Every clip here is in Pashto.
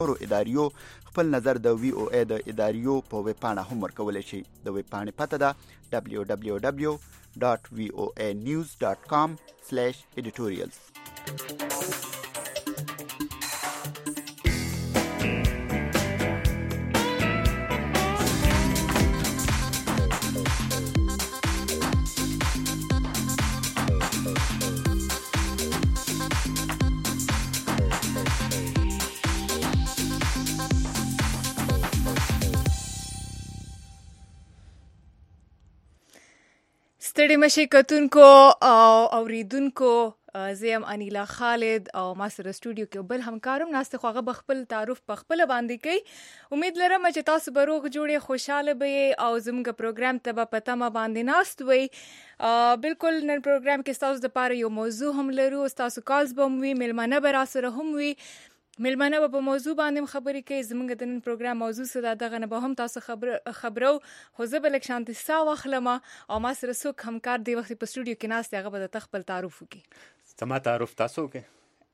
نورو اداریو خپل نظر د وی او ای د اداریو په ویب پاڼه هم ورکولی شي. د ویب پاڼې پته ده www.voanews.com/editorials. ستړي مشي کتونکو او اوریدونکو، زه یم انیلا خالد او ما سره سټوډیو کې بل همکارم ناسته خو هغه بخپل تعارف بخپل باندې کوي. امید لرم چې تاسو به روغ جوړې خوشاله به او زموږ پروګرام ته به پته ما باندې ناست وي. بالکل نن پروګرام کې تاسو د پاره یو موضوع هم لرو، تاسو کالز به وي، ملمنه به را سره هم وي. ملمنه به په موضوع باندې خبرې کوي. زموږ د نن پروګرام موضوع څه ده دغه نه به هم تاسو خبرو خو زه به لږ شانتي سا واخلم او ما سره څوک همکار دی وخت په سټوډیو کې ناست هغه به د خپل تعارف وکړي. سما تعارف تاسو وکړئ.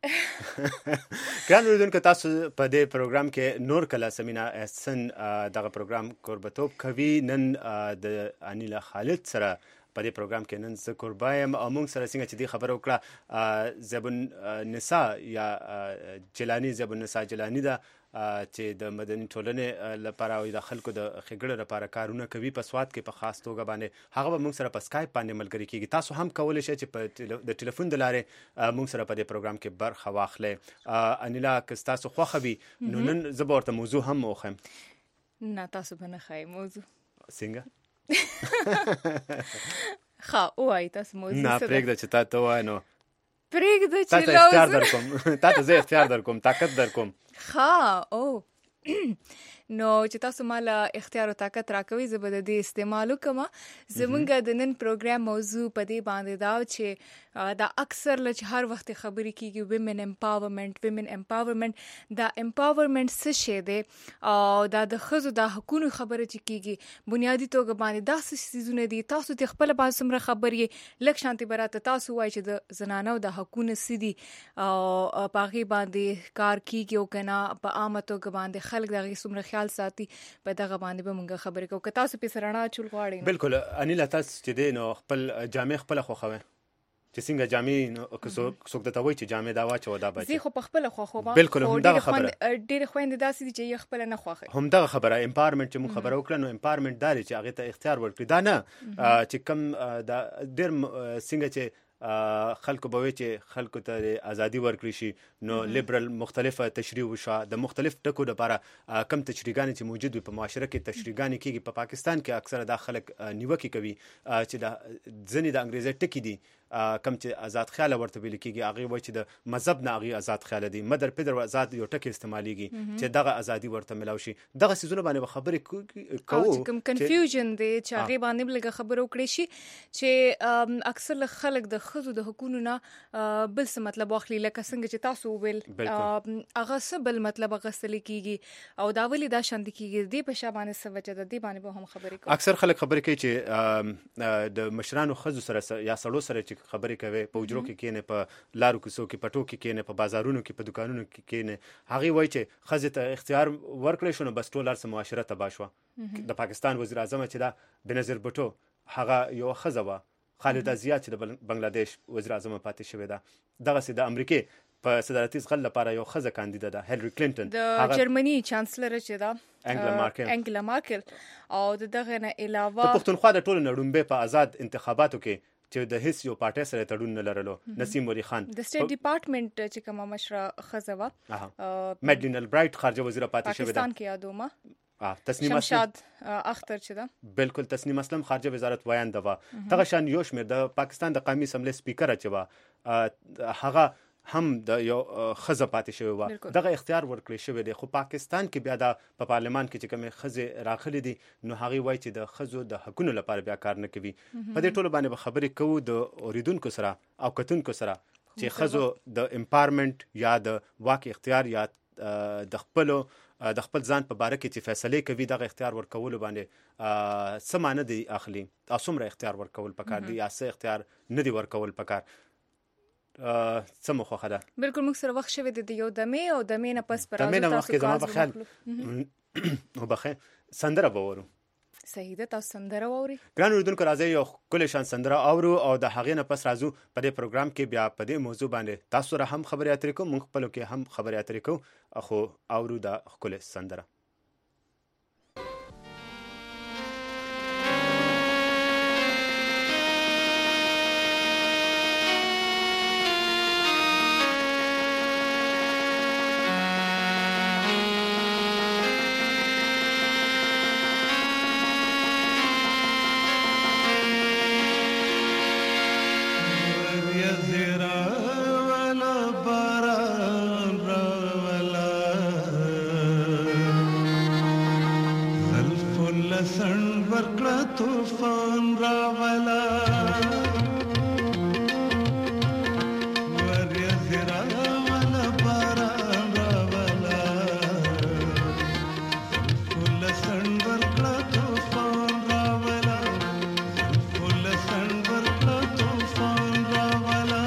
ګران اوریدونکو، تاسو په دې پروګرام کې نور کله سمینا احسن دغه پروګرام قربتوب کوي. نن د انیلا خالد سره په دې پروګرام کې نن زه قربا یم او موږ سره څنګه چې دې خبره وکړه زبون نسا یا جلانی زبون نسا جلانی ده چې د مدني ټولنې لپاره او د خلکو د ښېګړې لپاره کارونه کوي په سوات کې په خاص توګه باندې. هغه به موږ سره په سکایپ باندې ملګري کېږي. تاسو هم کولی شئ چې په د ټلیفون د لارې موږ سره په دې پروګرام کې برخه واخلئ. انیلا که ستاسو خوښه وي نو نن زه به ورته موضوع هم وښیم. نه تاسو به نه ښایي موضوع څنګه؟ ښه ووایي تاسو موضوع نه پرېږده چې تا ته ووایه نو پرېږده چې تا ته اختیار در کوم تا ته زه اختیار در کوم طاقت در کوم. ښه او نو چې تاسو مال اختیار او طاقت راکوي زه به د دې استعمال وکم. زمونږ د نن پروګرام موضوع په دې باندې دا چې دا اکثر لچ هر وخت خبرې کیږي ویمن امپاورمنت. دا امپاورمنت څه شی دی او دا د ښځو د حقوقو خبره چې کیږي بنیادی توګه باندې دا څه چیزونه دي. تاسو د خپل باندې سمره خبرې لک شانتي براته تاسو وایي چې د زنانو د حقوقو سدي او باغی باندې کار کیږي او کنه په عامه توګه باندې خلک دغه سمره خیال ساتي په دغه باندې به موږ خبرې کوو. که تاسو په سرنا چول غواړئ بالکل انیلا تاسو چې دی نو خپل جامع خپل خوخوي چې څنګه جامع که څوک د توي چې جامع دا واچو دا به زه خو په خپل خوخو ما بالکل همدغه خبره ډېر خويند داسې دي چې یې خپل نه خوخه همدغه خبره امپاورمنت چې مو خبره وکړه نو امپاورمنت داري چې هغه ته اختیار ورکړي دا نه چې کم دا ډېر څنګه چې خلکو به وي چې خلکو ته ازادي ورکړي شي نو لیبرل مختلفه تشریح وشو د مختلف ټکو لپاره کم تشریحګانې چې موجود وي په معاشره کې تشریحګانې کیږي. په پاکستان کې اکثره دا خلک نیوکه کوي چې د ځنې د انګریزي ټکی دي کم چې آزاد خیال ورته ویل کیږي هغه وایي چې د مذهب نه هغه آزاد خیال دي مدر پدر آزاد یو ټکی استعماليږي چې دغه ازادي ورته ملاوي شي. دغه سيزونه باندې خبرې کوو چې کوم کنفیوژن دی چې هغه باندې بلګه خبرو کړی شي چې اکثر خلک د خزو د حقوقو نه بل څه مطلب واخلي لکه څنګه چې تاسو ویل هغه څه بل مطلب غسل کیږي او دا ولې دا شاند کیږي دی په شابانه سوچ د دې باندې به هم خبرې کوي. اکثر خلک خبرې کوي چې د مشرانو خزو سره یا سړو سره چې خبرې کوي په وجرو کې کینه په لارو کې سو کې پټو کې کینه په بازارونو کې په دکانونو کې کینه هغه وایي چې خزه ته اختیار ورکړی شو نو بس ټول ارسه معاشره تباه شو. د پاکستان وزیر اعظم چې دا بنظیر بټو هغه یو خزه و خالد ازیا چې د بنگلاديش وزیر اعظم پاتې شوی دا دغه سي د امریکای په صدارتي ځغل لپاره یو خزه کاندیدا ده هیلری کلینټن د جرمني چانسلر چې دا انګلا مارکل او دغه نه علاوه په پښتونخوا د ټولو نړومبه په آزاد انتخاباتو کې چې د هیڅ یو پارټي سره تړون نه لرلو نسیم ولی خان د سټیټ ډپارټمنټ چې کومه مشره خزوا مدلین البرایټ خارجه وزیر پاتې شوی ده پاکستان کې یادومه تسنیم شمشاد اختر چې ده بالکل تسنیم اسلم خارجه وزارت وایند و دغه شان یو شمیر د پاکستان د قومي اسمبلی سپیکر چې و هغه هم د یو خزه پاتې شوی و دغه اختیار ورکړی شوی دی. خو پاکستان کې بیا د پارلمان کې چې کوم خزه راخلي دي نو هغه وایي چې د خزو د حقوقو لپاره بیا کار نه کوي. په دې ټولو باندې خبرې کوو د اوریدونکو سره او کتونکو سره چې خزو د امپاورمنت یا د واک اختیار یا د خپل ځان په باره کې چې فیصله کوي دغه اختیار ورکول باندې څه معنی دی اخلي تاسو مر اختیار ورکول پکار دی یا څه اختیار نه دی ورکول پکار. څه مخه ده بالکل موږ سره وخت شوی د یو دمه او دمه نه پس پر دمه وخت کې زما په خیال وبخه سندره باورو صحیح ده تاسو سندره ووري ګران اوردونکو راځي یو کله شان سندره اورو او د هغې نه پس راځو په دې پروګرام کې بیا په دې موضوع باندې تاسو سره هم خبرې اترې کوو موږ خپل کې هم خبرې اترې کوو اخو اورو د کله سندره तूफान रावला वर्य ज़रा वाला बारान रावला फुल संवर का तूफान रावला फुल संवर का तूफान रावला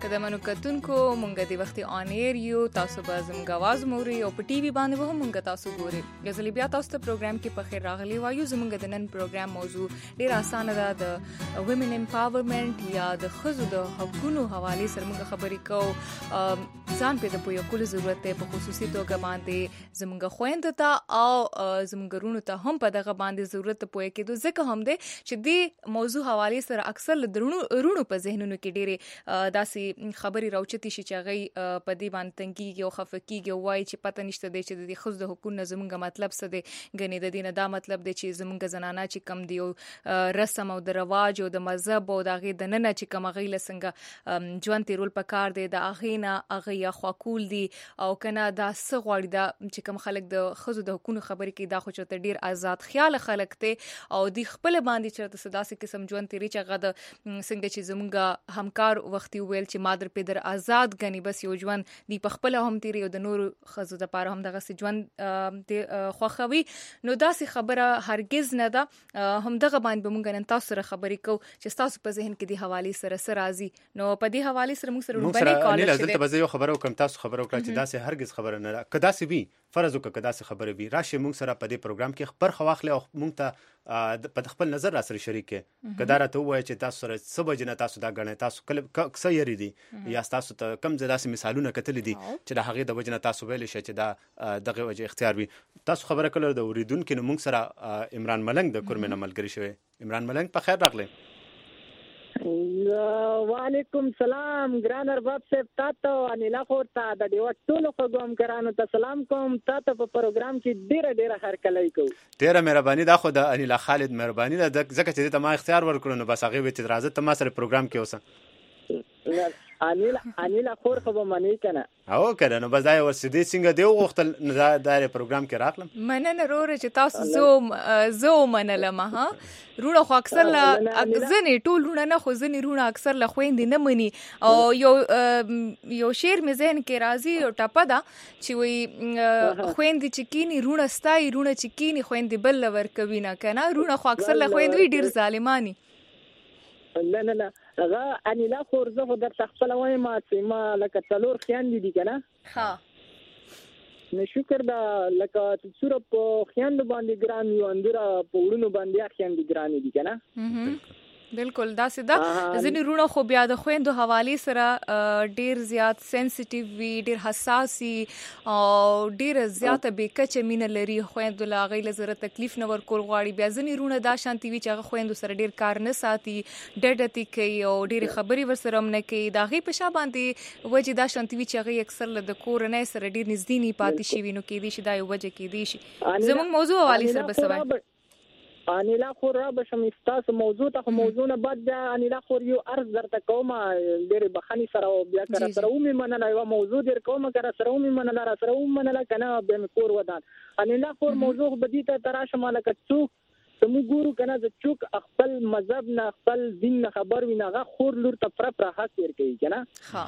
قدمنو کتونکو مونږ د وخت آن ایر یو تاسو به زموږ आवाज موري او په ټي وي باندې به مونږ تاسو ګوري. یو ځل بیا تاسو ته پروګرام کې په خیر راغلی وایو. زموږ د نن پروګرام موضوع ډیر اسانه ده، د ویمن امپاورمنت یا د ښځو د حقوقو حواله سره مونږ خبرې کوو. ځان په د پوهه کولو ضرورت دی په خصوصي توګه باندې زموږ خويند ته او زموږ رونو ته هم په دغه باندې ضرورت پوهه کېدو ځکه هم دی چې د موضوع حواله سره اکثر رونو په ذهنونو کې ډېرې داسې خبرې راوچتي شي چې هغه په دې باندې تنګيږي او خفقيږي او وایي چې پته نشته دی چې د ښځو د حقوقو نه زموږ مطلب څه دی. ګنې د دې نه دا مطلب دی چې زموږ زنانه چې کم دی او رسم او د رواج او د مذهب او د هغې د ننه چې کوم هغې له څنګه ژوند تېرول پکار دی د هغې نه هغه یا خواکول دي او که نه دا څه غواړي دا چې کوم خلک د ښځو د حقوقو خبرې کوي دا خو چېرته ډېر آزاد خیاله خلک دی او دوی خپله باندې چېرته څه داسې قسم ژوند تېري چې هغه د څنګه چې زموږ همکار وختي ویل چې مادر پیدر آزاد غني بس یو ژوند دی په خپل هم تیری او د نور خزو د پاره هم دغه ژوند د خوخوي. نو داسې خبره هرگز نه ده. هم دغه باندې به مونږ نن تاسو سره خبرې کوو چې تاسو په ذهن کې دی حواله سره راځي. نو په دې حواله سره موږ سره روبنه کال شي. دلته به یو خبره وکم تاسو خبره وکړه چې داسې هرگز خبره نه ده. کدا سی وی فرض وکړه کدا سی خبره وی راشي مونږ سره په دې پروګرام کې خبر خواخله او مونږ ته په خپل نظر را سره شریک کې کدا راته وایي چې تاسو سره سبا جن تاسو دا غنئ تاسو کله څه یری دي یا تاسو ته کم زداسي مثالونه کتل دي چې د هغه د وجنه تاسو ویل شي چې دا دغه وجه اختیار وي. تاسو خبره کړل د اوریدونکو مونږ سره عمران ملنګ د کورمن عملګری شوی. عمران ملنګ په خیر راغلی. وعلیکم سلام ګران ارباب صاحب تاسو انیلا خورتا د دیو ټولو خګوم کرانو ته سلام کوم. تاسو په پروګرام کې ډیره هرکلی کوم. ډیره مهرباني دا خو د انیلا خالد مهرباني ده ځکه چې ته ما اختیار ورکړو نو بس هغه وی چې راځه ته ما سره پروګرام کې اوسه. انیلا خور خو به منی کنه او کنه نو بس دا ورسېدې څنګه دی وغوښتل دا پروګرام کې راغلم. مننه وروره چې تاسو زو منلم. ها رونه خو اکثر ځنې ټول رونه نه خو ځنې رونه اکثر له خويندې نه مني او یو شعر مې ذهن کې راځي او ټپه ده چې وایي خويندې چې کینی رونه ستایي رونه چې کینی خويندې بل ورکوي نه کنه. رونه خو اکثر له خويندې ډیر ظالمانی. نه هغه انیلا خور زه خو در خپل وایم چې ما لکه څلور خیاندې دي کنه. ها نو شکر دا لکه څوره په خیاند باندې ګران یو اندره په وړونو باندې خیاندې ګران دي کنه. بالکل دا سیده ځینې رونه خو بیا د خويندو حواله سره ډیر زیات سنسټیو وي ډیر حساسي او ډیر زیاته بیکچه مینه لري. خويندو لا غي لزره تکلیف نه ورکول غواړي. بیا ځینې رونه دا شانتي وي چې هغه خويندو سره ډیر کار نه ساتي ډډتي کوي او ډیر خبري ورسره هم نه کوي. دا غي په شا باندې وجه دا شانتي وي چې هغه اکثر له د کور نه سره ډیر نږدې نه پاتې شي وینو کې دي شي دا یو وجه کې دي شي. زموږ موضوع حواله سره بسوي انیلا خور را بشم استاسو موضوع ته موضوع نه بعد بیا انیلا خور یو عرض درته کوم ډېر بخنی سره بیا کړه سره ومه مننه یو موضوع ډېر کوم کړه سره ومه مننه را سره ومه مننه کنه به کور ودان. انیلا خور موضوع بدی ته تراشه مالک څوک سمو ګورو کنه د چوک خپل مذهب نه خپل دین نه خبر وینغه خور لور ته پر حق ور کوي کنه. ها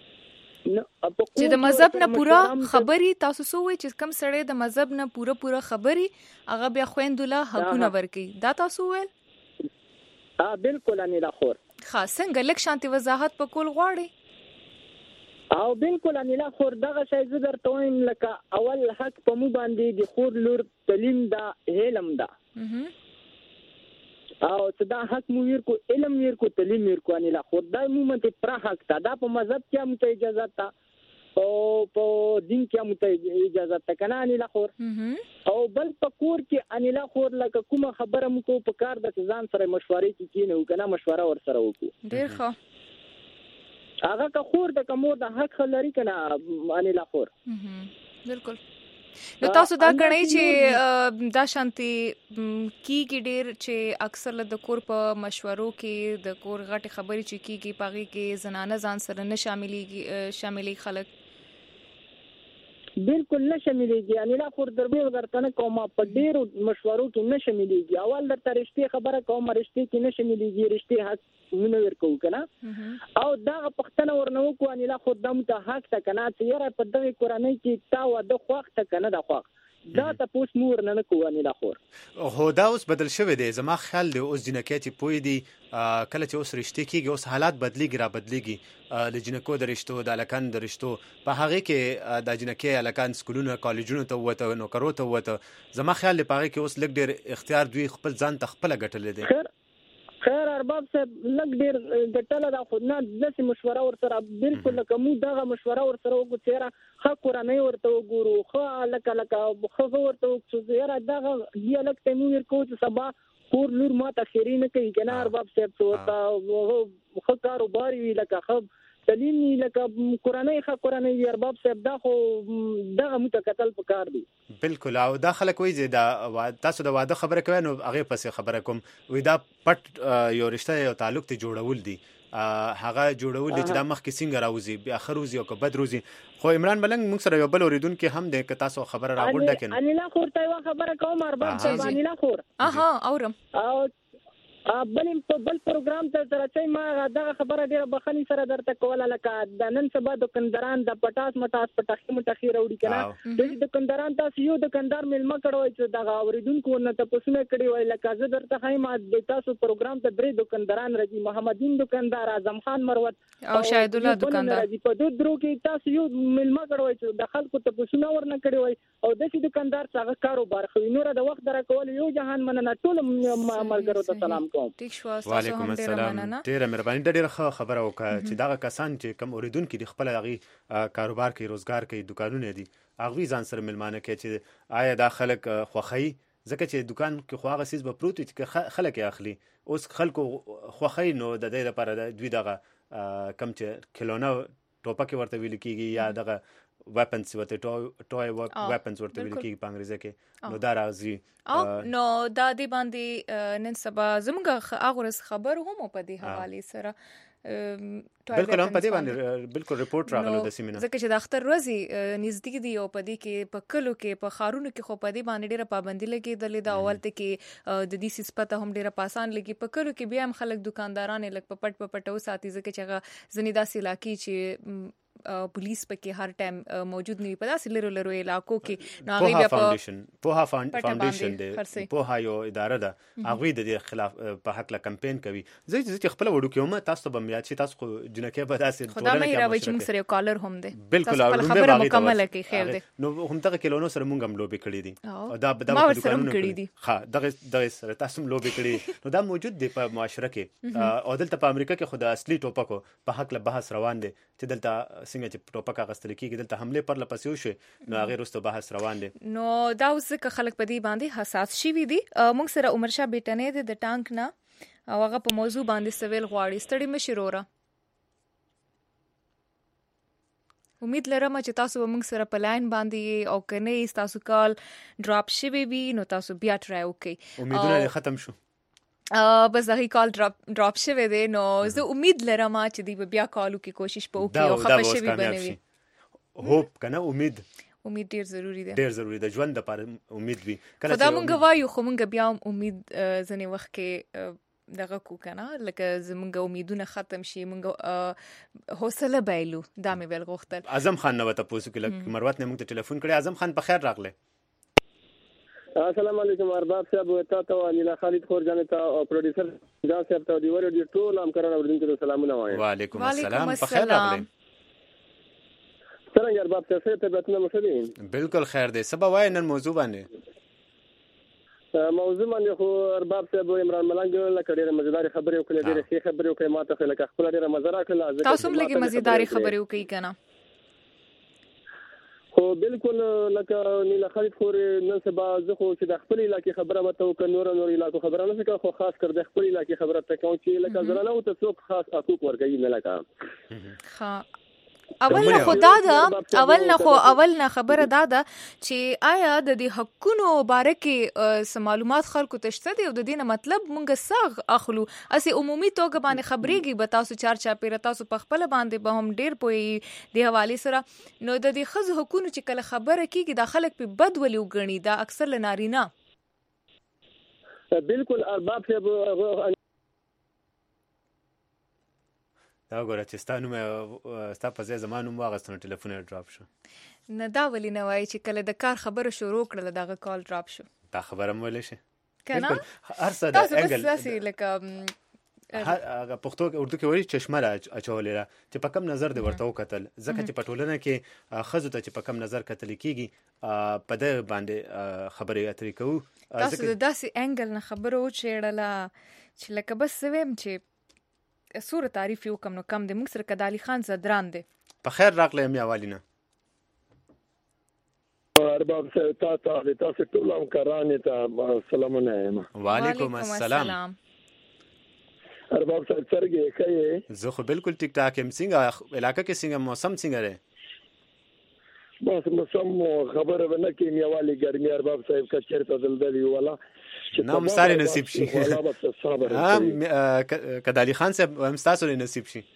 چې د مذهب نه پورا خبري تاسو سوې چې کم سړی د مذهب نه پورا خبري هغه بیا خويندله حقونه ورکي دا تاسو ویل. بالکل انیلا خور خاص څنګه لک شانتي وضاحت په کول غواړي. او بالکل انیلا خور دغه شی زه درته وایم لکه اول حق په مو باندې د خور لور تعلیم دا علم دا او چې دا حق مو ورکو علم ورکو تعلیم ورکو انیلا خود دا مومنت پر حق تا دا په مذهب کې هم ته اجازه تا او په دین کې هم ته اجازه تا کنه انیلا خور. او بل په کور کې انیلا خور لکه کومه خبره مو کو په کار د ځان سره مشورې کې کینو کنه مشوره ور سره وکړو. ډیر ښه هغه که خور د کومو د حق خلري کنه انیلا خور. بالکل. نو تاسو دا غنئ چې دا شانتي کیږي ډیر چې اکثر د کور په مشورو کې د کور غټي خبرې چې کیږي پاغي کې زنانه ځان سره نه شاملي خلک بالکل نه شاملېږي. انیلا خور دربه ورته کومه په ډیرو مشورو کې نه شاملېږي. اول درته رښتې خبره کومه رښتې کې نه شاملېږي رښتې حق مونږ ورکو کنه او دا پښتنه ورنو کو انیلا خور دم ته حق ته کنه چې یاره په دغه قرآنی کې تا و د خوښ ته کنه د خوښ دا تاسو مور نه کوو انیلا خور هو دا اوس بدل شوی دی زما خیال دی اوس جنکې چې پوي دی کله چې اوس رشتې کېږي اوس حالات بدلیږي را بدلیږي د جنکو د رشتو د الکان د رشتو په هغه کې د جنکې الکان سکولونو کالجونو ته وته نوکرو ته وته زما خیال دی په هغه کې اوس لږ ډېر اختیار دوی خپل ځان ته خپل ګټلې دي خیر ارباب صاحب لږ ډېر ګټله دا خو نه داسې مشوره ورسره بالکل لکه موږ دغه مشوره ورسره وکړو چې یاره ښه کورنۍ ورته وګورو ښه لکه ښه ورته وکړو چې یاره دغه دې هلک ته موږ ورکوو چې سبا کور لور ما ته خیري نه کوي که نه ارباب صاحب چې ورته ښه کاروبار وي لکه ښه تعلیم وي لکه کورنۍ ښه کورنۍ وي ارباب صاحب دا خو دغه موږ ته کتل پکار دي بالکل او دا خلک وایي چې دا تاسو د واده خبره کوئ نو هغې پسې خبره کوم وایي دا پټ یو رشته یو تعلق ته جوړول دي هغه جوړول دي چې دا مخکې څنګه راوځي بیا ښه روزي او که بد روزي خو عمران ملنګ موږ سره یو بل اورېدونکی هم دی که تاسو خبره راغونډه کړئ انیلا خور ته یوه خبره کوم ارباب صاحب انیلا خور اورم بل پروګرام ته سره چې ما دغه خبره ډیره بخنی سره درته کوله لکه د نن سبا دکانداران د پټاس مټاس پټاخي مټاخي راوړي کنه د دکانداران تاسو یو دکاندار ملما کړوي چې دغه اوریدونکو نه تاسو نه کړی وای لکه زه درته خایم د تاسو پروګرام ته درې دکانداران راځي محمدین دکاندار اعظم خان مروت او شاهد الله دکاندار راځي په دوه درو کې تاسو یو ملما کړوي چې د خلکو ته تاسو نه ورنه کړی وای او د دې دکاندار څنګه کاروبار خو نور د وخت درا کول یو جهان مننه ټول ملګرو ته سلام وعلیکم السلام ډیره مهرباني ډیره خبره وکړه چې دغه کسان چې کم اوریدونکي دي خپل هغه کاروبار کوي روزګار کوي دکانونه دي هغوی ځان سره ملمانه کوي چې آیا دا خلک خوښوي ځکه چې دکان کې خو هغه څیز به پروت وي چې خلک یې اخلي اوس خلکو خوښوي نو د دې لپاره دوی دغه کم چې کلونه ټوپک ورته ویل کېږي یا دغه weapons ورته ټوای weapons ورته ویل کېږي په انګریزي کې نو دا راځي نو دا دی باندې نن سبا زموږ هغه خبر هم په دې حواله سره بالکل هم په دې باندې بالکل رپورت راغلو د سیمینار ځکه چې د اختر ورځې نږدې دي او په دې کې په کلو کې په خارونو کې خو په دې باندې ډیره پابندي لګېدلې دا اول ته کې د دې سپته هم ډیره پاسان لګي په کلو کې بیا هم خلک دکانداران لګ په پټو ساتي ځکه چې هغه ځنی داسې علاقې چې پولیس پکې هر ټایم موجود نه وي په داسې لرو علاقو کې نو هغه بیا په فاونډیشن دی په یو اداره ده هغه د دې خلاف په حق لا کمپاین کوي چې خپل وړو کې هم تاسو به بیا چې تاسو جنکه به داسې خدای مې راوي چې موږ سره یو کالر هم دی بالکل خبره مکمله کوي خیر دی نو هم دغه کلونو سره موږ هم لوبي کړی دي او دا ما ورسره کړی دي ها دغه سره تاسو هم لوبي کړی نو دا موجود دی په معاشره کې او دلته په امریکا کې خو د اصلي ټوپکو په حق له بحث روان دی چې دلته څنګه چې ټوپک غستل کېږي دلته حمله پر لپسې وشي نو هغه وروسته بحث روان دی نو دا اوس که خلک په دې باندې حساس شي دي موږ سره عمر شاه بیٹنې د ټانک نه او هغه په موضوع باندې سویل غواړي ستړي مشروره امید لرم چې تاسو به موږ سره په لاین باندې او کنه تاسو کال ډراپ شوي وي نو تاسو بیا ټرای وکړئ امیدونه ختم شو بس دغه کال ډراپ شوی دی نو زه امید لرم چې دی بیا کالو کې کوشش په وکړي او خپه شوی بنوي هوپ کنه امید ډیر ضروری دی ډیر ضروری دی ژوند لپاره امید وي کله دا مونږ وایو خو مونږ بیا امید ځنې وخت کې دغه کو کنه لکه زمونږ امیدونه ختم شي مونږ حوصله بایلو دا مې ویل غوښتل اعظم خان نو ته پوسو کې لکه مروت نه مونږ ته ټلیفون کړی اعظم خان په خیر راغله السلام علیکم ارباب صاحب تاسو انیلا خالد خورجان ته او پروډوسر دا صاحب ته دی ورته ټول همکارانو ورته سلامونه وایم وعلیکم السلام په خیر راغله څنګه ارباب صاحب ته بتنه مشدين بالکل خیر دی سبا وای نن موضوع باندې موضوع باندې خو ارباب صاحب عمران ملنګ لکه ډیره مزیدار خبرې وکړې ډیره ښه خبرې وکړې ماته خو لکه خپل ډیره مزه راکړه تاسو هم لکه مزیدار خبرې وکړئ کنه خو بالکل لکه نیله خالد خور نن سبا زه خو چې د خپل علاقې خبره وته او نور علاقو خبره نه کوم خو خاص کر د خپل علاقې خبره ته کوم چې لکه زنانه او ته څوک خاص حقوق ورګي نه لکه اول نه خبره داده چې آیا د دې حقونو باره کې معلومات خلکو ته شته دي او د دې نه مطلب مونږ ساغ اخلو اسی عمومي توګه باندې خبرېږي به تاسو چا پیره تاسو په خپل باندې به هم ډیر پوي د حواله سره نو د دې خزو حقونو چې کله خبره کیږي د خلک په بد ولي وګڼي دا اکثر لنارینه بالکل ارباب صاحب دا وګوره چې ستا نوم ستا په ځای زما نوم واغست نو ټلیفون یې ډراپ شو. نه دا ولې نه وایي چې کله د کار خبره شروع کړله دغه کال ډراپ شو. دا خبره هم ویلی شي که نه هر څه د تاسو بس انګل داسې لکه هغه پښتو اردو کې وایي چشمه را اچولې ده چې په کم نظر دې ورته وکتل ځکه چې په ټولنه کې ښځو ته چې په کم نظر کتل کېږي په دغه باندې خبرې اترې کوو. تاسو د داسې انګل نه خبره وچېړله چې لکه بس زه ویم چې څومره تعریف یې وکړم نو کم دی. موږ سره کدالي خان زدران دی. په خیر راغلی یم یوالي نه. ارباب صاحب تاسو ټول همکارانو ته سلامونه یم. وعلیکم السلام. ارباب صاحب څرګې ښه یې؟ زه خو بالکل ټیک ټاک یم. څنګه علاقه کې څنګه موسم څنګه دی؟ بس موسم خبره به نه کیم یوالي ګرمي ارباب صاحب که چېرته دلدل یو والا نه هم ستا نصیب شي. کدالي خان صاحب هم ستاسو نصیب شي.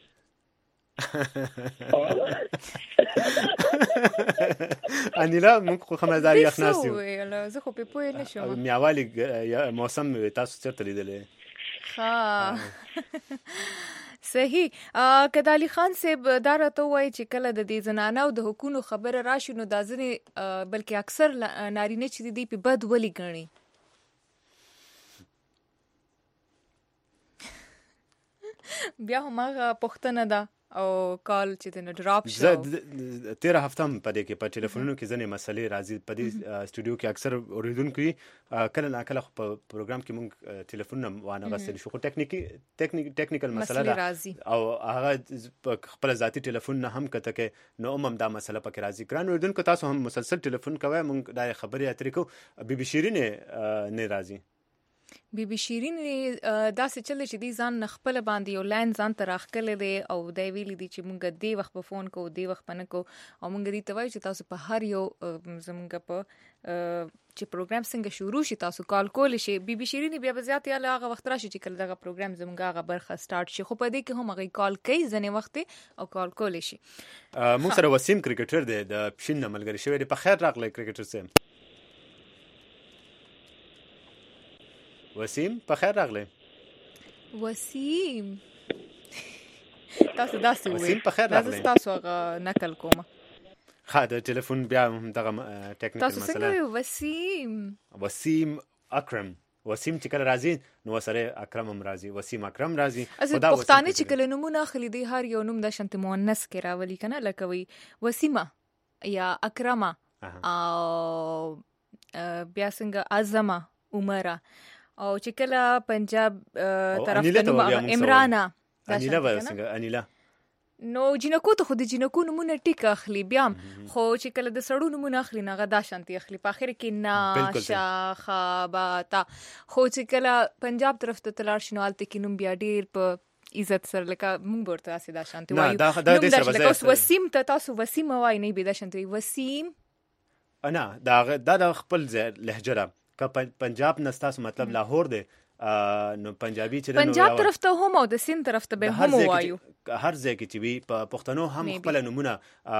انیلا موږ خو خمرداری یخ ناست یو. زه خو په پوهې نه شوم. میاوالي موسم تاسو چېرته لیدلی؟ صحیح. کدالي خان صاحب دا راته وایي چې کله د دې زنانه او د حقونو خبره راشي نو دا ځینې بلکې اکثر نارینه چې دي په بد ولي ګڼي. بیا هم هغه پوښتنه ده او کال چې د ډراپ شو. زه تیره هفته هم په دې کې په ټلیفونونو کې ځینې مسلې راځي. په دې سټوډیو کې اکثر اورېدونکي کله ناکله خو په پروګرام کې موږ ټلیفونونه وانغستلی شو خو ټیکنیکل مسله ده او هغه خپل ذاتي ټلیفون نه هم کته کې نو هم دا مسله پکې راځي. ګران اورېدونکو تاسو هم مسلسل ټلیفون کوئ موږ دا خبرې اترې کوو. بي بي شیرین نه راځي. بی بی شیرین داسې چل چې دی ځان خپل باندې یو لاین ځان ته راخکلی دی او دی ویلی دی چې مونږ دې وخت په فون کوو دې وخت په نه کوو او مونږ دې ته وایو چې تاسو په هر یو زمونږ په چې پروګرام څنګه شروع شي تاسو کال کولی شي. بی بی شیرین بیا به زیات یا هغه وخت راشي چې کله دغه پروګرام زمونږ هغه برخه سٹارټ شي خو په دې کې هم هغه کال کوي ځینې وخت او کال کولی شي. موږ سره وسیم کرکټر دی د پښین نه ملګری شوی دی. په خیر راغلی کرکټر صاحب. وسیم په خیر راغلی. وسیم تاسو داسې وایئ. وسیم په خیر راغلی. زه ستاسو هغه نقل کوم. ښه د ټلیفون بیا هم دغه ټیکنیکل تاسو څنګه وایئ؟ وسیم اکرم. وسیم چې کله راځي نو ورسره اکرم هم راځي. وسیم اکرم راځي. پښتانه چې کله نومونه اخلي دی هر یو نوم د شانتي مؤنث کې راولي که نه لکه وایي وسیمه یا اکرمه او بیا څنګه اعظمه عمره او چې کله پنجاب طرف ته نوم عمرانه انیلا به څنګه انیلا نو جنکو ته خو د جنکو نمونه ټیک اخلي بیا خو چې کله د سړو نمونه اخلي نه غدا شانتي اخلي په اخر کې نا شاخه باتا خو چې کله پنجاب طرف ته تلار شنوال ته کې نوم بیا ډیر په عزت سره لکه مونږ ورته اسې دا شانتي وایو. نوم داسې لکه وسیم ته تاسو وسیم وایي نه بیا دا شانتي وسیم نه دا د خپل لهجه ده. که پنجاب نه ستاسو مطلب لاهور دی نو پنجابي چې پنجاب طرف ته هم او د سین طرف ته به هم وایو. هر ځای کې چې وي په پښتنو هم خپل نمونه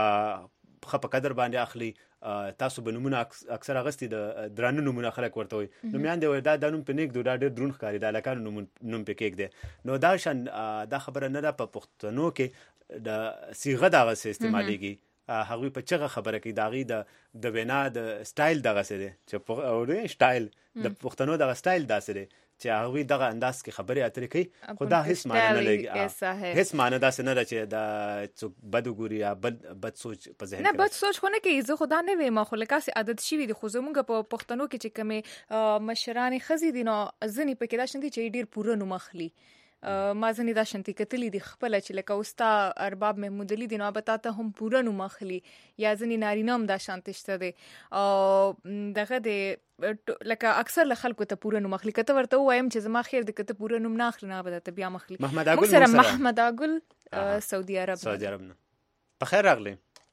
ښه په قدر باندې اخلي. تاسو به نمونه اکثر اغستې د درانه نمونه خلک ورته وایي نو میاندې وایي دا نوم په نیږدو دا ډېر دروند ښکاري د هلکانو نوم په کېږدی. نو دا شان دا خبره نه ده. په پښتنو کې د صیغه دغسې استعمالیږي. هغوی په چغه خبره کوي د هغوی د وینا د سټایل دغسې دی چې سټایل د پښتنو دغه سټایل داسې دی چې هغوی دغه انداز کې خبرې اترې کوي خو دا هیڅ معنی نه لري. هیڅ معنی داسې نه ده چې دا څوک بد وګوري یا بد سوچ په ذهن کې نه بد سوچ خو نه کوي. زه خو دا نه ویم خو لکه هسې عادت شوي دي خو زمونږ په پښتنو کې چې کومې مشرانې ښځې دي نو ځینې پکې دا شان دي چې ډېر پوره نوم اخلي. ما ځنې دا شانتي کتلی دي خپله چې لکه اوستا ارباب محمود علي دي نو به تا ته هم پوره نوم اخلي یا ځینې نارینه هم دا شانتي شته دی او دغه دی لکه اکثر له خلکو ته پوره نوم اخلي. که ته ورته ووایم چې زما خیر دی که ته پوره نوم نه اخلي نه به درته بیا مخلي. موږ سره محمد اګل سعودي عرب نه. په خیر راغلی.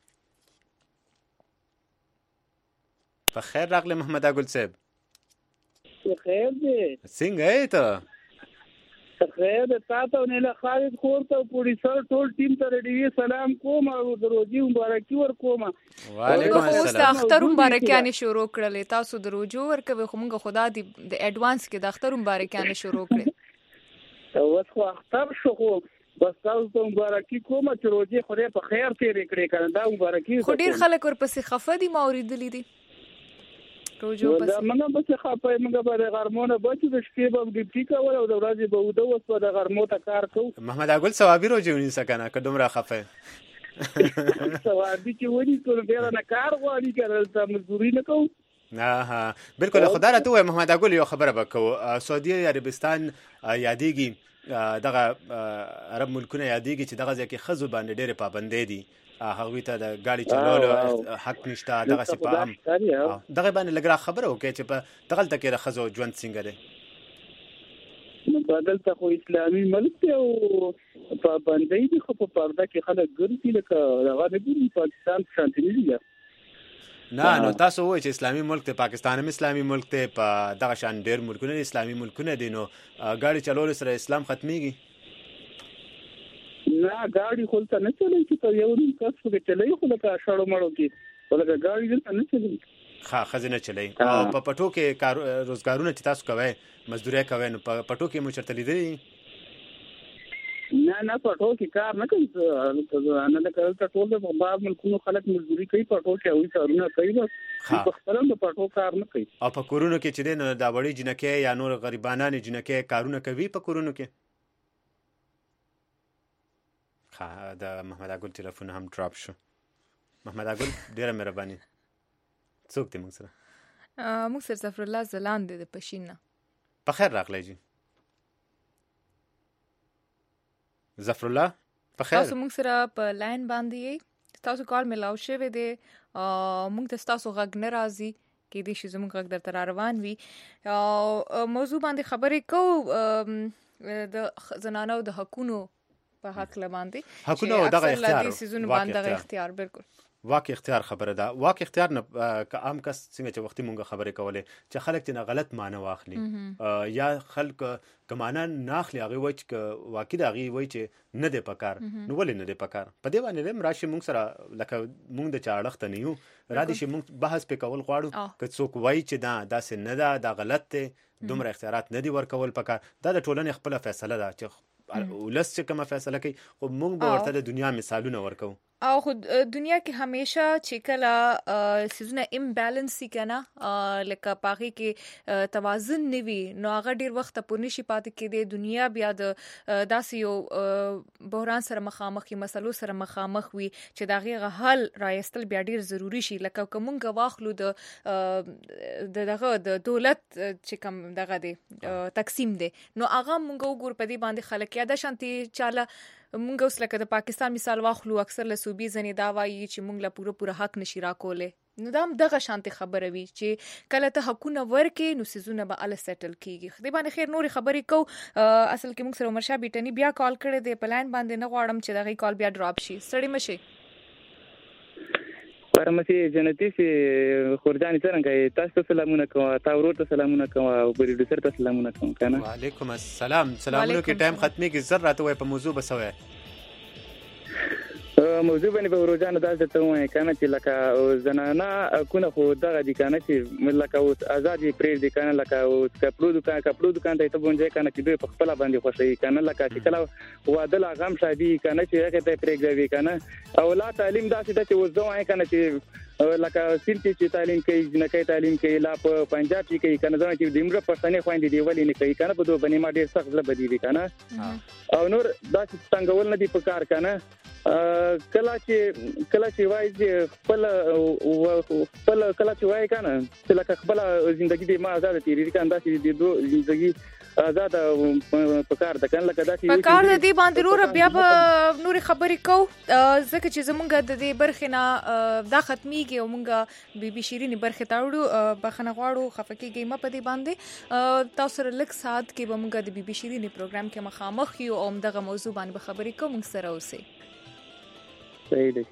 په خیر راغلی محمد اګل صاحب. په خیر دی. څنګه یې ته؟ خیر د تاسو نه له خالد خور ته پولیسر ټول ټیم ته ریډي سلام کوم او د روزي مبارکي ورکوم. وعلیکم السلام. اوس د اختر مبارکیانه شروع کړلې تاسو د روزو ورکوي خو موږ خدا د اډوانس کې د اختر مبارکیانه شروع کړې. اوس خو اختر شو خو بس تاسو ته مبارکي کوم چې روزي خدای په خیر تیرې کړې کنه دا مبارکي خو ډیر خلک ورپسې خفه دي ما اوریدلې دي روزو پسې منه بس خپه موږ به غرمونه بچو د شپې به ډیوټي کول او د ورځې به وده وس په د غرمو ته کار کوو محمد اګل ثوابي روزي ونیسه کنه که دومره خفه ثوابي چې ونی ټول ډیر نه کار غواړي کړل ته مزدوري نه کوو بالکل خدای راته وای محمد اګل یو خبره وکړو سعودي عربستان یادېږي دغه عرب ملکونه یادېږي چې دغه ځکه خزو باندې ډېر پابندې دي هغوی ته د ګاډي چلولو حق نشته دغه سپام دغه باندې لګرا خبره وکړي چې په دغه تکي د خزو ژوند څنګه دی نو بدل ته خو اسلامي ملک دی او پابندۍ دي خو په پرده کې خلک ګرځي لکه هغه د پاکستان شانتي نه نه نو تاسو وایئ چې اسلامي ملک ته پاکستان هم اسلامي ملک ته په دغه شان ډېر ملکونه اسلامي ملکونه دي نو ګاډي چلول سره اسلام ختميږي نه ګاډي خو ته نه چلای چې په یو ډول کس کې چلای خو لکه شړو مړو کې ولکه ګاډي ته نه چلای خزینه چلای او په پټو کې روزګارونه چې تاسو کوي مزدوري کوي نو په پټو کې مو چرته لیدلې نه پټو کې کار نه کوي انا نه کول ته ټول په باب ملکونو خلک مزدوري کوي پټو کې او سرونه کوي بس په خپل د پټو کار نه کوي او په کورونو کې چې د دا وړي جنکه یا نور غریبانان جنکه کارونه کوي په کورونو کې د محمد اګل ټلیفون هم ډراپ شو محمد اګل ډیره مهرباني څوک دې موږ سره ظفر الله زلاند د پښینا په خیر راغلی جی ظفر الله په خیر تاسو موږ سره په لاین باندې تاسو کال ملاو شوی دی موږ ته تاسو غږ نه راځي کې دې شي زموږ غږ درته روان وي موضوع باندې خبرې کوو د زنانو د حقونو په حق لباندې حقونو دغه اختیار سيزونه باندې اختیار بالکل واقع اختیار خبره ده واقع اختیار نه که عام کس څنګه چې وختي مونږه خبرې کولې چې خلک ته غلط معنی واخلي یا خلک کمانه ناخلي هغه وای چې واقع دا هغه وای چې نه دی پکار نو ولې نه دی پکار په دې باندې لم راشي مونږ سره لکه مونږ د چاړخت نه یو را دي چې مونږ بحث په کول غواړو که څوک وای چې دا داسې نه ده دا غلط دی دومره اختیارات نه دی ورکول پکار دا د ټولنې خپل فیصله ده چې ولس چې کومه فیصله کوي خو مونږ به ورته د دنیا مثالونه ورکو او خو دنیا کې همیشه چې کله سيزونه امبالانس کنا لکه پاغي کې توازن نوي نو هغه ډیر وخت په نشي پاتې کې د دنیا بیا د داسې یو بحران سره مخامخ مسلو سره مخامخ وي چې دغه حل رايستل بیا ډیر ضروری شي لکه کومه واخلو د دولت چې کوم دغه دی تقسیم دی نو هغه مونږ وګور په دې باندې خلک یا د شانتي چاله مونږ اوس لکه د پاکستان مثال واخلو اکثر له صوبې زنی دا وایي چې مونږ له پوره حق نشي راکولې نو دا دغه شانتي خبره وي چې کله ته حقونه ورکې نو سيزونه به ال سیټل کیږي خدای باندې خیر نور خبرې کو اصل کې مونږ سره عمر شاه بیٹنی بیا کال کړی دی پلان باندې نه غواړم چې دغه کال بیا ډراپ شي سړی مشي ورمسي جنتی سي خورجان څنګه تاسو سلامونه کوم تاسو ورته سلامونه کوم او پروډوسر ته سلامونه کوم کنه وعلیکم السلام سلامونه کې ټایم ختمي کې زر راته وای په موضوع بسوي موضوع باندې په ورځانه داسې ته وای کنه چې لکه زنانه کونه خو دغه دي کنه چې لکه اوس ازادي پرې دي کنه لکه اوس کپړو دکان ته بونځه کنه چې دوی په خپل باندې خوشي کنه لکه چې کله واده لا غم شادي کنه چې هغه ته پرېږدي کنه او لا تعلیم داسې چې اوس دوه کنه چې لکه سینتي چې تعلیم کوي جنکې تعلیم کوي لا په پنجاب کې کوي کنه ځکه چې دیمره پښتنې خويندې دی ولې نه کوي کنه په دوه باندې ما ډېر سخت لبدي دي کنه او نور داسې څنګه ول نه دي په کار کنه کله چې وای چې خپل کله چې وای کنه چې لکه خپل ژوندۍ دې ما آزاد تیری کنه داسې دې دوه ژوندۍ آزاد په کار د کنه لکه داسې په کار دې باندې ورو بیا به نور خبرې کو ځکه چې زمونږ د دې برخې نه دا ختميږي او مونږ بي شيرين برخې تاوړو بخنه غواړو خفقېږي ما په دې باندې تاسو سره لک سات کې به مونږ د بي شيرين پروګرام کې مخامخ یو او دغه موضوع باندې خبرې کوم سره اوسه صحیح ده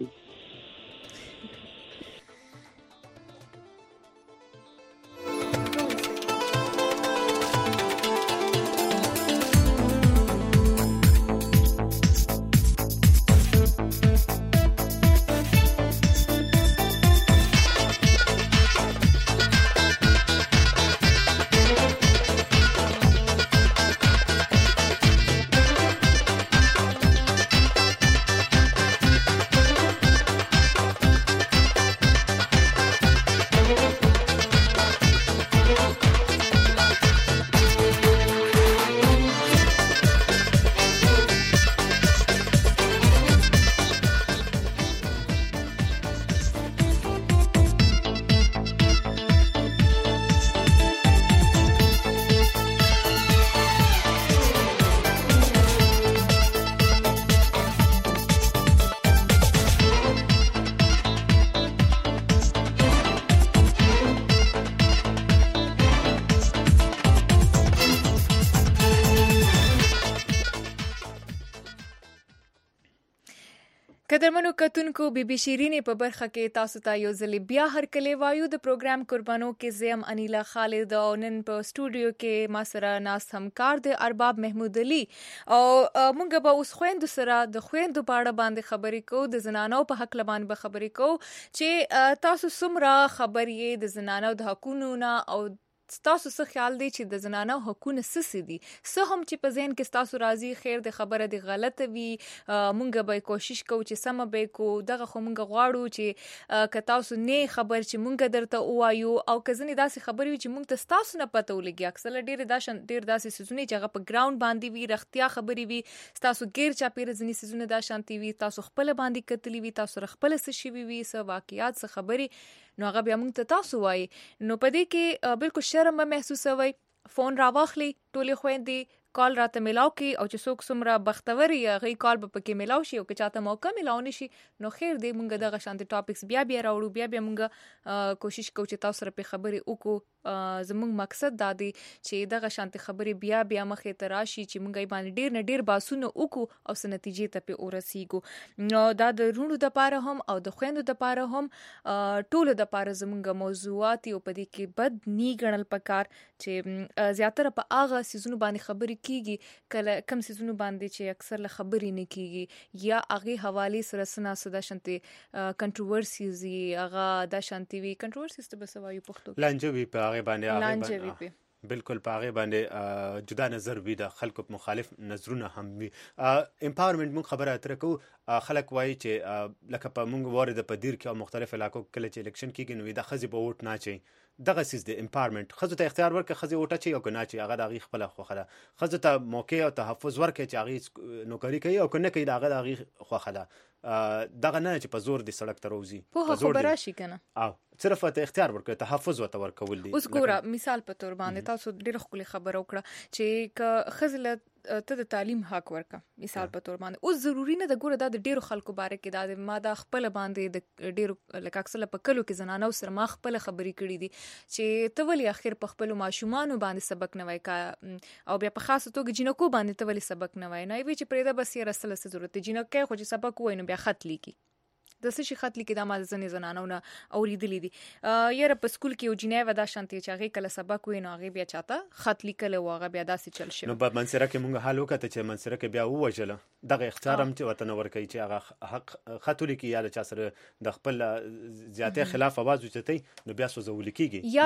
قدرمنو کتونکو بي شيرين په برخه کې تاسو ته یو ځل بیا هر کله وایو د پروګرام قربانو کې زم انیلا خالد او نن په سټوډیو کې ما سره ناس همکار د ارباب محمود علي او مونږ به اوس خويندو سره د خويندو په اړه باندې خبرې کوو د زنانو په حق لبان به خبرې کوو چې تاسو څومره خبرې د زنانو د حقوقو نه او تاسو څه خیال دی چې د زنانو حقوقونه څه دي څه هم چې په ذهن کې تاسو راځي خیر د خبره دی غلطه وي مونږ به کوشش کوو چې سم به کو دغه خو مونږ غواړو چې که تاسو نه خبر چې مونږ درته وایو او که ځنې داسې خبرې وي چې مونږ ته تاسو نه پته ولګي اکثر ډېر داسې سيزونه چې هغه په ګراوند باندې وي رښتیا خبرې وي تاسو غیر چاپیره ځنې سيزونه دا شانتي وي تاسو خپل باندې کتلی وي تاسو خپل څه شي وي څه واقعیات څه خبرې نو هغه بیا مونږ ته تاسو وایي نو پدې کې بالکل شرم محسوسوي فون راواخلي ټولې خويندې کال راته ملاو کی او چې څوک څومره بختوري غي کال به پکې ملاو شي او که چاته موقع ملاو نشي نو خیر دی مونږ دغه شانتي ټاپکس بیا راوړو بیا مونږ کوشش کوو چې تاسو سره په خبرې وکړو زموږ مقصد دا دی چې دغه شانتي خبرې بیا مخې ته راشي چې مونږ یې باندې ډیر باسونه وکړو او څه نتیجې ته په ورسیږو نو دا د رونو د پاره هم او د خويندو د پاره هم ټولو د پاره زموږ موضوعات او په دې کې بد نی ګڼل پکار چې زیاتره په هغه سيزونو باندې خبرې کیږي کله کم سيزونو باندې چې اکثر له خبرې نه کیږي یا هغه حواله سره سنا سودا شانتي کنټروورسیز هغه د شانتي وی کنټروورسیز ته بسوایو پښتو لانجوي په هغه باندې بالکل په هغه باندې جدا نظر وي د خلکو مخالف نظرونه هم وي امپاورمنت مون خبره اتر کو خلک وایي چې لکه په مونږ وارد په دیر کې او مختلف علاقو کله چې الیکشن کیږي نو د خزي په ووټ نه چي دغه سیس د امپاورمنت خزو ته اختیار ورکړي خزي وټه چي او کنه چي هغه د غي خپل خوخه خزو ته موقع او تحفظ ورکړي چې هغه نوکری کوي او کنه کوي دغه د غي خوخه دغه نه چې په زور د سړک ته روزي په خبره شي کنه او صرف ته اختیار ورکړي تحفظ ورته ورکول دي اوس ګوره مثال په تور باندې تاسو ډېر خپل خبره وکړه چې ک خزله ته د تعلیم حق ورکا مثال په تور باندې اوس ضروری نه د ګوره د ډیرو خلکو باره کې د ما د خپل باندې د ډیرو لکه اکثر په کلو کې زنانو سره ما خپل خبرې کړې دي چې ته ولې اخر په خپل ماشومان باندې سبق نه وای کا او بیا په خاصه توګه جنکو باندې ته ولې سبق نه وای نه وی چې پرېدا بس یې رسله څه ضرورت دی جنکه خو چې سبق وای نو بیا خط لیکي د څه شي خط لیکي د ما ځنې زنانو نه اوریدلې دي یاره په سکول کې او جنې ودا شانتي چې هغه کله سبق وای نو هغه بیا چاته خط لیکل او هغه بیا داسې چل شي نو په منصره کې مونږ حال وکړه چې منصره کې بیا ووجله دغه اختیارم چې وطن ورکړي چې هغه حق خط لیکي یا چا سره د خپل زیاته خلاف आवाज وچتای نو بیا سوزول کیږي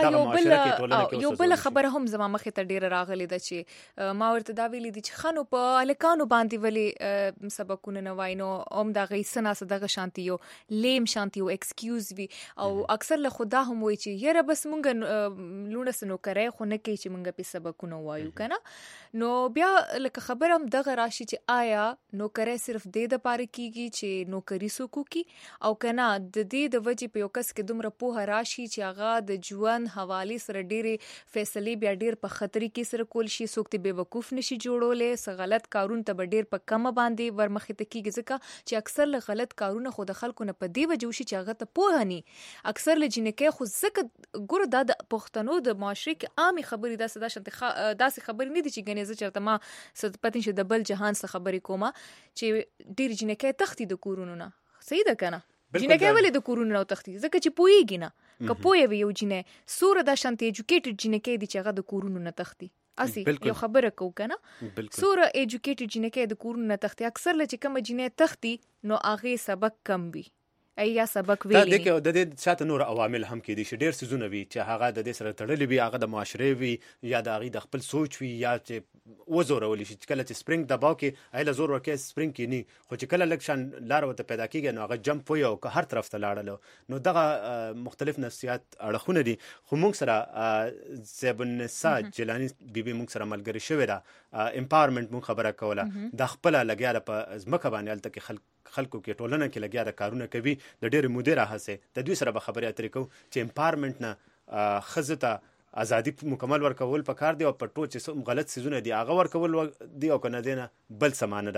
یا یو بل خبره هم زما مخې ته ډیره راغلي ده چې ما ورته دا ویلي دي چې خانو په الکانو باندې ولی سبقونه نه وای نو اوم دا غي سنا دغه شانتي یو لیم شانتي او ایکسکیوز وی او اکثر له خدا هم وای چې یره بس مونږ لونه سنو کرے خو نه کی چې مونږ په سبقونه وایو کنه نو بیا لکه خبرم دغه راشي چې آیا نو کرے صرف د پاره کیږي چې نوکری سوکو کی او کنه د دې د وجې په یو کس کې دومره په راشي چې هغه د ژوند حواله سره ډېری فیصله بیا ډېر په خطرې کې سره کول شي سوکته به وقوف نشي جوړولې س غلط کارون ته ډېر په کم باندې ورمخې ته کیږي ځکه چې اکثر له غلط کارونه خو د خلکو نه په دی وجو شي چې هغه ته پوهني اکثر له جنکه خو ځکه ګور د پښتنو د معاشري کې عامي خبرې د صدا شنت داسې خبرې نه دي چې غنې ز چرته ما ست پاتین شه د بل جهان څخه خبرې کومه چې ډیر جنکه تختی د کورونو نه صحیح ده کنه جنکه ولې د کورونو نه تختی ځکه چې پويږي نه کپوي وي یو جنې سور د شانت ایجوکیټډ جنکه دي چې هغه د کورونو نه تختی اسی یو خبره کو کنه سور ایجوکیټډ جنکه د کورونو نه تختی اکثر لچ کم جنې تختی نو هغه سبق کم وي ایا سبق ویلی دا د دې شاته نور عوامل هم کې دي چې ډېر سيزونه وي چې هغه د دې سره تړلې وي هغه د معاشره وي یا د هغه د خپل سوچ وي یا چې وزورول شي کله چې سپرینګ دباو کې ایله زور ورکې سپرینګ کې نه خو چې کله لکشن لار وته پیدا کیږي نو هغه جمپ وي او که هر طرف ته لاړل نو دغه مختلف نفسیات اړخونه دي خو موږ سره زیب النساء جیلانی بیبي موږ سره ملګری شوی دا امپاورمنت موږ خبره کوله د خپل لګیا په ځمکه باندې الته خلکو کې ټولنه کې لګیا د کارونه کوي د ډېر مدیر هڅه د دوی سره به خبرې اترې کوو چې امپاورمنت نه خزته ازادي مکمل ورکول پکار دی او په ټول چې غلط سيزونه دي هغه ورکول دی او کنه دینه بل سمانه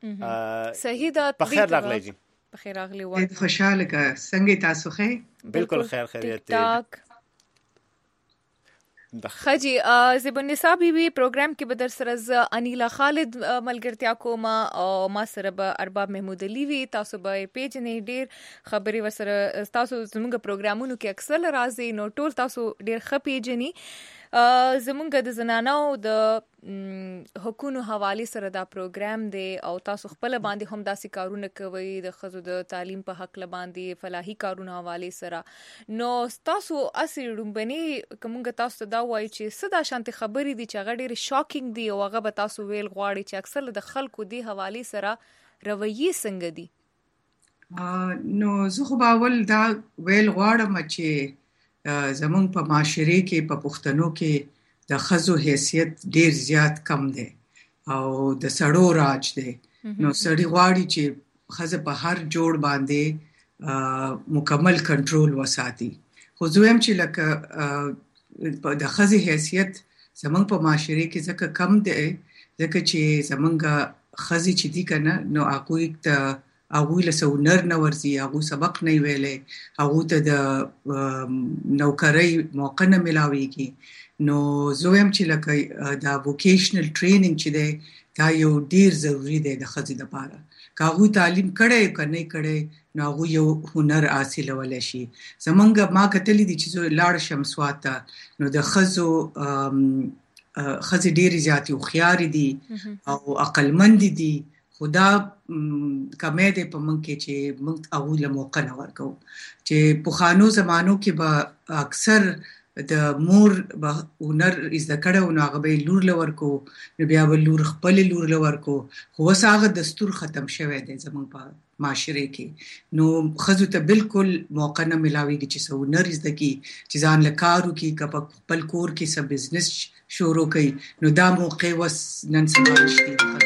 ده صحیح ده په خیر راغلی جی په خیر راغلی و خوشاله که څنګه تاسو خیر بالکل خیر خیریت ټاک خجی زبن نصابی وی پروګرام کې بدر سره ز انیلا خالد ملګرتیا کوم او ما سره به ارباب محمود علي وی. تاسو به پیجنې ډیر خبري وسره تاسو زموږ پروګرامونو کې اکثر راځي نو ټول تاسو ډیر خپېجنی زمونږ د زنانو د حقوقو حواله سره دا پروګرام دی او تاسو خپل باندې هم داسې کارونه کوي د خزو د تعلیم په حق باندې فلاحي کارونه حواله سره. نو تاسو اصلي رومبني کومه تاسو دا وایي چې صدا شانتي خبرې دي چې هغه ډېر شاکینګ دي او هغه به تاسو ویل غواړي چې اکثر د خلکو دی حواله سره رویه څنګه دي. نو زه خو باول دا ویل غواړم چې زمون په معاشره کې په پښتنو کې د خزو حیثیت ډیر زیات کم دی او د سړو راج دی. نو سړی غواړي چې خزه په هر جوړ باندې مکمل کنټرول وساتي. خو زویم چې لکه د خزې حیثیت زمون په معاشره کې ځکه کم دی ځکه چې زمونږ خزې چې دي کنه نو هغه له سونر نه ورزي هغه سبق نه ویلې هغه ته د نوکرۍ موقع نه ملاويږي. نو زویم چې لکه دا ووکیشنل ټریننګ چې دی دا یو ډیر ضروری دی د خزې لپاره. کاغو تعلیم کړي کنه کړي نو هغه یو هنر حاصلولای شي. زمونږ ما کتلې دي چې لاړ شمسواته نو د خزې ډیر زیات خيار دي او عقلمند دي. خدا کمې ده په مونږ کې چې مونږ هغه له موقع نه ورکو چې په خانو زمانو کې به اکثر د مور به هنر از د کړه نو هغه به لور لورکو نو بیا به لور خپل لور لورکو. خو وساغه دستور ختم شوه دی زمون په معاشره کې نو خزو ته بالکل موقع نه ملاويږي چې سو هنر از د کی چې ځان لکارو کې کپ خپل کور کې سب بزنس شروع کړي نو دا موقع وس نن سبا نشته.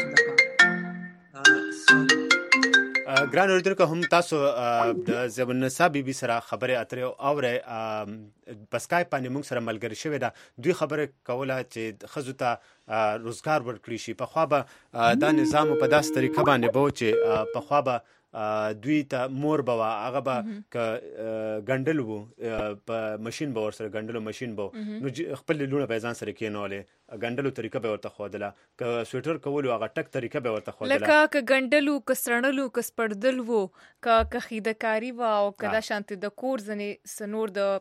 ګران اوریدونکو هم تاسو د زبن نصابی بي سره خبره اترې اوره په سکایپ باندې موږ سره ملګری شوی دا دوی خبره کوله چې خزو ته روزګار ورکړي شي. په خوا به دا نظام په داسې طریقه باندې بو چې په خوا به دوی ته مور بوا هغه به ک ګندل وو په ماشين به ور سره ګندلو ماشين بو نو خپل لونه به ځان سره کېنولې ګندلو طریقه به ورته خودله ک سویټر کول هغه ټک طریقه به ورته خودله لکه ک ګندلو ک سرنلو ک سپړدل وو ک خیدکاری وا او کدا شانت د کور زنه سنور د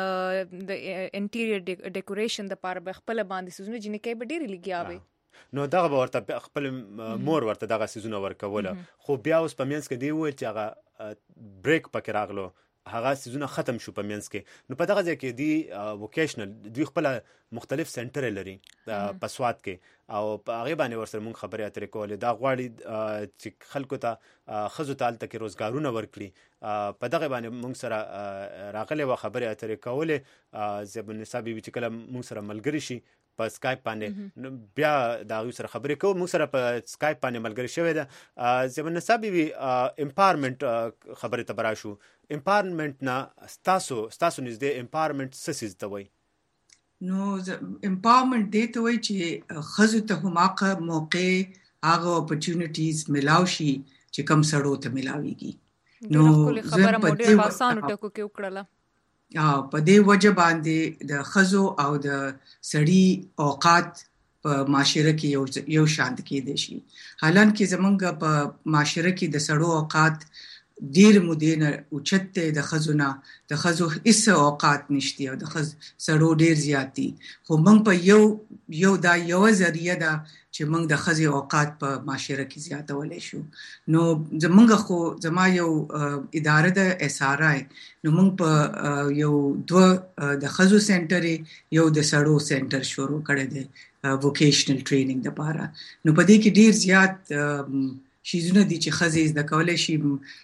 انټیریئر ډیکوریشن د پاره خپل باندې سوزنه جنې کې به ډېری لګیاوي. نو دغه به ورته خپل مور ورته دغه سيزونه ورکوله. خو بیا اوس په مینس کې دی و چې هغه بریک پکې راغلو هغه سيزونه ختم شو په مینس کې. نو په دغه ځای کې دی ووکیشنل دوی خپل مختلف سنټر لري په سواد کې او په هغه باندې ورسره مونږ خبرې اترې کولې. دا غواړي چې خلکو ته خزو ته الته کې روزګارونه ورکړي. په دغه باندې مونږ سره راغلي و خبرې اترې کولې. زبن نصابی چې کله مونږ سره ملګری شي په سکایپ باندې بیا دا یو سره خبرې کوو. موږ سره په سکایپ باندې ملګری شوی ده زبن نصابی وی امپاورمنت خبرې ته براشو. امپاورمنت نه تاسو نږدې امپاورمنت څه څه ته وای؟ نو امپاورمنت دی ته وای چې خزو ته هماقه موقع هغه اپورچونټیز ملاو شي چې کم سړو ته ملاويږي. نو خبره مو ډېر آسان ټکو کې وکړه. په دې وجه باندې د خزو او د سړی اوقات په معاشره کې یو شان کې دي شي. حالانکه زمونږ په معاشره کې د سړو اوقات ډیر مودینه اوچته د خزونه د خزو هیڅ اوقات نشتی او د سړو ډیر زیاتی. خو موږ په یو دا یو ذریعہ ده چې موږ د خزي اوقات په معاشره کې زیاتولای شو. نو زمونږ خو زما یو اداره د SRI نو موږ په یو دوه د خزو سنټر یو د سړو سنټر شروع کړی دی ووکیشنل ټریننګ لپاره. نو په دې کې ډیر زیات شیزونه دي چې خزې د کولای شي.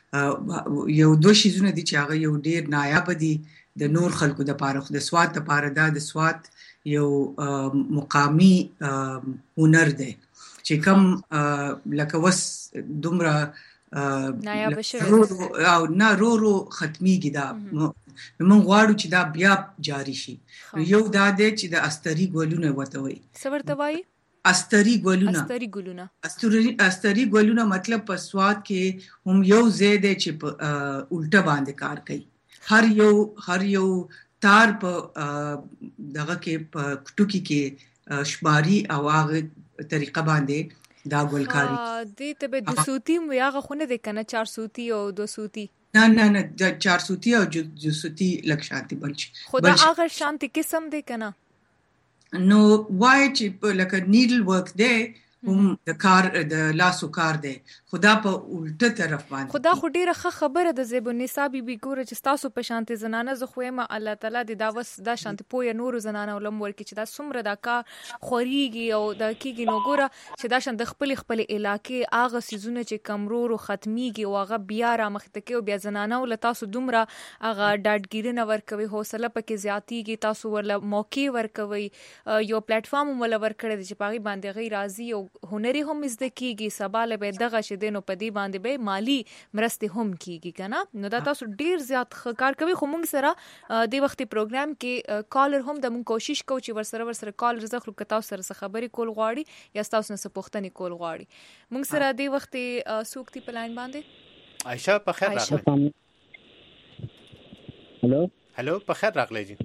یو دوه شیزونه دي چې هغه یو ډیر نایاب دي د نور خلکو د پاره. خو د سواد د پاره د سواد یو مقامی هنر دی چې کم لکه وس دومره نایاب شوی او نه رو ختمیږي. دا موږ غواړو چې دا بیا جاری شي. یو دا دی چې د استری ګولونه وته وي. څه ورته وایي؟ استری ګولونه مطلب په سواد کې هم یو زیاده چې الټه باندې کار کوي. هر یو تار په دغه کې په ټوکی کې شماري او هغه طریقه باندې دا ګلکاری دې ته به 2 سوتی مو یاغه خونه د کنه 4 سوتی او 2 سوتی نه 4 سوتی او 2 سوتی لک شانتي بلچ خدا هغه شانتي قسم دی کنه نو وای چې لکه نیډل ورک دی هم د کار د لاسو کار دی خدا په الټه طرف باندې خدا خو ډیره خبره د زیبونیسا بیبي ګوره چې تاسو په شانتي زنانه زه خو ما الله تعالی د داوس دا شانتي پوی نور زنانه ولم ورکی چې دا سمره دا کا خوريږي او دا کیږي نو ګوره چې دا شان د خپل علاقې اغه سيزونه چې کمرور او ختميږي او هغه بیا را مخته کې او بیا زنانه ول تاسو دومره هغه ډاډګیرنه ورکوي حوصله پکې زیاتیږي تاسو ول موقع ورکوي یو پلیټ فارم ول ورکړی چې پاغي باندې غي راضي او هنري هم زده کیږي سباله به دغه شیدنو په دی باندې به مالی مرسته هم کیږي کنه نو دا تاسو ډیر زیات کار کوي خو موږ سره د وختي پروګرام کې کالر هم د موږ کوشش کوو چې ورسره کالر زخرو کتاو سره خبري کول غواړي یا تاسو نه پوښتنه کول غواړي موږ سره د وختي سوکتي پلاین باندې عائشہ په خیر راغلی هلو په خیر راغلی جی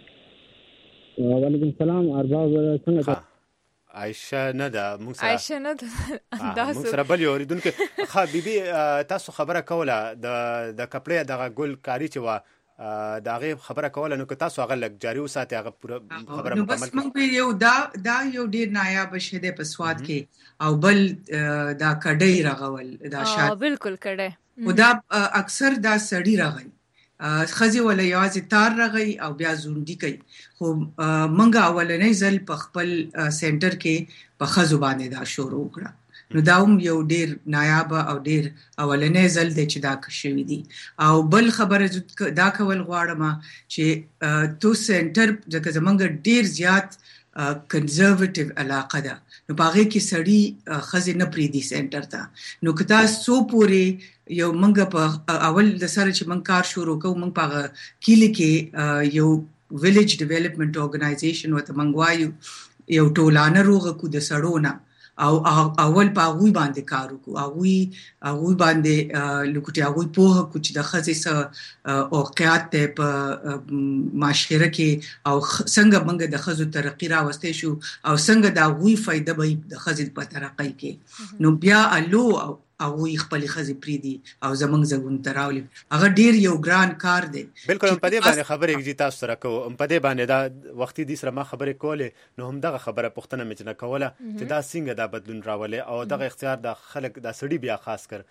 وعلیکم السلام ارباب څنګه عائشہ نه دا موږ سره عائشہ نه دا موږ سره بل یو ریدونکو ښه بیبي تاسو خبره کوله د کپړې دغه ګل کاری چې وا دغه خبره کوله نو که تاسو هغه لګ جاری وساتئ هغه پوره خبره مکمل بس موږ یو دا یو ډیر نایاب شه د پسواد کې او بل دا کډی راغول دا شات بالکل کډی او دا اکثر دا سړی راغی خزي ولا یوازې تار راغی او بیا زوندی کوي خو منګه اولنې ځل په خپل سنټر کې په خزو باندې دا شروع وکړه نو دا هم یو ډیر نایاب او ډیر اولنې ځل دی چې دا شوی دی او بل خبره دا کول غواړم چې تو سنټر ځکه زمونږ ډیر زیات کنزرویټیو علاقه ده نو باغې کې سړی خزي نه پریدي سنټر ته نو کتا سو پورې یو منګه په اول د سره چې من کار شروع کوم من په کلی کې یو ویلیج ډیولپمنٹ اورګنایزیشن وته منګوایو یو ټولانه روغه کو د سړونه او اول په غوي باندې کار وکړو غوي باندې لکه هغه په کوچ د خزي سره اوقات په معاشره کې او څنګه موږ د خزو ترقی راوستي شو او څنګه دا غوي فائدہ به د خزي په ترقی کې نو بیا الو او خپل خزي پریدي او زمنګ زګون تراولي هغه ډیر یو ګران کار دی بالکل په دې باندې خبرې کیږي تاسو سره کوم په دې باندې دا وختي دي سره ما خبرې کولې نو هم دغه خبره پښتنه مې نه کوله چې دا څنګه دا بدلون راولي او دغه اختیار د خلک د سړي بیا خاص کر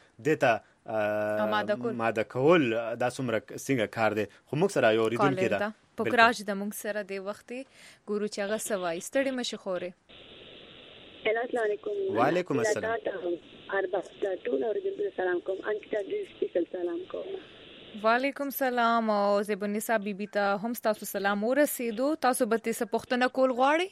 دیتا ماده کول دا څومره څنګه کار دی خو موږ سره یو ریدون کې دا پکراج د موږ سره د وختي ګورو چې هغه سوای ستړي مشخوره السلام علیکم وعلیکم السلام اربع ټول اوریدونکو سلام کوم انکتا دې سپیشل سلام کوم وعلیکم السلام او زبونیسا بیبي ته هم تاسو سلام ورسېدو تاسو به تاسو پښتنه کول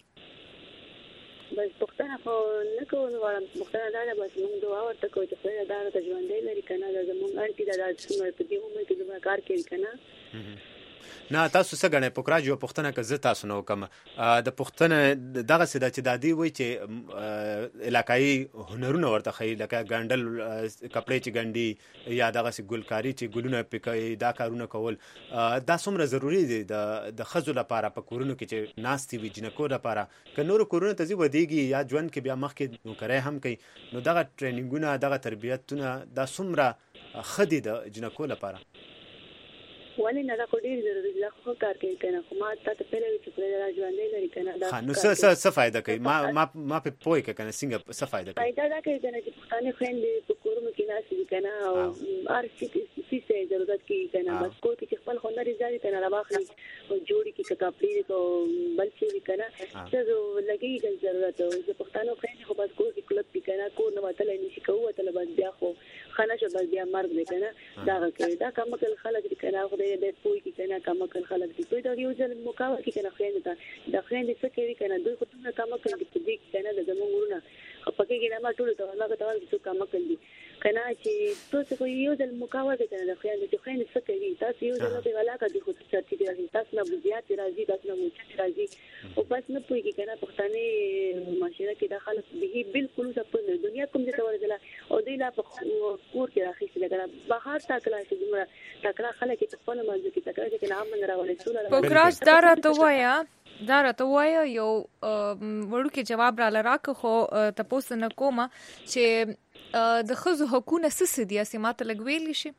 غواړي بس پښتنه خو نه کوم غواړم پښتنه دا بس موږ دعا ورته کوو چې خدای دا ته ژوندې لري کنه دا زموږ انټي دا څومره په دې عمر کې زما کار کوي کنه نه تاسو څه غنې پوکراج یو پښتنه که زه تاسو نو کوم د پښتنه دغه سده چې دادی وای چې علاقائی هنرونه ورته خې لکه ګاندل کپړې چې ګنډي یا دغه سي ګلکاری چې ګلونه پکې دا کارونه کول دا څومره ضروری دي د خزو لپاره په کورونو کې چې ناستي وي جنکو لپاره که نور کورونه ته ودیږي یا ژوند کې بیا مخ کې نوکرای هم کوي نو دغه ټریننګونه دغه تربیتونه دا څومره خدي د جنکو لپاره ولې نه دا خو ډیر ضروري ده خو کار کوي کنه خو ما ته پهله چې پر راځوندې لري کنه دا نو څه فائدہ کوي ما په پوي کنه څنګه څه فائدہ کوي فائدہ دا کوي کنه چې پښتانه خويندې په کورونو کې ناسي کنه او هر څه ضرورت کوي کنه بس کوی چې خپل هنر زیات کنه راوخلي او جوړي کې کاپړي کو بل څه کنه څه لګي د ضرورت او چې پښتانه خويندې خو بس کوی کې کلب کې کنه کور نه وتل نشي کوو ته بس بیا خو خانه شو بس بیا مرګ نه کنه دا کوي دا کوم کله خلک کنه خو د پوي کې کنه کوم کله خلک دي دا یو ځل مقاومت کې کنه خويندې دا خويندې څه کوي کنه دوی خو څنګه کوم کوي چې دې کنه د زموږ ورونه پکې کې نه ما ټول ته ما ته څه کوم کوي کنه چې تاسو یو ځل مقاومت کنه د خويندې چې خويندې څه کوي تاسو یو ځل په علاقه دي خو چې دې تاسو نه بزیات راځي تاسو نه موچ راځي او بس نه پوي کې کنه پښتانه معاشره کې داخله به بالکل څه په دنیا کوم دي ته ورغله او دوی لا په کور کې راخي چې کنه بهر تکلا چې دومره تکلا خلک په خپل منځ کې تکلا چې نه امن راولي ټول پوکراش دا راته وایا یو وړوکی جواب را لراکه خو تاسو نه کومه چې د خزو حقوقونه څه دي سیمات لګویلی شي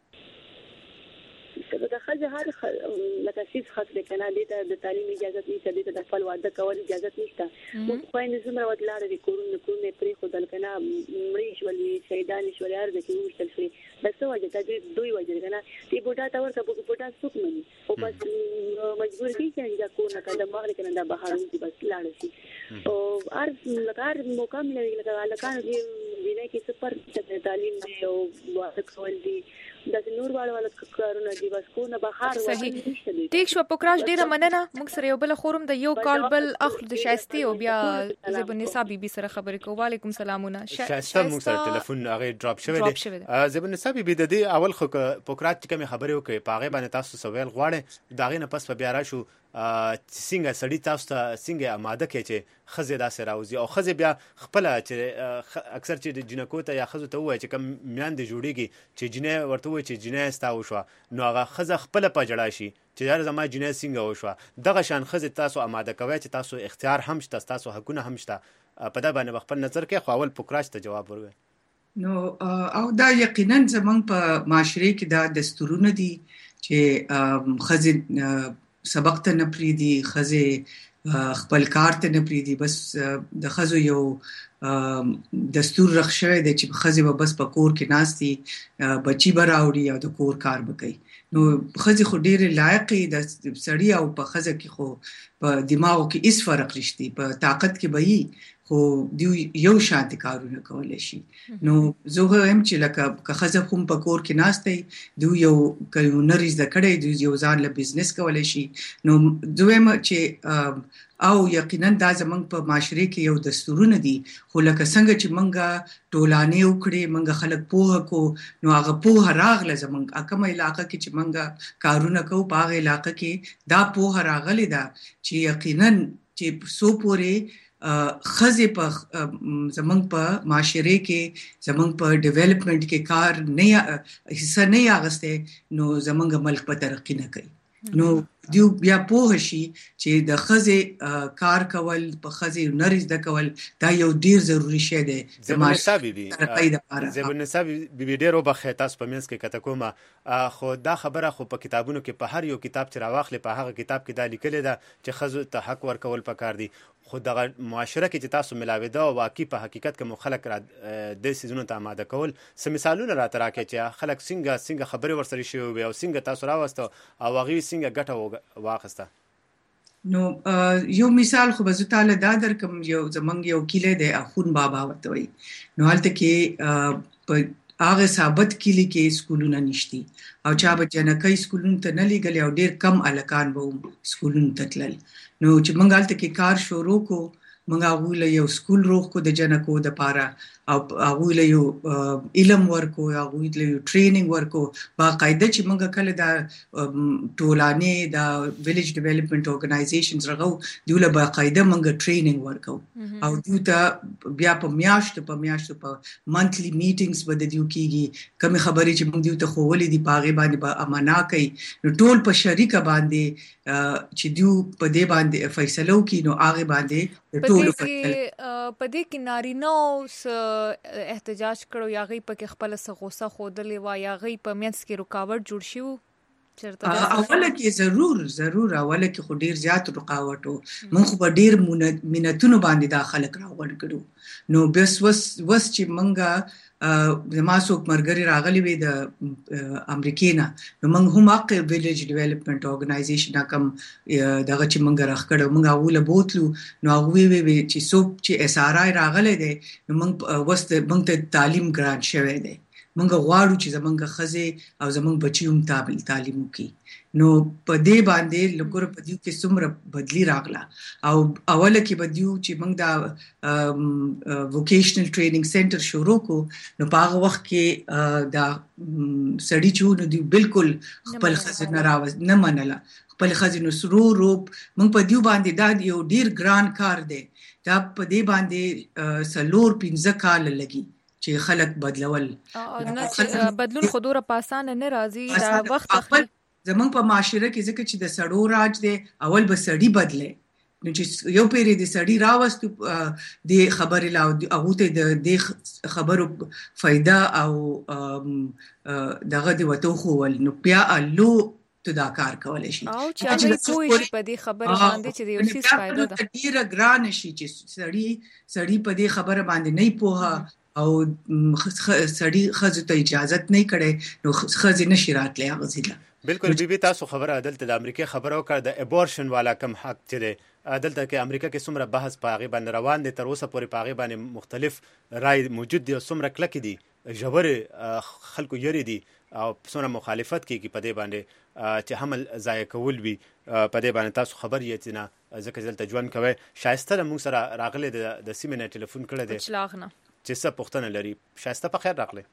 د خځه هر لکه سیس خاطر کنه د تعلیم اجازه نشته د خپل واده کول اجازه نشته مو خويند زمره ودلاړ دي کورونه پرې خدل کنه مریش ولي شهیدان شولې ارزه کې وشتل شي بس وجه د دوی وجه کنه تی بوډا تا ورته بوډا څوک مني او بس مجبور دي چې دا کو نه کده مغرب کنه د بهارون دي بس لاړ شي او ار موقع ملي لکه لکان دي نه کې سپر تعلیم دی او واده کول دي د نور والا کارونه دي بس کو نه بهار صحیح ټیک شو پوکراش ډیره مننه موږ سره یو بل خورم د یو کال بل اخر د شایستي او بیا زبنسا بي سره خبرې کوم وعلیکم سلامونه شایسته موږ سره ټلیفون هغه ډراپ شوی دی زبنسا بي د دې اول خو پوکراش کوم خبرې وکي پاغه باندې تاسو سوال غواړي داغه نه پس په بیا راشو څنګه سړی تاسو ته څنګه آماده کې چې خزه داسې راوځي او خزه بیا خپل چې اکثر چې جنکو ته یا خزه ته وای چې کم میان دي جوړیږي چې جنې ورته وای چې جنې استاو شو نو هغه خزه خپل په جړا شي چې هر زما جنې څنګه وشو دغه شان خزه تاسو آماده کوي چې تاسو اختیار هم شته تاسو حقونه هم شته په دا باندې خپل نظر کې خو اول پوکراش ته جواب ورکړي نو او دا یقینا زمونږ په معاشره کې دا دستورونه دي چې خزه سبق ته نه پریدي خزه خپل کار ته نه پریدي بس د خزو یو دستور رخصوي د چې خزه به بس په کور کې ناشتي بچي براوړي او د کور کار وکړي نو خزه خو ډېر لایق د سړی او په خزه کې خو په دماغ کې هیڅ فرق نشته په طاقت کې به خو دی یو شانت کارونه کولای شي نو زه هم چې لکه خزه کوم په کور کې ناشته دی یو کلونریز د کړي دی یو ځان له بزنس کولای شي نو دویم چې او یقینا دا زمنګ په معاشره کې یو دستورونه دي خو لکه څنګه چې منګه ټولانه وکړي منګه خلک پوهه کو نو هغه پوهه راغله زمنګ کومه علاقه کې چې منګه کارونه کو په هغه علاقه کې دا پوهه راغله دا چې یقینا چې سو پورې خزه په زمنګ په معاشره کې زمنګ په ډیولپمنٹ کې کار نه حصہ نه اغسته نو زمنګ ملک په ترقی نه کوي نو دیو بیا پوه شي چې د خزه کار کول په خزه نریز د کول دا یو ډیر ضروری شی دی زبنسا بي ډیرو بخه تاسو په منځ کې کته کومه خو دا خبره خو په کتابونو کې په هر یو کتاب چې راوخلې په هغه کتاب کې دا لیکل ده چې خزو ته حق ورکول پکار دي خو دغه معاشره کې چې تاسو ملاوي دا واقعي په حقیقت کې مخالک را د سيزونو ته آماده کول سم مثالونه را تراکه چې خلک څنګه خبرې ورسره شي او څنګه تاسو راوسته او هغه څنګه ګټه واخسته نو یو مثال خو بزو تعالی دا درکم یو زمنګ یو کله د اخون بابا ورته وي نو حالت کې په هغه ثابت کلی کې سکولونه نشتی او چا به جنکې سکولونه ته نه لګل او ډیر کم الکان وو سکولونه ته تلل نو چې منګ حالت کې کار شروع کو منګه غوله یو سکول روغ کو د جنکو د پاره او غوله یو علم ورکو او غوله یو ټریننګ ورکو باقاعده چې منګه کله دا ټولانه دا ویلیج ډیولپمنٹ اورګنایزیشنز راغو دیوله باقاعده منګه ټریننګ ورکو او دیو ته بیا په میاشت په منثلی میټینګز بده دیو کیږي کوم خبرې چې موږ دیو ته خولې دی پاغه باندې به امانا کوي نو ټول په شریکه باندې چې دیو په دې باندې فیصلو کوي نو هغه باندې پدې کې نارینه احتجاج کړو یا غي په خپل غوسه خودلې وا یا غي په منځ کې رکاوټ جوړ شي اوله کې ضرور اوله کې خو ډیر زیات رکاوټ وو مونږ په ډیر مینتونو باندې داخله کراوړ کړو نو بس وس چې مونږه زما څوک مرګري راغلي وي د امریکا نه نو موږ هم حق ویلیج ډیولپمنٹ اورګنایزیشن کوم دغه چې موږ راخکړو موږ اوله بوتلو نو هغه وی چې څوک چې اس ار آی راغلي دي نو موږ وسته موږ ته تعلیم ګران شوی دی موږ غواړو چې زمونږ خزه او زمونږ بچي هم تعلیم وکړي نو په دې باندې لګور په دې کې څومره بدلی راغله او اوله کې بدیو چې موږ دا ووکیشنل ټریننګ سنټر شروع کو نو په هغه وخت کې دا سړی چې نو دی بالکل خپل خزه نه منله خپل خزه نو سرور موږ په دې باندې دا یو ډیر ګران کار دی دا په دې باندې سلور 15 کال لګي چې خلک بدلول بدلون خودوره پاسانه نه راځي دا وخت اخلي. زمونږ په معاشره کې ځکه چې د سړو راج دی اول به سړی بدله نو چې یو پیری د سړی راوستو د خبرې لا هغه ته د خبرو فائدہ او دغه دی وته خول نو بیا الو ته دا کار کولای شي او چې کوی په دې خبره باندې چې د یو څه فائدہ ده ډیره ګران شي چې سړی په دې خبره باندې نه پوها او سړی خزه ته اجازه نه کړي نو خزه نشي راتلې هغه ځله. بالکل بیبي تاسو خبره عدالت د امریکا خبره وکړه د ابورشن والا کم حق چې عدالت کې امریکا کې څومره بحث پاغي باندې روان دي تر اوسه پورې پاغي باندې مختلف رائے موجود دي او څومره کلک دي جبر خلکو یری دي او څومره مخالفت کوي په دې باندې چې حمل ضایع کول وي په دې باندې تاسو خبر یې چې نه ځکه ځل تجوان کوي شایسته موږ سره راغله د سیمه نه ټلیفون کړی دی چلاغنه چې څه پوښتنه لري. شایسته په خیر راغله.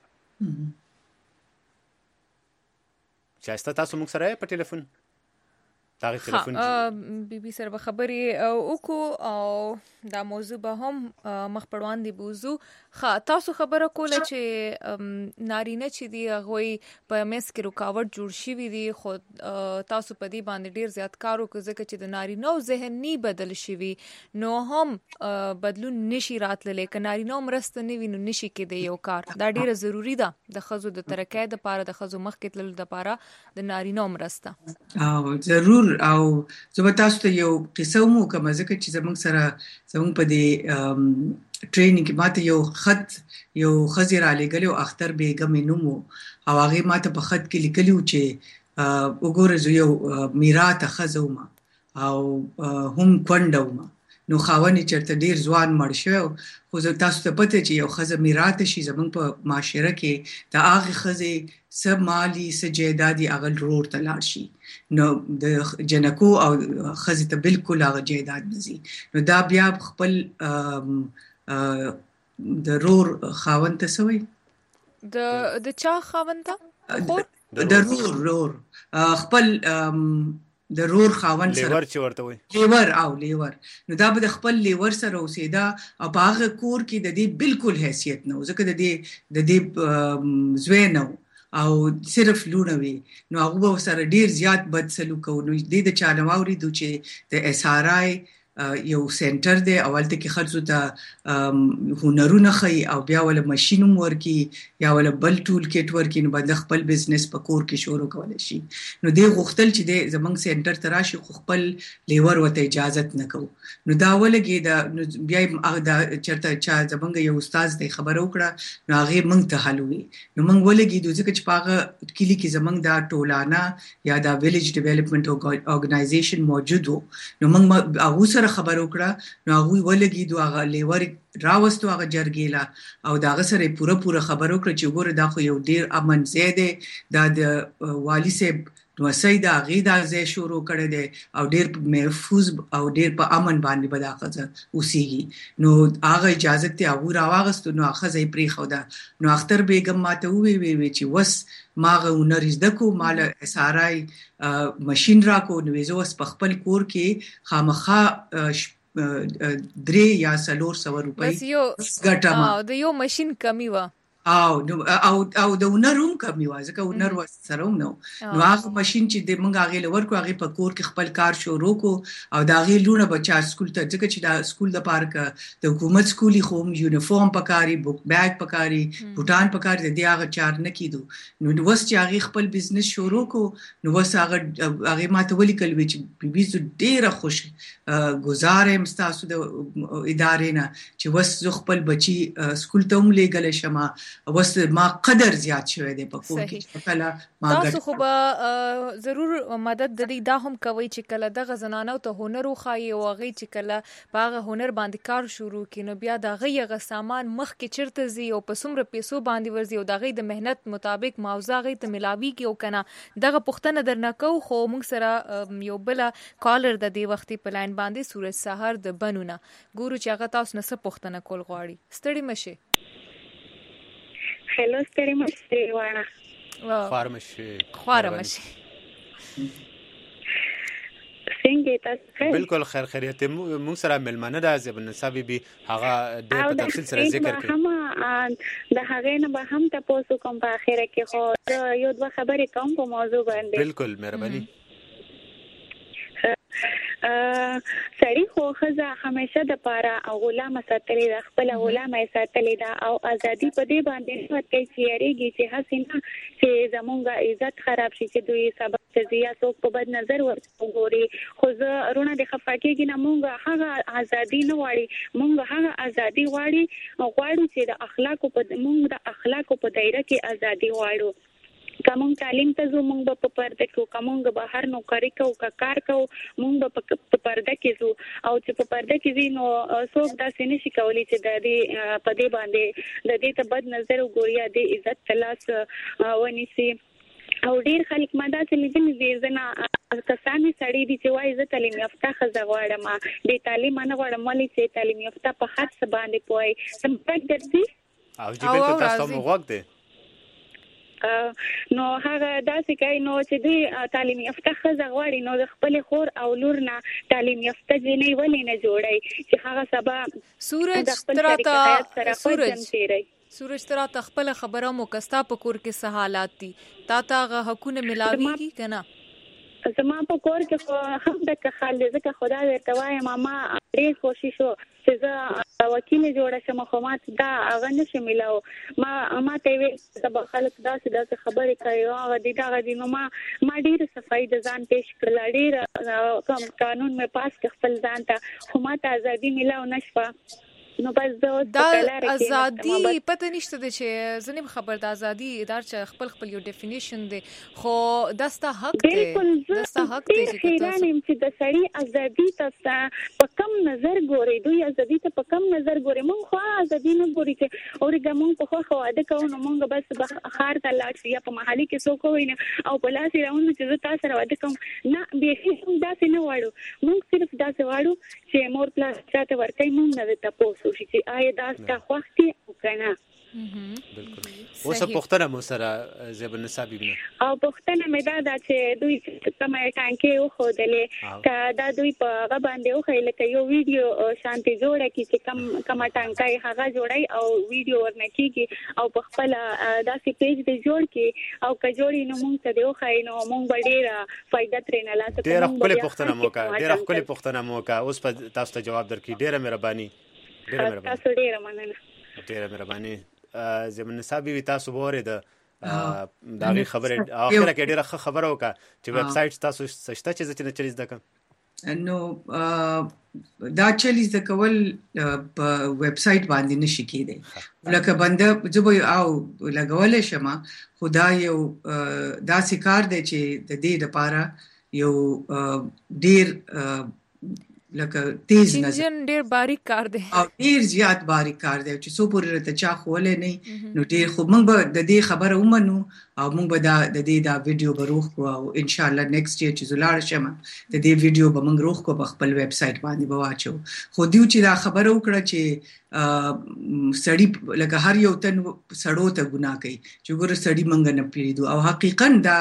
شایسته تاسو موږ سره په ټلیفون تاغي ټلیفون بي بي سره خبرې وکړو او دا موضوع به هم مخ پړوان دی بوزو. تاسو خبره کوله چې نارینه چې دی غوي په مس کې رکاوټ جوړ شي وي خو تاسو په دې باندې ډیر زیات کارو کوي ځکه چې د نارینه ذهن نی بدل شي وي نو هم بدلون نشي راتللی ک نارینه مرسته نه ویني نشي کېدی یو کار دا ډیره ضروری ده د خزو د ترقې د پاره د خزو مخ کې تل د پاره د نارینه مرسته او ضرور. او زه به تاسو ته یو قصه مو کوم ځکه چې زموږ په دې ټریننګ کې ماته یو خزر علی ګلو اختر بیگم نومو او هغه ماته په خط کې لیکلو چې وګوره زه یو میراث خزوم او هم کونډوم نو خاوني چرته ډیر ځوان مړ شو خو زه تاسو ته پته چې یو خزه میراث شي زمونږ په معاشره کې د هغه خزه سب مالی سجیدادی اغل رور تلار شي نو د جنکو او خزه ته بالکل هغه جیداد نزي نو دا بیا خپل د رور خاوند ته سوي د چا خاوند ته د رور خپل د رور خاوند سره لیور چې ورته وي لیور نو دا به د خپل لیور سره اوسېدا او هغه کور کې د دې بالکل حیثیت نه ځکه د دې زوی نه او صرف لونه وي نو هغه سره ډیر زیات بد سلوک نو د چانواوري د چې د اس ار آی یو سنټر دی اولته کې خرڅو ته هنرونه خي او بیا ول ماشين ورکی یا ول بل ټول کټ ورکی نو باندې خپل بزنس په کور کې شروع کول شي نو دی غختل چې د زمنګ سنټر تراشي خپل لیور وته اجازه نه کو نو دا ولګي دا بیا دا چرته چا زمنګ یو استاد دی خبر وکړه نو هغه مونږ ته حلوي نو مونږ ولګي د ځکه چې پاغه کلی کې زمنګ دا ټولانه یا دا ویلیج ډیولپمنٹ اورګنایزیشن موجود نو مونږ هغه خبر وکړه نو هغه ولګي دوه لیور راوستو هغه جرګیلا او دا غسر پوره خبر وکړه چې ګوره دا خو یو ډیر امن زیاده دا د والی صاحب نو سیدا غیدا زې شروع کړی دی او ډیر محفوظ او ډیر په امن باندې بداخذ اوسېږي نو هغه اجازه ته هغه راوغست نو هغه ځای پری خو دا نو اختر بیگم ماته وی چې وس ماغه ونریز دکو مال اس ار آی ماشين راکو نو زه وس په خپل کور کې خامخا 3 یا 400 روپۍ ګټم او د یو ماشين کمی و او د ونروم کمی و ځکه ونر سره نو هغه ماشين چې د منګه غیله ورکو هغه په کور کې خپل کار شروع کو او دا غی لونه بچا سکول ته ځکه چې دا سکول د پارک د حکومت سکولي خو یونیفارم پکاري بوک بیگ پکاري بوتان پکاري د هغه چار نه کیدو نو وس چې هغه خپل بزنس شروع کو نو وس هغه ماته ولیکل وی چې بیبي ډیره خوش گزارم تاسو د ادارې نه چې وس خپل بچي سکول ته هم لګل شمه وس ما قدر زیات شوی دی په کور کې کله ما تاسو خو به ضرور مدد د دې دا هم کوي چې کله د غزنانو ته هنر وخایي او غي چې کله باغه هنر باندې کار شروع کینو بیا د غي سامان مخ کې چرته زی او په سمره پیسو باندې ورزي او د غي د مهنت مطابق معاوضه غي ته ملاوي کې او کنه دغه پښتنه درنه کو خو موږ سره یو بل کالر د دې وختي په لاین باندې سورج سحر د بنونه ګورو چې هغه تاسو نه څه پښتنه کول غواړي ستړي مشه هلو ستړي مشه وانا خوارمشه څنګه تاسو بالکل خیر خیریت مو سره ملمنه د زبن نصابي به هغه د تفصیل سره ذکر کړي د هغه نه به هم تاسو کوم په اخره کې خو یو دوه خبرې کوم په موضوع باندې. بالکل مهرباني. سړی خو خزه همیشه د پاره غلامه ساتلې ده، خپل غلامه ساتلې ده او ازادي په دې باندې نه ورکړي چې یریږي چې حسینه چې زمونږ عزت خراب شي چې دوی سبب تزیا څوک په بد نظر ورګوري. خو زه رونه د خفاکیږي نه مونږ هغه ازادي نه واړي، مونږ هغه ازادي غواړو چې د اخلاقو په دایره کې ازادي غواړو. کوم تعلیم ته زو مونږ په پرده کې کومونږ به هر نو کاری کو کار کو مونږ په پرده کې زو او چې په پرده کې وینو څوک دا سینې شي کولی چې د دې په دې باندې د دې ته بد نظر وګوري، د عزت تلاش ونیسي. او ډیر خلک ماده چې لیدل دي زنه کسانې سړی دي چې وایي زه تعلیم یافته ښځه غواړم، د تعلیم نه غواړم ولې چې تعلیم یافته په هر څه باندې پوي سمپټ درځي او چې بالکل تاسو مو وخت دی نو هغه داسې کوي نو چې دوی تعلیم یافته ښځه غواړي نو د خپل خور او لور نه تعلیم یافته جنۍ ولې نه جوړي چې هغه سبا سورج تراته خپل خبره مو کستا په کور کې سہالات دي تا غ حقونه ملاويږي کنه. زما په کور کې هم د خالد ځکه خدای ورته وايي ماما ډېر کوشش چې زه وکیل جوړه شم خو ما دا هغه نشم ملاو ما ته وی سبا خلک داسې خبرې کوي هغه دي نو ما ډېر صفای د ځان پیش کړل، ډېر کوم قانون مې پاس کړ خپل ځان ته خو ما ته ازادي ملاو نشوه. نو بس دا ازادي پته نشته چې زنیم خبر د ازادي ادار چې خپل یو ډیفینیشن دی خو داستا حق دی چې د سړی ازادي تاسو په کم نظر ګوري، دوی ازادي ته په کم نظر ګوري. مونږ خو ازادي نه ګوري چې اورګه مونږ په خو واده کوو نو مونږ بس خار ته لاړ شي یا په محلي کې څوک ویني او په لاس راوند چې تاسو سره واده کوم نه به هیڅ داسې نه واړو. مونږ صرف داسې واړو چې مور پلاس چاته ورکې مونږ نه تاسو چې آیا دا کا خوختي او کنه. بالکل اوس پختنه مو سره زیب النساء بیبنه او پختنه مې دا چې دوی کومه ټانکې او خودلې دا دوی په غ باندې او خېل کې یو ویډیو شانتي جوړه کی چې کومه ټانکې هغه جوړای او ویډیو ورنکېږي او په خپل داسې پیج دې جوړ کی او کجوړي نو مونږ ته دیو خای نو مونږ ډېره فائدہ ترې نه لاسه ډېر خپل پختنه موکا اوس په تاسو ته جواب درکې ډېره مهرباني. تاسو ډېره مهرباني. زمن نصابي تاسو وره د داغي خبره اخره کې ډېره خبره وکړه چې ویب سټ تاسو سشته چې چلیز دکم نو دا چلیز د کول په ویب سټ باندې نشي کېدی لکه بنده جوب او لګول شمه خدای یو داسې کار دی چې د دې لپاره یو ډېر لکه تیز نظر ډیر باریک کار دی او ډیر زیات باریک کار دی چې څو پورې ته چا خولې نه نو ډیر خو موږ به د دې خبره ومنو او موږ به د دې دا ویډیو به روح کو او ان شاء الله نیکسټ ایئر چې زولار شمه د دې ویډیو به موږ روح کو په خپل ویب سټ باندې به واچو. خو دیو چې دا خبره وکړه چې سړی لکه هر یو تن سړو ته ګناه کوي چې ګوره سړی منګ نه پیریدو او حقیقتا دا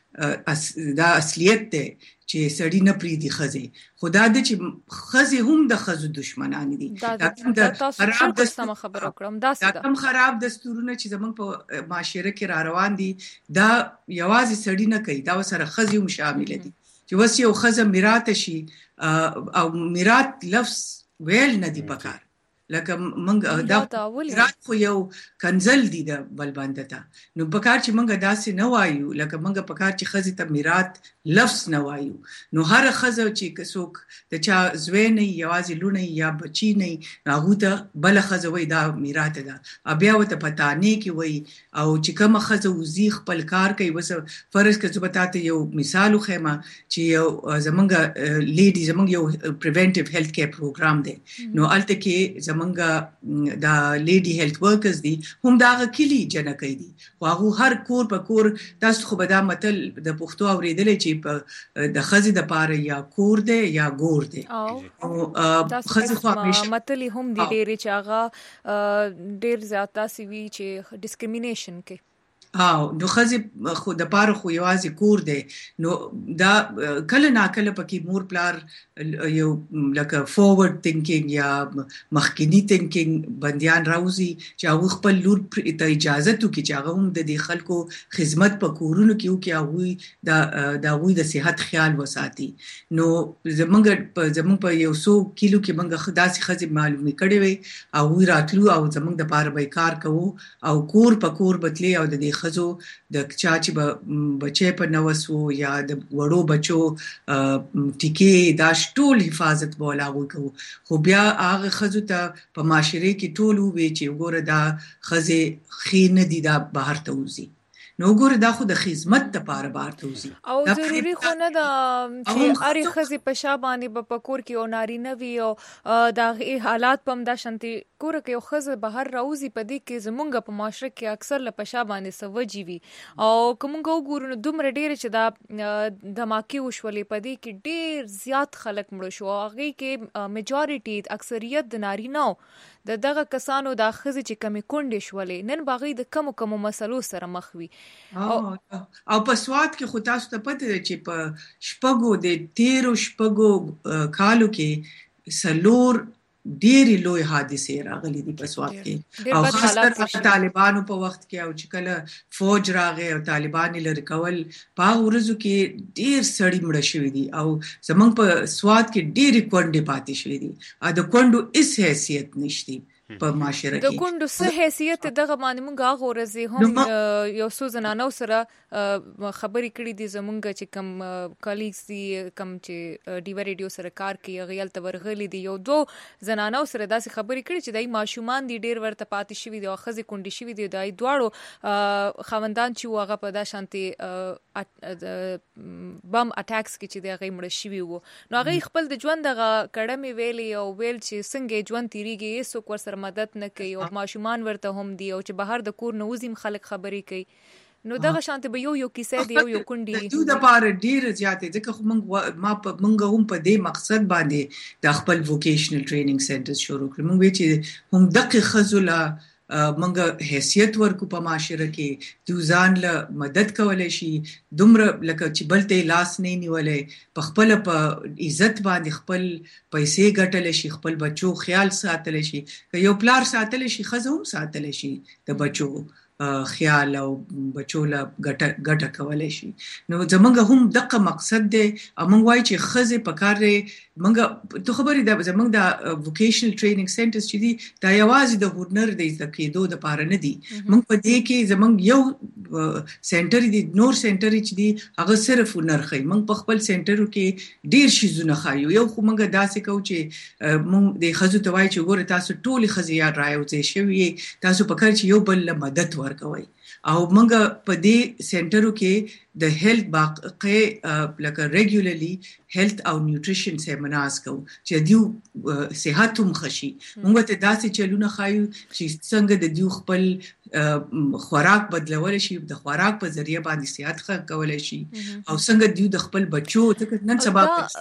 اصلیت دی چې سړی نه پریدي خزه خدا دې چې خزه هم د خزو دشمنان دي. دا خراب د سم خبرو کړم دا کم خراب دستورونه چې زمونږ په معاشره کې را روان دي دا یوازې سړی نه کوي، دا سره خزه هم شامل دي چې وس یو خزه میراث شي او میراث لفظ ویل نه دی پکار لکه منګ دا رات خو یو کنزل دي د بلبند ته نو پکار چې منګ داسې نه وایو لکه منګ پکار چې خزي ته میراث لفظ نه وایو نو هر خزه چې کڅوک د چا زوی نه یوازې لونه یا بچی نه هغه ته بل خزه وای دا میراث ده بیا وته پتا نه کی وای او چې کوم خزه وزي خپل کار کوي وس فرض کړه بتاته یو مثال خو ما چې یو زمنګ لیډي زمنګ یو پریونټیو هیلث کیر پروګرام دی نو الته کې منګه دا لیډي هیلث ورکرز دي هم دا غکلی جنکې دي واغه هر کور په کور تاسو خو به دا متل د پښتو اوریدل چې د خزي د پاره یا کور دی یا ګور دی او خزي خو متل هم دي ډېر چې هغه ډېر زیاته سی وی چې ډیسکریمینیشن کې نو خزه خو د پاره خو یوازې کور دی نو دا کله نا کله پکې مور پلار یو لکه فورورډ تھینکینګ یا مخکینی تھینکینګ بنديان راوځي چې هغه خپل لور ته اجازه تو کې چې هغه هم د دې خلکو خدمت په کورونو کې او کې هغه د صحت خیال وساتي نو زمونږ په یو سو کیلو کې موږ خداسي خزه معلومي کړې وي او راتلو او زمونږ د پاره به کار کوو او کور په کور بتلی او د دې خزو د چا چې بچي په نوسو یا د وړو بچو ټیکي دا ټول حفاظت بولا وکړو خو بیا هغه خزو ته په معاشره کې ټول وی چې وګوره دا خزه خینه دي دا بهر ته وځي نو ګوره دا خو د خدمت لپاره بار ته وځي او ضروری خو نه دا چې اری خزي په شابانې په پکور کې او ناری نه وی او دا حالات پم دا شانتي کور کې یو خزه بهر راوځي په دې کې زمونږ په معاشره کې اکثر له پشابانې سوجي وي او کومګو ګورو دومره ډیر چې دا دماکي وشولې په دې کې ډیر زیات خلک مړ شو هغه کې میجورټي اکثریت د ناری نو دغه کسانو د خزي چې کمی کونډې شولې نن باغې د کم مسلو سره مخ وي او په سواد کې خو تاسو ته پته ده چې په شپږو د 13 شپږو کالو کې سلور ډېری لوی حادثه راغلي دي په سواد کې او خاصه طالبانو په وخت کې او چې کله فوج راغی او طالبان لری کول په ورځو کې ډېر سړی مړ شوی دي او زمونږ په سواد کې ډېری کونډې پاتې شوی دي د کونډو هیڅ حیثیت نشته په معاشره کې د کونډو څه حیثیت دغه باندې مونږ هغه ورځې هم یو څو زنانو سره خبرې کړې دي زمونږ چې کم کالیګز دي کم چې ډیو ریډیو سره کار کوي غیل ته ورغلي دي یو دو زنانو سره داسې خبرې کړې چې دای ماشومان دي ډیر ورته پاتې شوی دي او خزي کونډې شوی دي دای دواړو خوندان چې هغه په دا شانتي بم اٹیکس کې چې دغه مړ شوی وو نو هغه خپل د ژوند دغه کړمې ویلي او ویل چې څنګه ژوند تیریږي هیڅ څوک ورسره مدد نه کوي او ماشومان ورته هم دي او چې بهر د کور نوزیم خلک خبرې کوي نو دغه شانته به یو کیسه دی یو کونډي د دوه لپاره ډیر زیاتې ځکه خو موږ هم په دې مقصد باندې د خپل ووکیشنل ټریننګ سنټرز شروع کړل موږ چې هم دغه خزله منګه حیثیت ورکو په معاشره کې د ځان له مدد کولای شي دومره لکه چې بلته لاس نه نیولې په خپل په عزت باندې خپل پیسې ګټل شي خپل بچو خیال ساتل شي که یو پلار ساتل شي خزه هم ساتل شي د بچو خیال او بچو له ګټه کولای شي نو زمونږ هم دغه مقصد دی موږ وایي چې خزه په کار موږ ته خبرې ده زمونږ د ووکیشنل ټریننګ سنټرز چې دي دا یوازې د هنر د زده کېدو د پاره نه دي موږ په دې کې زمونږ یو سنټر دي نور سنټر چې دي هغه صرف هنر خي موږ په خپل سنټرو کې ډیر شیزونه خایو یو خو موږ داسې کوو چې موږ د خزو ته وایي چې ګوره تاسو ټول خزيات رايوځي شوی تاسو په کار چې یو بل مدد ورکوي او موږ په دې سنټرو کې د هیلث باقي لکه ریګولرلی هیلث او نیوټریشن سیمینارز کوو چې دیو صحت هم خشي موږ ته داسې چلونه خایو چې څنګه د دیو خپل خوراک بدلول شي د خوراک په ذریعہ باندې صحت ښه کولای شي او څنګه دیو د خپل بچو ته نن سبا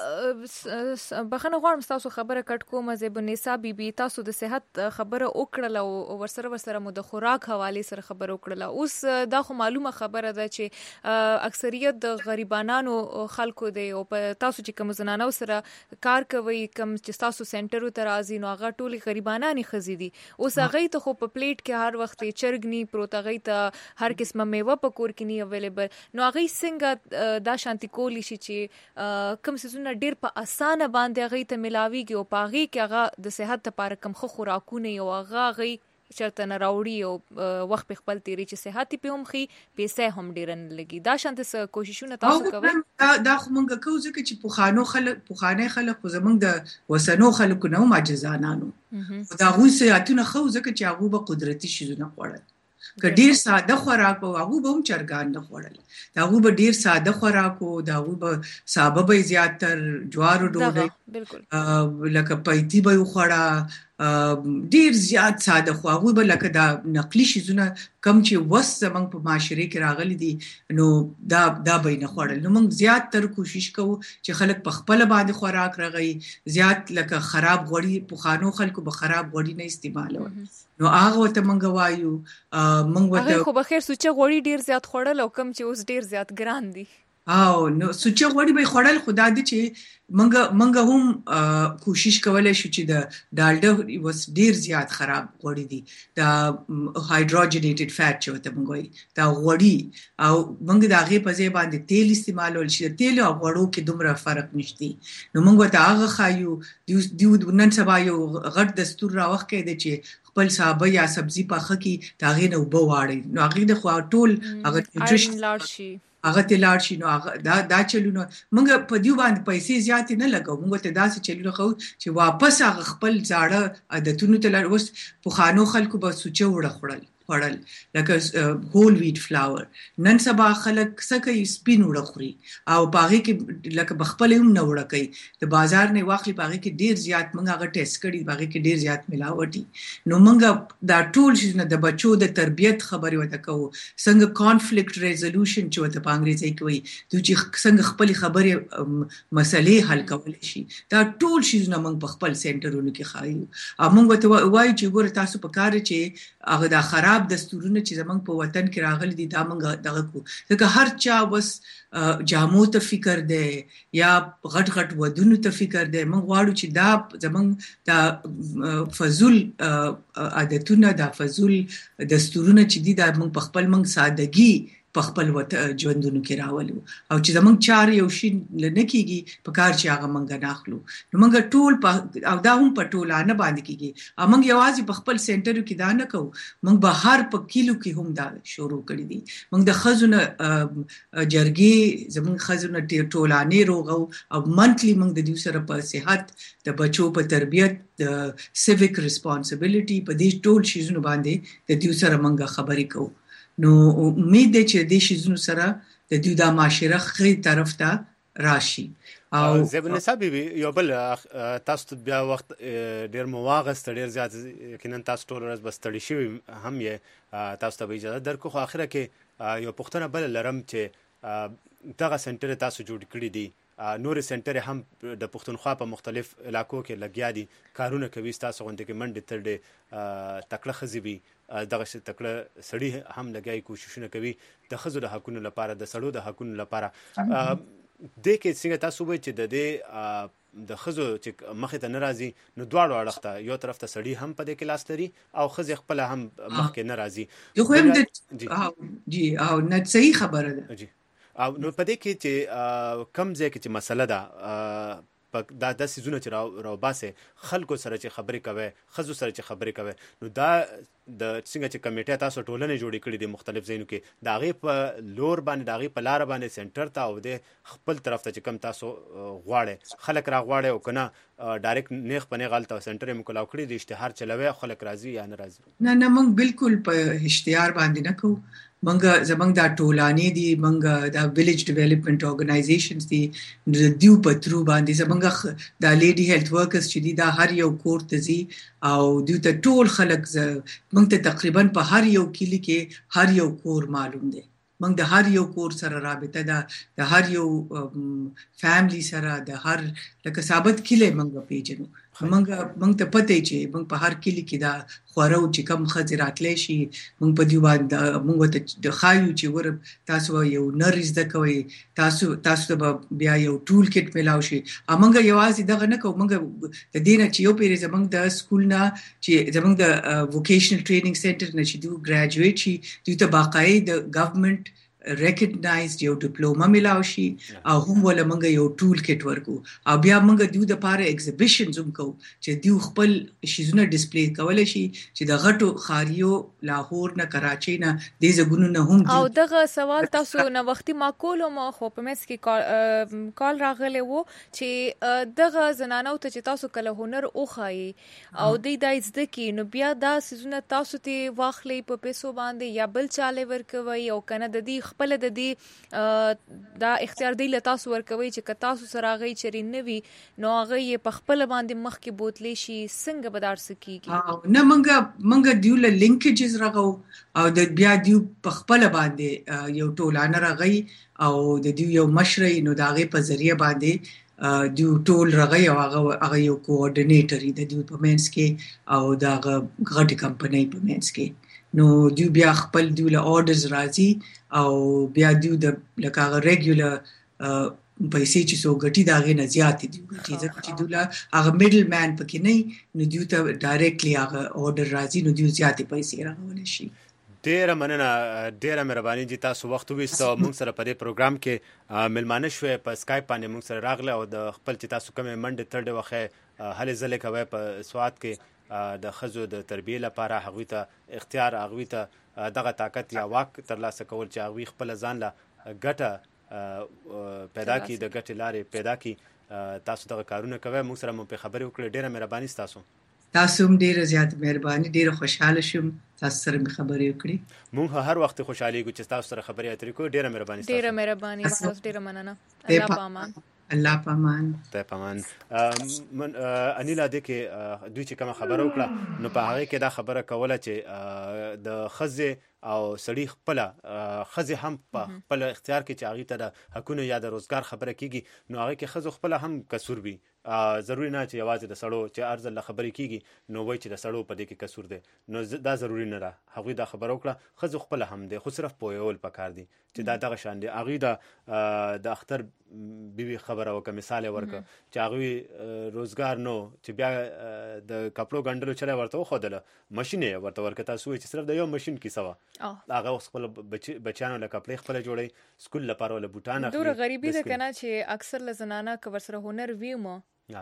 بخنه غواړم تاسو خبره کټ کوم زب نساء بیبي تاسو د صحت خبره وکړه او ورسره مو د خوراک حواله سره خبره وکړه اوس دا خو معلومه خبره ده چې اکثریت د غریبانو خلکو دی او په تاسو چې کوم زنانو سره کار کوي کوم چې تاسو سنټرو ته راځي نو هغه ټولي غریبانانی خزي دي اوس هغه ته خو په پلیټ کې هر وخت چرګنی پروت هغه ته هر قسمه میوه په کور کې نه اویلیبل نو هغه څنګه دا شانتي کولی شي چې کوم څه ډیر په اسانه باندې هغه ته ملاويږي او پاغي کې هغه د صحت لپاره کم خو خوراکونه او هغه چرته نه راوړي او وخت په خپل تیری چې صحت په هم خي پیسې هم ډیر نه لګي دا شانته کوششونه تاسو کوي دا خو مونږ کوو ځکه چې پوخانه خلک زمونږ د وسنو خلکو نه معجزانانو دا غوي سياتونه خو ځکه چې هغه به قدرتي شیزونه خوړل که ډیر ساده خوراک او هغه به هم چرګان نه خوړل دا هغه به ډیر ساده خوراک او دا هغه به سابه به زیاتر جوار ډوډۍ بالکل لکه پېتی به خوړا ډیر زیات ساده خو هغه به لکه دا نقلي شیزونه کم چې وس زمنګ په معاشره کې راغلي دي نو دا به نه خوړل. نو موږ زیات تر کوشش کوو چې خلک په خپل باندې خوراک راغی زیات لکه خراب غوړي په خانو خلکو به خراب غوړي نه استعمالول. نو هغه ته موږ وایو موږ هغه خو بخیر سوچ غوړي ډیر زیات خوړل او کم چې اوس ډیر زیات ګران دي. او نو سوچ غوړي به خوړل خدا دې چې منګه هم کوشش کولای شو چې د ډالډا وس ډیر زیات خراب غوړي دي دا هایدروجنیټډ فیټ چې ته موږ دا غوړي او موږ د هغه په ځای باندې تیل استعمالول شي. تیل او غوړو کې دومره فرق نشتی. نو موږ ته هغه خایو دیو نن سبا یو غټ دستور را وخت کې دی چې خپل صحابه یا سبزی پاخه کې تاغې نه وبو واړي نو هغه د خو ټول هغه نیوټریشن لاړ شي هغه تلار شي. نو هغه دا چلونه موږ په دیو باندې پیسې زیات نه لګو. موږ ته داسې چلونه خو چې واپس هغه خپل زاړه عادتونو ته لار اوس په خانو خلکو به سوچه وړه خوړل لکه هول ویټ فلاور. نن سبا خلک سکه سپین وړه خوري او باغې کې لکه بخپل هم نه وړه کوي د بازار نه واخلي باغې کې ډیر زیات موږ هغه ټیسټ کړي باغې کې ډیر زیات ملاوټي. نو موږ دا ټول شي نه د بچو د تربيت خبرې وته کوو څنګه کانفلیکټ ریزولوشن چې وته په انګریزي کې وایي چې څنګه خپل خبرې مسلې حل کول شي. دا ټول شي نه موږ په خپل سنټرونو کې خایو او موږ ته وایي چې ګوره تاسو په کار چې هغه د خراب دستورونه چې زمنګ په وطن کې راغلي دي دا موږ دغه کو ځکه هر چا بس جامو ته فکر دی یا غټ غټ ودونو ته فکر دی. موږ غواړو چې دا زمنګ دا فزول عادتونه دا فزول دستورونه چې دي دا موږ په خپل موږ سادهګي په خپل ژوندونو کې راولو او چې زمونږ چار یو شي نه کیږي په کار چې هغه مونږ نه اخلو. نو مونږ ټول او دا هم په ټولانه باندې کیږي. مونږ یوازې په خپل سنټر کې دا نه کوو مونږ بهر په کیلو کې هم دا شروع کړی دي. مونږ د خزونه جرګي زمونږ خزونه ټولانه روغو او منتلی مونږ د دې سره په صحت د بچو په تربيت د سیویک ریسپانسیبিলিټي په دې ټول شیزونو باندې د دې سره مونږ خبرې کوو. نو امید ده چې د شیزونو سره د دوی د معاشره خې طرف ته راشي. او زبنه صاحب یو بل تاسو بیا وخت ډیر مواغست ډیر زیات کینن تاسو ټول ورځ بستړی شوی هم یې تاسو ته اجازه درکو خو اخره کې یو پښتنه بل لرم چې دغه سنټر تاسو جوړ کړی دی نور سنټر هم د پښتونخوا په مختلف علاقو کې لګیا دي کارونه کوي تاسو غونډه کې منډه تر تکړه خزيبي دغه تکړه سړی هم لګای کوششونه کوي د خزو د حقونو لپاره د سړو د حقونو لپاره. د کې څنګه تاسو وایي چې د خزو چې مخې ته ناراضي نو دواړو اړخ ته یو طرف ته سړی هم په دې کې لاس لري او خزې خپل هم مخکې ناراضي. خو هم جی او نه صحیح خبره ده جی. او نو په دې کې چې کم ځای کې چې مسله ده دا د سيزونه چې راو باسه خلکو سره چې خبرې کوي خزو سره چې خبرې کوي نو دا د څنګه چې کمیټه تاسو ټولنه جوړې کړې دي مختلف ځایونو کې دا غي په لور باندې دا غي په لار باندې سنټر ته او د خپل طرف ته چې کم تاسو غواړي خلک را غواړي او کنه ډایرکټ نیخ پنه غلطه سنټر یې مکلاو کړی د اشتهار چلوي خلک راضي یا ناراضي. نه موږ بالکل په اشتهار باندې نه کوو. منګه زمنګ دا ټولانی دي منګه دا ویلیج ډیولپمنٹ اورګنایزیشنز دي د دیو پترو باندې زمنګ دا لیډي هیلث ورکرز چې دي دا هر یو کور ته زی او دیو ته ټول خلک منګ ته تقریبا په هر یو کلی کې هر یو کور معلوم دي. منګ د هر یو کور سره رابطه ده د هر یو فیملی سره د هر لکه ثابت کلی منګ پیژنو. منګ ته پته چې منګ په هر کلی کې دا خورو چې کم خزراتلې شي منګ په دی باندې منګ ته د خایو چې ور تاسو یو نریز د کوي تاسو ته بیا یو ټول کټ ملاوي شي. امنګ یوازې دغه نه کو منګ د دینه چې یو پیری زمنګ د سکول نه چې زمنګ د ووکیشنل ټریننګ سنټر نه چې دوی ګریجویټ شي دوی ته باقاعده ګورنمنت recognized یو ډیپلوما ملاو شي او هم ولا منګه یو ټول کټ ورکو او بیا منګه دیو د پاره ایگزیبیشنز هم کو چې دیو خپل شیزونه ډیسپلی کولای شي چې د غټو خاریو لاهور نه کراچۍ نه د زګونو نه هم او دغه سوال تاسو نو وختي معقول ما خو په مس کې کال راغلی وو چې دغه زنانو ته چې تاسو کله هنر او خای او د دای زده کې نو بیا دا سيزونه تاسو ته واخلې په پیسو باندې یا بل چاله ورکوي او کنه د دې خپل د دې دا اختیار دی له تاسو ورکوي چې که تاسو سره غي چرې نه وي نو هغه په خپل باندې مخ کې بوتلې شي څنګه بدار سکیږي نه منګه دیو له لینکیجز راغو او د بیا دیو په خپل باندې یو ټولانه راغی او د دیو یو مشري نو داغه په ذریعہ باندې دیو ټول راغی او هغه یو کوارډینیټر د دیو په مینس کې او داغه غټ کمپنۍ په مینس کې نو دیو بیا خپل دیو له اورډرز راځي او بیا دیو د لکه ریګولر پیسې چې سو غټي داغه نه زیات دي غټي ځکه چې دوله هغه میډل مان پکې نه نو دیو ته ډایرکټلی هغه اورډر راځي نو دیو زیاتې پیسې راغول شي ډیره مننه ډیره مهرباني چې تاسو وخت وېستو موږ سره په دې پروګرام کې ملمانه شوې په اسکایپ باندې موږ سره راغله او د خپل چې تاسو کومه منډه ترډه وخه هلې ځلې کوي په سواد کې د خزو د تربیه لپاره هغوی ته اختیار هغوی ته دغه طاقت یا واک ترلاسه کول چې هغوی خپل ځان له ګټه پیدا کی د ګټې لارې پیدا کی تاسو دغه کارونه کوي موږ سره مو په خبرې وکړې ډیره مهرباني تاسو هم ډیره زیات مهرباني ډیره خوشاله شوم تاسو سره مې خبرې وکړې موږ هر وخت خوشاله یو چې تاسو سره خبرې اترې کوو ډیره مهرباني ډیره مهرباني تاسو ډیره مننه الله پامان الله پامان ته پامان انیلا د کې دوی چې کوم خبره وکړه نو په هغه کې دا خبره کوله چې د خزه او سړی خپل خزه هم په خپل اختیار کې چې هغه ته د حقونو یا د روزګار خبره کیږي نو هغه کې خزه خپل هم قصور وي ضروری نه چې یوازې د سړو چې ارزل خبرې کیږي نو وای چې د سړو په دې کې قصور دی نو دا ضروری نه ده هغه دا خبره وکړه خزه خپل هم دی خو صرف پویول پکار دی چې دا دغه شان دی هغه د اختر بیبي خبره وکړه مثال ورکړه چې هغه روزګار نو چې بیا د کپړو ګندلو چره ورته خودله ماشين ورته ورکړه تاسو چې صرف د یو ماشين کې سوا هغه خپل بچانو له کپړې خپل جوړي سکول لپاره ول بوټان اخلي دوره غریبي ده کنه چې اکثر لزنانه کور سره هنر ویمو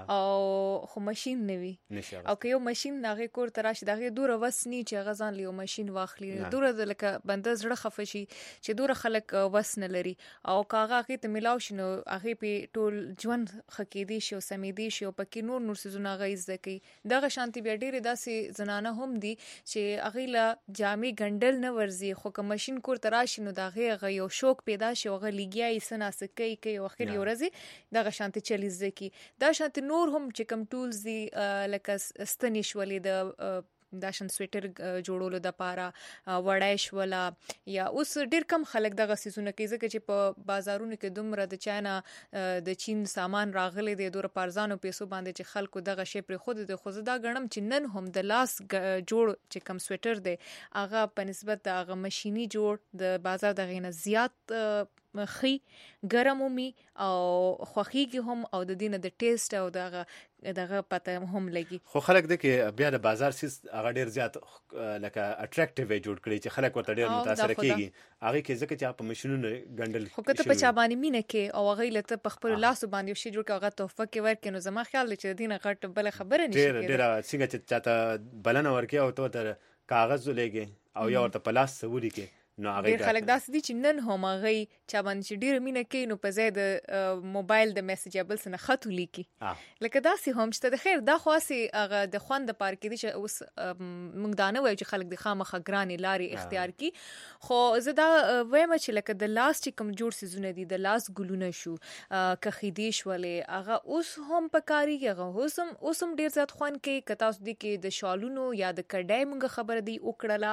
او خو ماشين نوي او که یو ماشين ناغه کور تراشي دغه دوره وسني چې غزان لیو ماشين واخلي دوره د لکه بنده زړه خفه شي چې دوره خلک وسن لري او کاغه کې ته ملاو شنو هغه په ټول ژوند خکېدي شو سمیدي شو پکې نور سيزونه غیز دکی دغه شانتي بیا ډیره داسې زنانه هم دي چې هغه لا جامې ګندل نه ورزي خو که ماشين کور تراشي نو دغه یو شوق پیدا شي هغه لګیای سناسه کوي او اخر یو ورځي دغه شانتي چلی زکی دا نور هم چې کوم ټولز دي لکه ستنیش ولې د داشن سویټر جوړولو د پاره وړای شولا یا اوس ډیر کم خلک دغه سيزونه کوي ځکه چې په بازارونو کې دومره د چاینا د چین سامان راغلي دي دوره پارزانو پیسو باندې چې خلکو دغه شی پر خود د خوځدا غنم چې نن هم د لاس جوړ چې کم سویټر دی هغه په نسبت د هغه ماشيني جوړ د بازار دغه نه زیات خي ګرمومي او خوخيږي هم او د دینه د ټیسټ او دغه پته هم لګي خو خلک د کې بیا د بازار سیس هغه ډیر زیات لکه اټریکټیو جوړ کړي چې خلک ورته ډیر متاثر کیږي هغه کې ځکه چې په ماشينونو ګندل خو کته په چا باندې مینه کې او هغه لته په خپل لاس باندې شي جوړ کې هغه تحفه کې ورکې نو زما خیال چې دینه غټ بل خبره نشي ډیر څنګه چې چاته بلنه ورکې او ته کاغذ لګي او یا ورته پلاس سوري کې نو هغه خلک داسې دي چې نن هم هغه چا باندې ډیر مینه کوي نو په ځای د موبایل د میسیجابل سره خط لیکي لکه داسې هم چې د خیر دا خاصي هغه د خوند پار کې دي چې اوس موږ دانه وایو چې خلک د خامخ ګرانی لاري اختیار کی خو زه دا وایم چې لکه د لاس چې کم جوړ سيزونه دي د لاس ګلونه شو کخیدیش ولې هغه اوس هم پکاري هغه اوس هم ډیر زیات خوان کوي کتا اوس دي کې د شالونو یا د کډای موږ خبر دي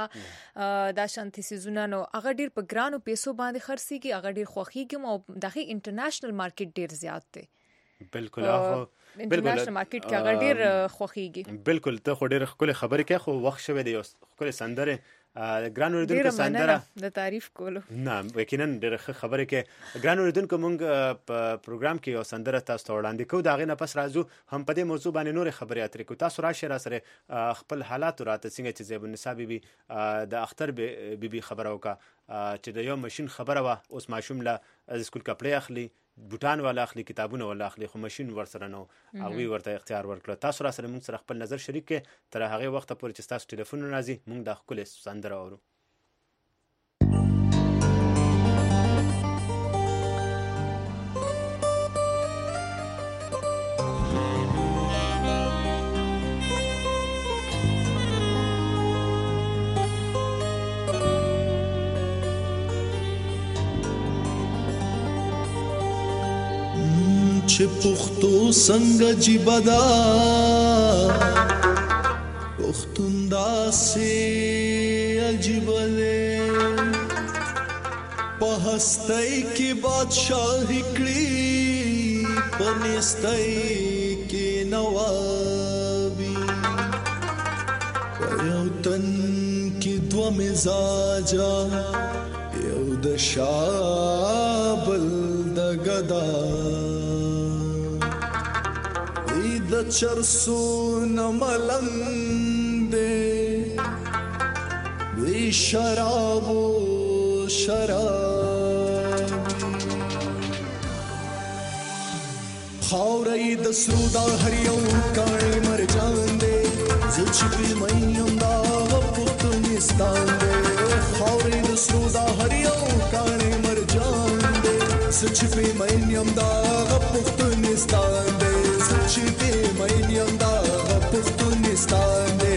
وکړه دا شانتي سيزونه نو هغه ډیر په ګرانو پیسو باندې خرڅيږي هغه ډیر خوخيږي او دغه انټرنیشنل مارکیټ ډیر زیات دی بالکل هغه انټرنیشنل مارکیټ کې هغه ډیر خوخيږي بالکل ته خو ډیر خپل خبرې کوي خو وخت شوه دی خپل سندره ګران اوریدونکو سندره د تعریف کولو نه یقینا ډېر خبره کې ګران اوریدونکو مونږ په پروګرام کې یو سندره تاسو ته وړاندې کوو دا غي نه پس راځو هم په دې موضوع باندې نور خبرې اترې کوو تاسو راشي را سره خپل حالات راته څنګه چې زیب النساء بیبي د اختر بیبي خبره وکا چې د یو ماشين خبره وا اوس ماشوم له سکول کپړې اخلي بوتان ولا اخلي کتابونه ولا اخلي خو ماشين ورسره نو هغه ورته اختیار ورکړه تاسو را سره موږ سره خپل نظر شریک کړئ تر هغه وخت پورې چې تاسو ټلیفون راځي موږ د خپل سندره اورو چې پښتو څنګه جبدا پښتون داسې عجیب دی په هستۍ کې بادشاهي کړي په نیستۍ کې نوابي په یو تن کې دوه مزاجه یو د شابل د غدا د چرسو نملنګ دې وی شرابو شراب خاورې د سرودا هریو کاڼي مرجان دې زچپی مېنم دا پښتونستان دې خاورې د سرودا هریو کاڼي مرجان دې زچپی مېنم دا پښتونستان دې زچپی مېنم دا پښتونستان دې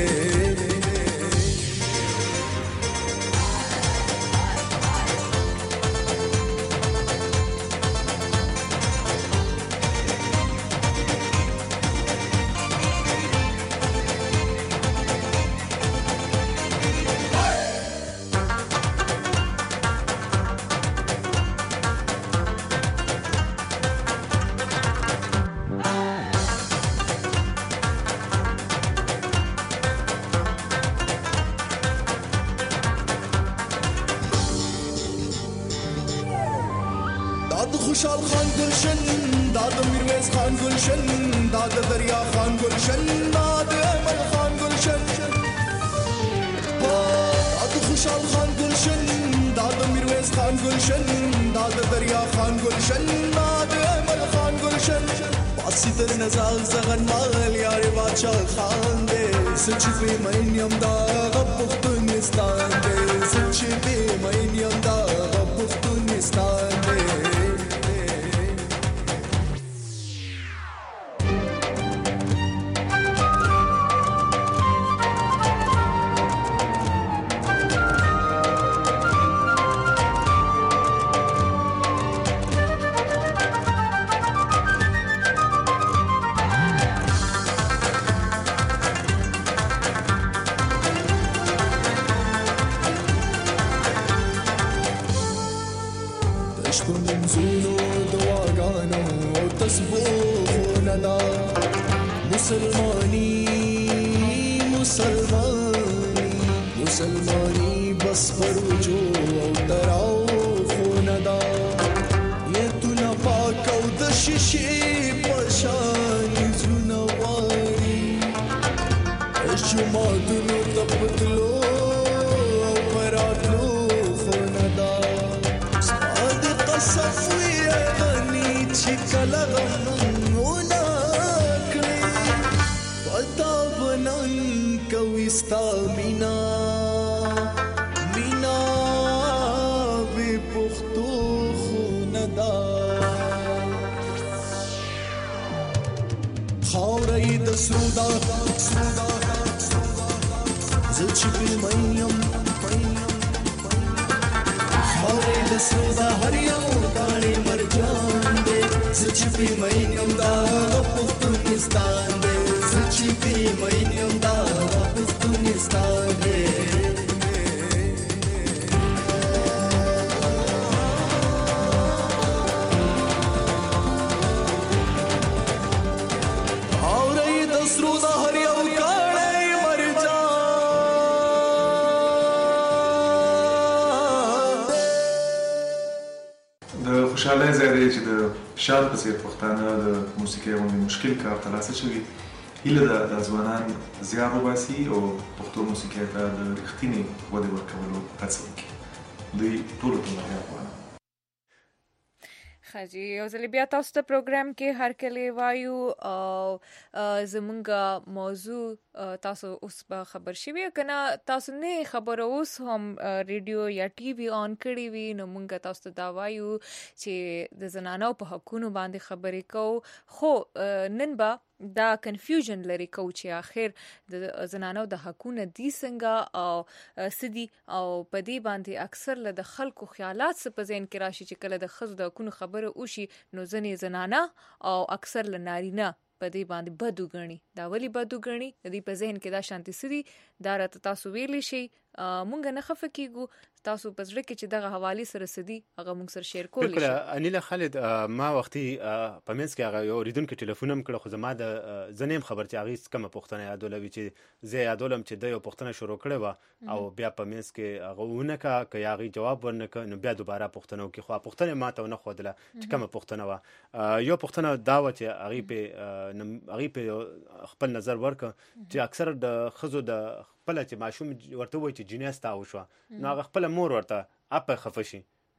خوشحال خان گلشن داد میرویس خان گلشن داد دریا خان گلشن داد احمد خان گلشن داد خوشحال خان گلشن داد میرویس خان گلشن داد دریا خان گلشن داد احمد خان گلشن باسی در نزال زغن مال یار بادشاہ خان دے سچ پہ مینیم دا پختونستان دے سچ پہ مینیم دا پختونستان دے مسلمانی بس پروجو او تراو خوندا یتونه پاک او د شیشې پشان زنواري جمعتونو تپتلو او پراتلو خوندا صادق صفوی غنی چې کله غمونه کړی پتا بنن کوي ستا مینا سرودا زچپی مینم خاورې د سرودا هریو کاڼي مرجان دې زچپی مینم دا پښتونستان دې زچپی مینم دا پښتونستان دې خوشاله زیاده چې د شال په څیر پښتانه د موسیقۍ غوندې مشکل کار ته راسه شوي هیله ده د ځوانان زیار وباسي او پښتو موسیقۍ ته د رښتینې ودې ورکولو هڅه وکړي دوی ټولو ته مهیا غواړم خاجي یو ځل بیا تاسو ته پروګرام کې هر کله وایو او زمونږ موضوع تاسو اوس به خبر شوي کنه تاسو نه خبر اوس هم ریډیو یا ټي وي آن کړی وي نو مونږ تاسو ته دا وایو چې د زنانو په حقوقو باندې خبرې کوو خو نن به دا کنفیوژن لري کو چې اخر د زنانو د حقوقو دي څنګه او سدي او په دې باندې اکثر له د خلکو خیالات څه په ذهن کې راشي چې کله د خزو د حقوقو خبره خبره وشي نو ځنې زنانه او اکثر لنارینه په دې باندې بدو غني دا ولی بدو غني د دې په ذهن کې دا شانتي سړي دا راته تاسو ویلی شي مونږ نه خفه کیږو تاسو په ځړ کې چې دغه حواله سره سدي هغه مونږ سره شیر کولی شي. بالکل انیلا خالد ما وختي په منځ کې هغه یو ریدونکو ټلیفون هم کړ خو زما د زنیم خبر چې هغه کومه پوښتنه یادولوي چې زه یادولم چې د یو پوښتنه شروع کړې و او بیا په منځ کې هغه ونکه که هغه جواب ورنکه نو بیا دوباره پوښتنه وکړي خو پوښتنه ما ته نه خودله چې کومه پوښتنه و یو پوښتنه دا و چې هغه په خپل نظر ورکړ چې اکثر د خزو د خپل چې ماشوم ورته وایي چې جنیاستا وشو نو هغه خپل مور ورته اپ خفشي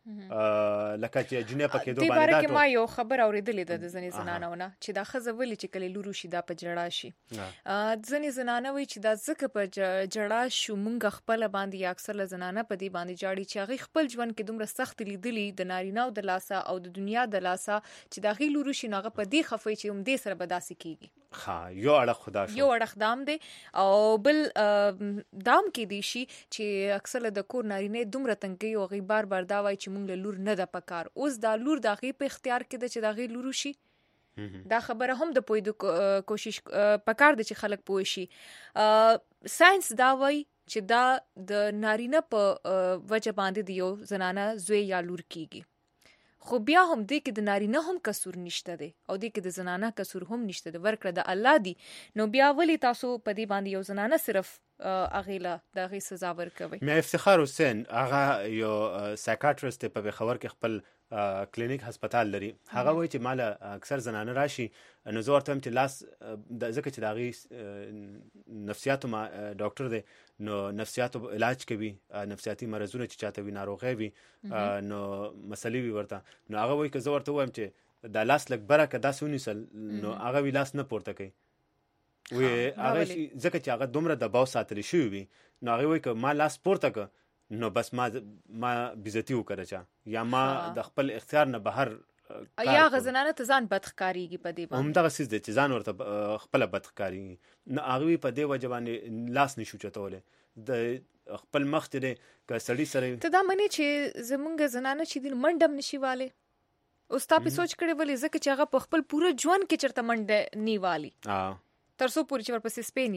لکه چې جنیا پکې دوه باندې دا کې ما یو خبر اوریدلې ده د ځنې زنانونه چې دا خزه ولې چې کله لورو شي دا په جړا شي ځنې زنانه وي چې دا ځکه په جړا شو مونږ خپل باندې اکثر زنانه په دې باندې جاړي چې هغه خپل ژوند کې دومره سخت لیدلی د نارینه او د لاسه او د دنیا د لاسه چې دا غي لورو شي ناغه په دې خفې چې هم دې سره بداسي کیږي یو اړه خدا شو یو اړه دام دی او بل دام کې دی شي چې اکثر د کور نارینه دومره تنګي او غي بار بار دا وای چې مونږ له لور نه د پکار اوس دا لور د غي په اختیار کې د چې د غي لورو شي دا خبره هم د پویدو کوشش پکار د چې خلک پوه شي ساينس دا وای چې دا د نارینه په وجه باندې د یو زنانه زوی یا لور کیږي خو بیا هم دې کې د نارینه هم قصور نشته دی او دې کې د زنانه قصور هم نشته دی ورکړه د الله دی نو بیا ولی تاسو په دې باندې یو زنانه صرف اغیلا د غي سزا ورکوي. مې افتخار حسین هغه یو سایکاټریست په خبر کې خپل کلینیک هسپتال لري هغه وایي چې مال اکثر زنانه راشي نو زه ورته هم چې لاس د ځکه چې د غي نفسیاتو ما ډاکټر دی نو نفسیاتو علاج کوي نفسیاتي مرزونه چې چاته وي ناروغي وي نو مسلې وي ورته نو هغه وایي که زه ورته وایم چې د لاس لک برکه داسې ونیسل نو هغه وی لاس نه پورته کوي وی هغه ځکه چې هغه دومره دباو ساتلی شوی وي نو هغه وایي که ما لاس پورته که نو بس ما بیزتی وکړه چا یا ما د خپل اختیار نه بهر یا غزنانه ته ځان بدخکاریږي په دې باندې هم دغه سیس دی چې ځان ورته خپل بدخکاریږي نو هغه په دې وجه باندې لاس نشو چتوله د خپل مخ ته که سړی سره ته دا منی چې زمونږ زنانه چې د منډم نشيواله اوس تاسو سوچ کړئ ولې ځکه چې هغه په خپل پوره ژوند کې چرته منډه نیوالي ترڅو پوری چې ورپسې سپینی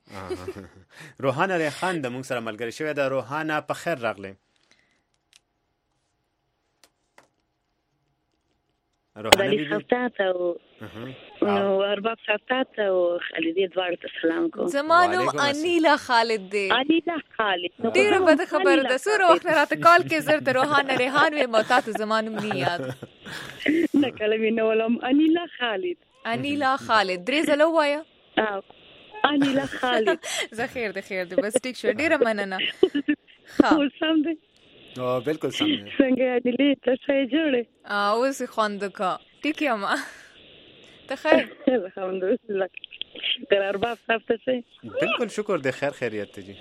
شوی روحانه ریحان د موږ سره ملګری شوی د روحانه په خیر راغلی روحانه خطات او ارباب خطات او خالدی دوار ته سلام کوم زمانو انیلا خالد دی انیلا خالد ډیره بده خبره ده سور وخت راته کال کې زر د روحانه ریحان وي موتات زمانو نه یاد نه کله وینولم انیلا خالد درې زلو وایا انیلا خالد زخیر د خیر د بس ټیک شو ډیره مننه خو سم دی او بالکل سم دی څنګه دې ته څه جوړه اوس خوند کا ټیک یم ته خیر الحمدلله شکر ارباب صاحب ته بالکل شکر د خیر خیریت ته جی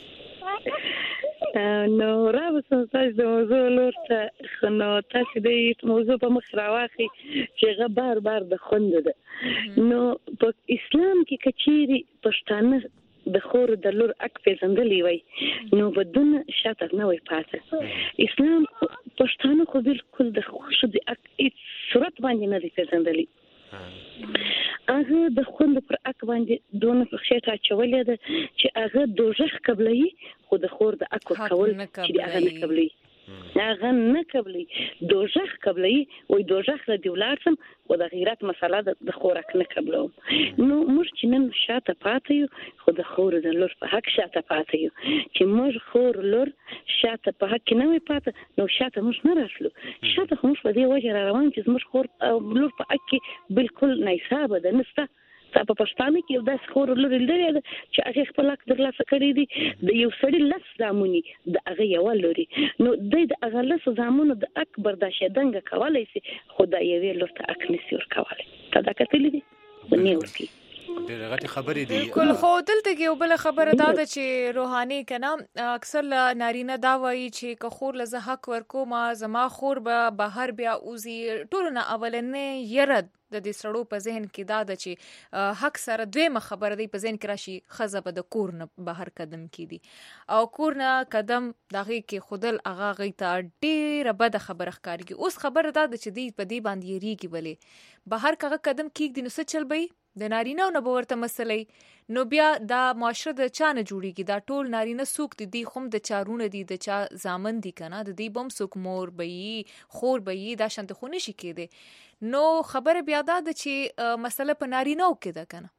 نو راوسم تاسو د موضوع لورته نو تاسو د موضوع په مخ راوخی چې غبار بار د خوند ده نو په اسلام کې کچيري پښتانه د خور د لور اک پیژندلې وای نو بدون شاته نه وای پاتې اسلام پښتانه خو بالکل د خوش د اک صورت باندې نه پیژندلې هغه د خوند پر اک باندې دونه په خېټه چولې ده چې هغه دوزخ قبلي خو د خور د اک کول چې هغه نه قبلي هغه نه قبلي دوزخ قبلي وای دوزخ د ولارسم او د غیرت مسله د خورک نه قبلو نو موږ چې نن شاته پاتې خو د خور د لور په حق شاته پاتې چې موږ خور لور شاته په حق نه وي پاتې نو شاته موږ نه راسلو شاته موږ په دې وجه روان چې موږ خور لور په حق بالکل نه حساب ده نسته په پښتانه کې یو داس خور لور لري چې هغه خپل حق درلاسه کړی دي د یو سړي لس زامونی د هغه یو لوري نو د هغه لس زامونو د اکبر د شیدنګ کولای شي خدای یې لور ته اک نسی ور کولای دا کتلې دي ونیول کی ډېر غټي خبرې دي کول خو دلته کې یو بل خبره ده چې روحاني کنا اکثر نارینه دا وایي چې که خور له حق ورکو ما زما خور به بهر بیا اوزي ټول نه اولنې يرد د دې سړو په ذهن کې دا د چې حق سره دویمه خبره دی په ذهن کې راشي خزه به د کور نه بهر قدم کیدی او کور نه قدم دغه کې خودل اغه غي ته ډیره بده خبره ښکارږي. اوس خبره دا د چې دی په دې باندې یریږي بلې بهر کغه قدم کیږي نو څه چل بي د نارینه نه به ورته مسلې نو بیا دا معاشره د چا نه جوړیږي. دا ټول نارینه څوک دي خو د چارونه دي د چا زامن دي کنه د دې بم څوک مور بي خور بي دا شانت خو نشي کېده. نو خبره بیا دا د چې مسله په نارینه کې ده کنه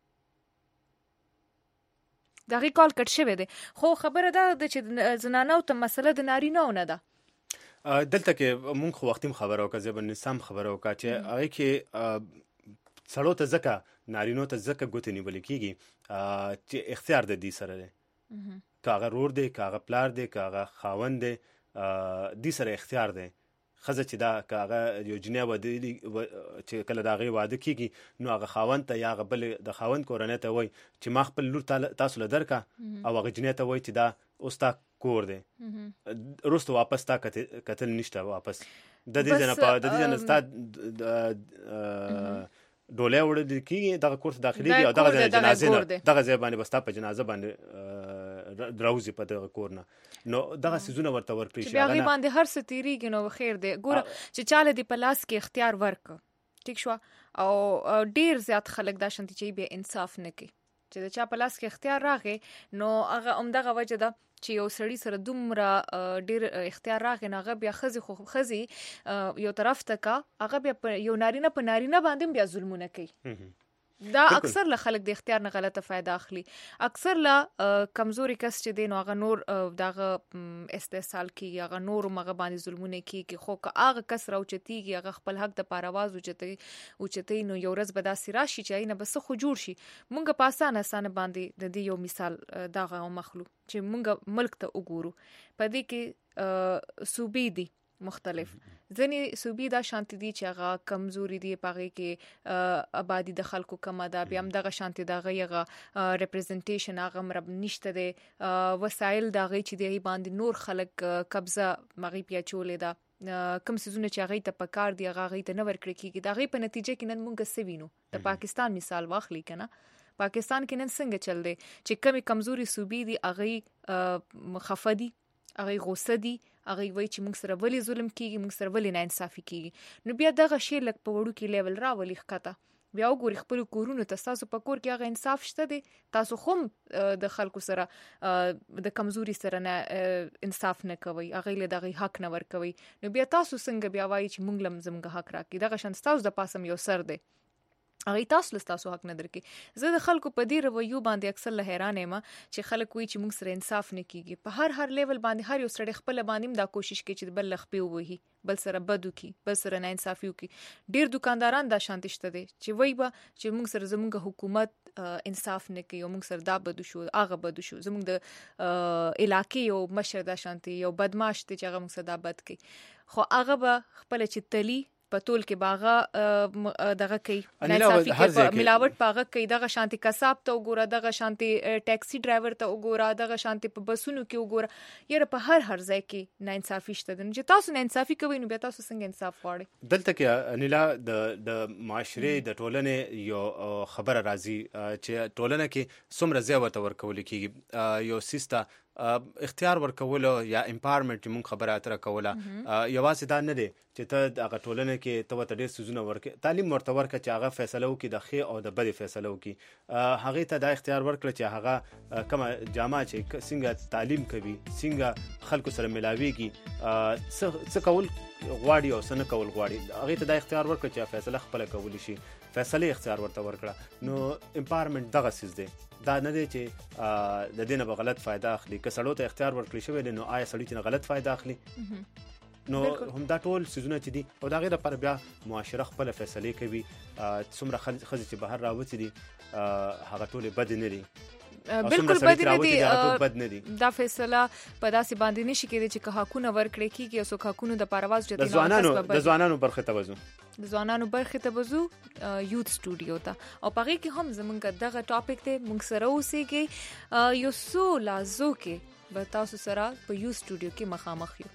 دغه کال کټ شوی دی خو خبره دا د چې زنانو ته مسله د نارینه نه ده. دلته کې مونږ خو وختیم خبرو کا زبر نسام خبرو کا چې هغه کې سړو ته ځکه نارینو ته ځکه ګوتې نیول کېږي چې اختیار د دې سره دی کاغه رور دی کاغه پلار دی کاغه خاوند دی دې سره اختیار دی. خزه چې دا کاغه یو جنیا ودی چې کله دا غي واده کیږي نو هغه خاوند ته یا غبل د خاوند کورنۍ ته وای چې ما خپل لور تاسو له درکا او هغه جنیا ته وای چې دا اوستا کور دی روستو واپس تا قتل نشته واپس د دې جنا په د دې جنا استاد ډوله وړل کیږي دغه کورس داخلي دی او دغه جنازه نه دغه ځای باندې بستا په جنازه باندې دراوزی په دغه کورنه نو دغه سيزونه ورته ورپېښ بیا غي باندې هر څه تیریږي نو خیر دی ګوره چې چاله دی په لاس کې اختیار ورک ټیک شو او ډیر زیات خلک دا شانتي چې به انصاف نه کوي چې د چا په لاس کې اختیار راغی نو هغه عمدغه وجه ده چې یو سړی سره دومره ډیر اختیار راغی هغه بیا خزي یو طرف ته کا هغه بیا یو نارینه په نارینه باندې بیا ظلمونه کوي. دا اکثر له خلک د اختیار نه غلطه فائدہ اخلي. اکثر له کمزوري کس چې دین هغه نور دغه استحصال کیږي هغه نور مغه باندې ظلمونه کیږي خو که هغه کس راوچتيږي هغه خپل حق د پارواز اوچتي نو یو ورځ به دا سراشي چې نه بس خو جوړ شي. مونږ په اسانه باندې د دې یو مثال دغه مخلو چې مونږ ملک ته وګورو په دې کې صوبې دي مختلف ځنې صوبې دا شانتي دي چې هغه کمزوري دي پغې کې آبادی د خلکو کم ده بیا هم دغه شانتي دغه یغه ریپرزنټیشن هغه مرب نشته دي وسایل دغه چې دی باندې نور خلک قبضه مغي پیا چولې ده کم سيزونه چې هغه ته پکار دی هغه ته نه ورکړي کیږي دغه په نتیجه کې نن مونږ سوینو د پاکستان مثال واخلي کنه پاکستان کې نن څنګه چل دی چې کمی کمزوري صوبې دي هغه خفدي هغه غوسه دي هغه وای چې موږ سره ولې ظلم کیږي موږ سره ولې نه انصافي کیږي نو بیا دغه شی لک په وړو کې لیول راولي ښکته بیا وګوري خپل کورونو ته تاسو په کور کې هغه انصاف شته دي تاسو خو د خلکو سره د کمزوري سره نه انصاف نه کوي هغه له دغه حق نه ور کوي نو بیا تاسو څنګه بیا وایي چې موږ لم زموږ حق راکې دغه شان تاسو د پاسم یو سر دی هغه تاسو له تاسو حق نه درکې. زه د خلکو په دې رویو باندې اکثر له حیران یم چې خلک وایي چې موږ سره انصاف نه کیږي په هر لیول باندې هر یو سړی خپل باندې دا کوشش کوي چې بل لخ په وهي بل سره بدو کی بل سره نه انصافي وکي. ډیر دکانداران دا شانت شته دي چې وایي با چې موږ سره زموږ حکومت انصاف نه کوي او موږ سره دا بدو شو هغه بدو شو زموږ د علاقې یو مشر دا شانتي یو بدمعاش دي چې هغه موږ سره دا بد کوي خو هغه به خپل چې تلی په ټول کې باغه دغه کوي ناصافي کې ملاوت باغه کوي دغه شانتي کساب ته وګوره دغه شانتي ټاکسي ډرایور ته وګوره دغه شانتي په بسونو کې وګوره یره په هر ځای کې ناانصافي شته د چې تاسو ناانصافي کوي نو بیا تاسو څنګه انصاف غواړئ. دلته کې انیلا د معاشره د ټولنې یو خبره راځي چې ټولنه کې څومره ځای ورته ورکول کېږي یو سیستا اختیار ورکول یا امپاورمنت چې مونږ خبره اتره کوله یوازې دا نه دی چې ته هغه ټولنه کې ته ته ډېر سيزونه ورکې تعلیم ورته ورکړه چې هغه فیصله وکړي د ښې او د بدې فیصله وکړي هغه ته دا اختیار ورکړه چې هغه کومه جامه چې څنګه تعلیم کوي څنګه خلکو سره ملاويږي څه کول غواړي او څه نه کول غواړي هغه ته دا اختیار ورکړه چې فیصله خپل کولی شي فیصله اختیار ورته ورکړه نو امپاورمنت دغه سیس دی دا نه دی چې د دینه به غلط فائدہ اخلي که سړیو ته اختیار ورکړي شوی نو آیا سړی چې غلط فائدہ اخلي نو هم دا ټول سيزونه چې دي او دا غیر پر بیا معاشره خپل فیصله کوي څومره خزي چې بهر راوځي دي هغه ټول بد نه دي بالکل بد نه دي دا فیصله په داسې باندې نشي کېدی چې که حقونه ورکړي کیږي او حقونه د پرواز جوړي د ځوانانو برخه ته وځو د ځوانانو برخه ته وځو یوث سټوډیو ته او پغې کې هم زمونږ دغه ټاپک ته موږ سره اوسېږي یو سو لازو کې به تاسو سره په یوث سټوډیو کې مخامخ یو.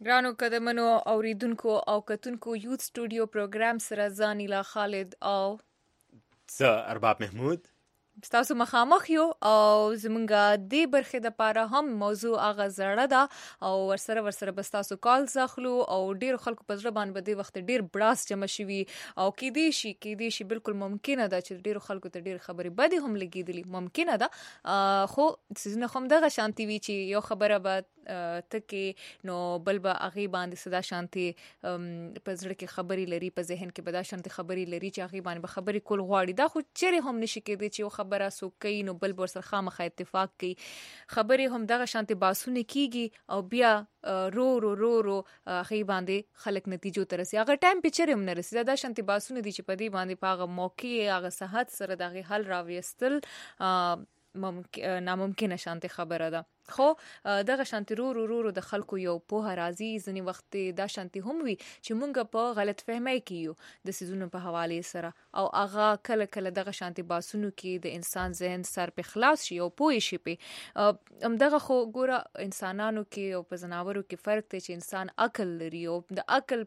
ګرانو قدمونو اوریدونکو او کتونکو یوت سټوډیو پروګرام سره زانیلا خالد او زه ارباب محمود تاسو مخامخ یو او زمونږه د برخې د پاره هم موضوع هغه زړه ده او ورسره بس تاسو کال زخلو او ډیر خلکو په ځړ باندې بده وخت ډیر براس جمع شوي او کې دي شي بالکل ممکنه ده چې ډیر خلکو ته ډیر خبرې بده هم لګیدلی ممکنه ده خو سيزونه هم دغه شانتي وی چې یو خبره به تکي نو بل به اغي باندې صدا شانتي په ځړ کې خبري لري په ذهن کې به دا شانتي خبري لري چې اغي باندې به خبري کول غواړي دا خو چیرې هم نشي کېدی چې یو خبره سو کوي نو بل ور سره خامخا اتفاق کوي خبري هم دغه شانتي باسونه کیږي او بیا رو اغي باندې خلک نتیجو ترسي هغه ټایم په چیرې هم نه رسي دا شانتي باسونه دي چې په دې باندې پاغه موقع هغه صحت سره دغه حل راويستل ناممکنه شانتي خبره ده خو دغه شانتي رو د خلکو یو په راضي ځنی وخت دا شانتي هم وي چې مونږ په غلط فهمي کیو د سيزونو په حواله سره او اغا کله دغه شانتي باسونو کې د انسان ذهن سر په خلاص شي او پوي شي په دغه خو ګوره انسانانو کې او په زناورو کې فرق دی چې انسان عقل لري او د عقل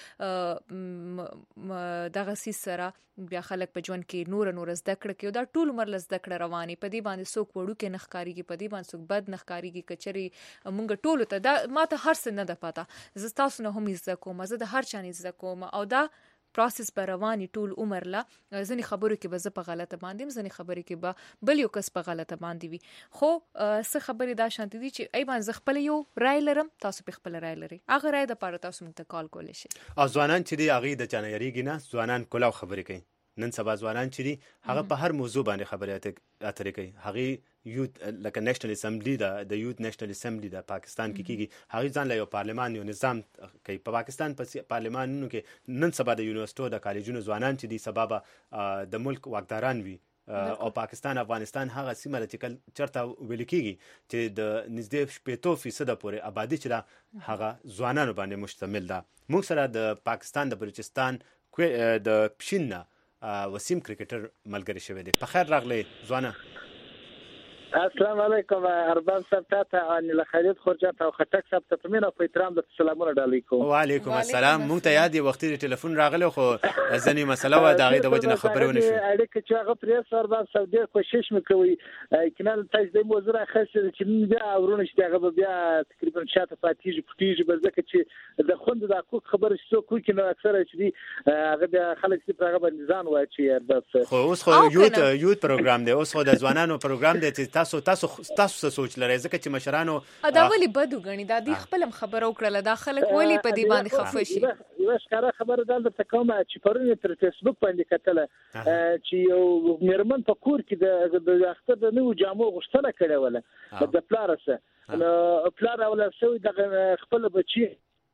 په دغه سي سره بیا خلک په ژوند کې نور زده کړه کوي دا ټول عمر زده کړه رواني په دې باندې څوک وړو کې نخکاریږي په دې باندې څوک بد نخکاریږي کچري مونږ ټول ته دا ماته هر څه نه ده پاته زه تاسو نه هم زده کوم زه د هر چا نه زده کوم او دا پروسس به رواني ټول عمر لا ځنې خبرو کې به زه په غلطه باندې ځنې خبرو کې به بل یو کس په غلطه باندې وي خو څه خبرې دا شانتي دي چې ای باندې خپل یو رائے لرم تاسو په خپل رائے لري هغه رائے د پاره تاسو مونږ ته کال کولای شئ او ځوانان چې دی هغه د جنایریږي نه ځوانان کولاو خبرې کوي نن سبا ځوانان چې دي هغه په هر موضوع باندې خبرې اترې کوي هغه یوت لکه نېشنل اسمبلی د یوت نېشنل اسمبلی د پاکستان کې کیږي هغه ځان له یو پارلمان یو نظام کوي په پاکستان په پارلمانونو کې نن سبا د یونیورسيټو د کالجونو ځوانان چې دي سبب د ملک واکداران وي او پاکستان افغانستان هغه سیمه چې چرته ویل کیږي چې د نږدې 50% پورې آبادی چې دا هغه ځوانانو باندې مشتمل ده موږ سره د پاکستان د بلوچستان د پښین وسیم کرکټر ملګری شوی دی په خیر راغلی ځوانه السلام علیکم ارباب صاحب ته ان خالد خرجات او خټک صاحب ته مینه په احترام د سلامونه ډالې کوم وعلیکم السلام مونږ ته یاد وختي ټلیفون راغلی خو ځنی مسله و دغه د وجنه خبرونه شو اړیکه چې هغه پریس ارباب صاحب ډیر کوشش وکوي کنه تاسو د موضوع خاصه چې بیا اورونه چې هغه بیا تقریبا شاته پاتیږي به ځکه چې د خوند د حقوق خبره شو کوي کنه اکثره چې هغه د خلک چې هغه باندې ځان وایي چې ارباب خو اوس خو یوت پروګرام دی اوس خو د ځوانانو پروګرام دی تاسو سوچ لرئ ځکه چې مشرانو دا ولی بدو غني دا د خپل خبرو کړل دا خلک ولی په دې باندې خفه شي یو ښکارا خبره ده د تکومه چې پرونه تر فیسبوک باندې کتله چې یو میرمن په کور کې د اختر د نو جامو غوښتنه کړې وله د پلارسه نو پلار ولا سوي د خپل بچي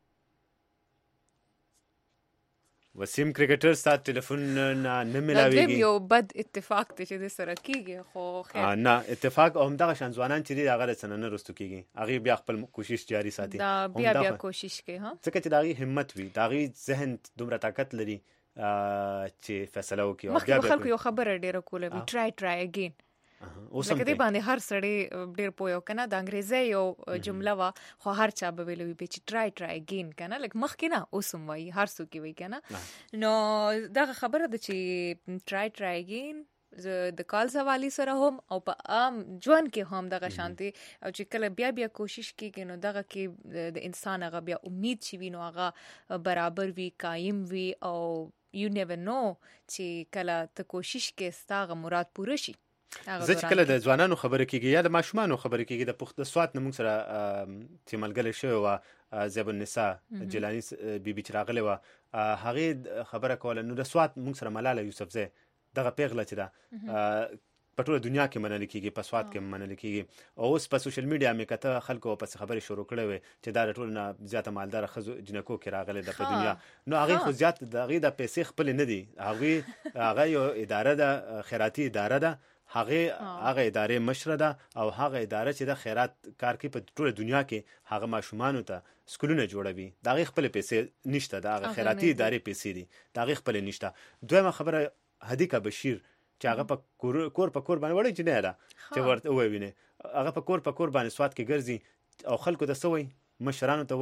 وسیم کرکټر ستاسو ټلیفون نه ملاويږي یو بد اتفاق ته چې د سره کیږي خو خیر نه اتفاق هم دغه شان ځوانان چې هغه سره نه رستو کیږي هغه بیا خپل کوشش جاری ساتي بیا کوشش کوي ها ځکه چې دغه همت وي دغه ذهن دومره طاقت لري چې فیصله وکړي بیا خلکو یو خبره ډیره کوله وی ټرای اگین اوس هم دې باندې هر سړی ډیر پویو کنه د انګریزي یو جمله وا خو هر چا به ویلوي به چې ټرای اگین کنه لکه مخ کې نه اوسم وای هر څو کې وای کنه نو دا خبره ده چې ټرای اگین د کال سوالي سره هم او په عام ژوند کې هم دغه شانتي او چې کله بیا کوشش کوي نو دغه کې د انسان هغه بیا امید شي نو هغه برابر وي قائم وي او یو نیور نو چې کله ته کوشش کې ستاغه مراد پوره شي زه چې کله د ځوانانو خبره کیږي یا د ماشومانو خبره کیږي د پخته سوات نمون سره چې ملګری شوی و زیب النساء جیلانی بیبي چې راغلی و هغه خبره کوله نو د سوات مونږ سره ملاله یوسفزی دغه پیغله چې ده په ټوله دنیا کې منل کیږي په سوات کې منل کیږي او اوس په سوشل میډیا مې کته خلکو په خبرې شروع کړې وي چې دا ټول نه زیاته مالدار خزو جنکو کې راغلي د په دنیا نو هغه خو زیات دغه د پیسې خپل نه دي هغه یو اداره ده خیراتي اداره ده هغه ادارې مشره ده او هغه اداره چې د خیرات کار کوي په ټوله دنیا کې هغه ماشومانو ته سکولونه جوړوي دا غي خپل پیسې نشته دا هغه خیراتي ادارې پیسې دي دا غي خپل نشته دویمه خبره هدیکا بشیر چې هغه په کور باندې وړي چې نه ده چې ورته ووینه هغه په کور باندې سواد کې ګرځي او خلکو ته سوي مشرانو ته وای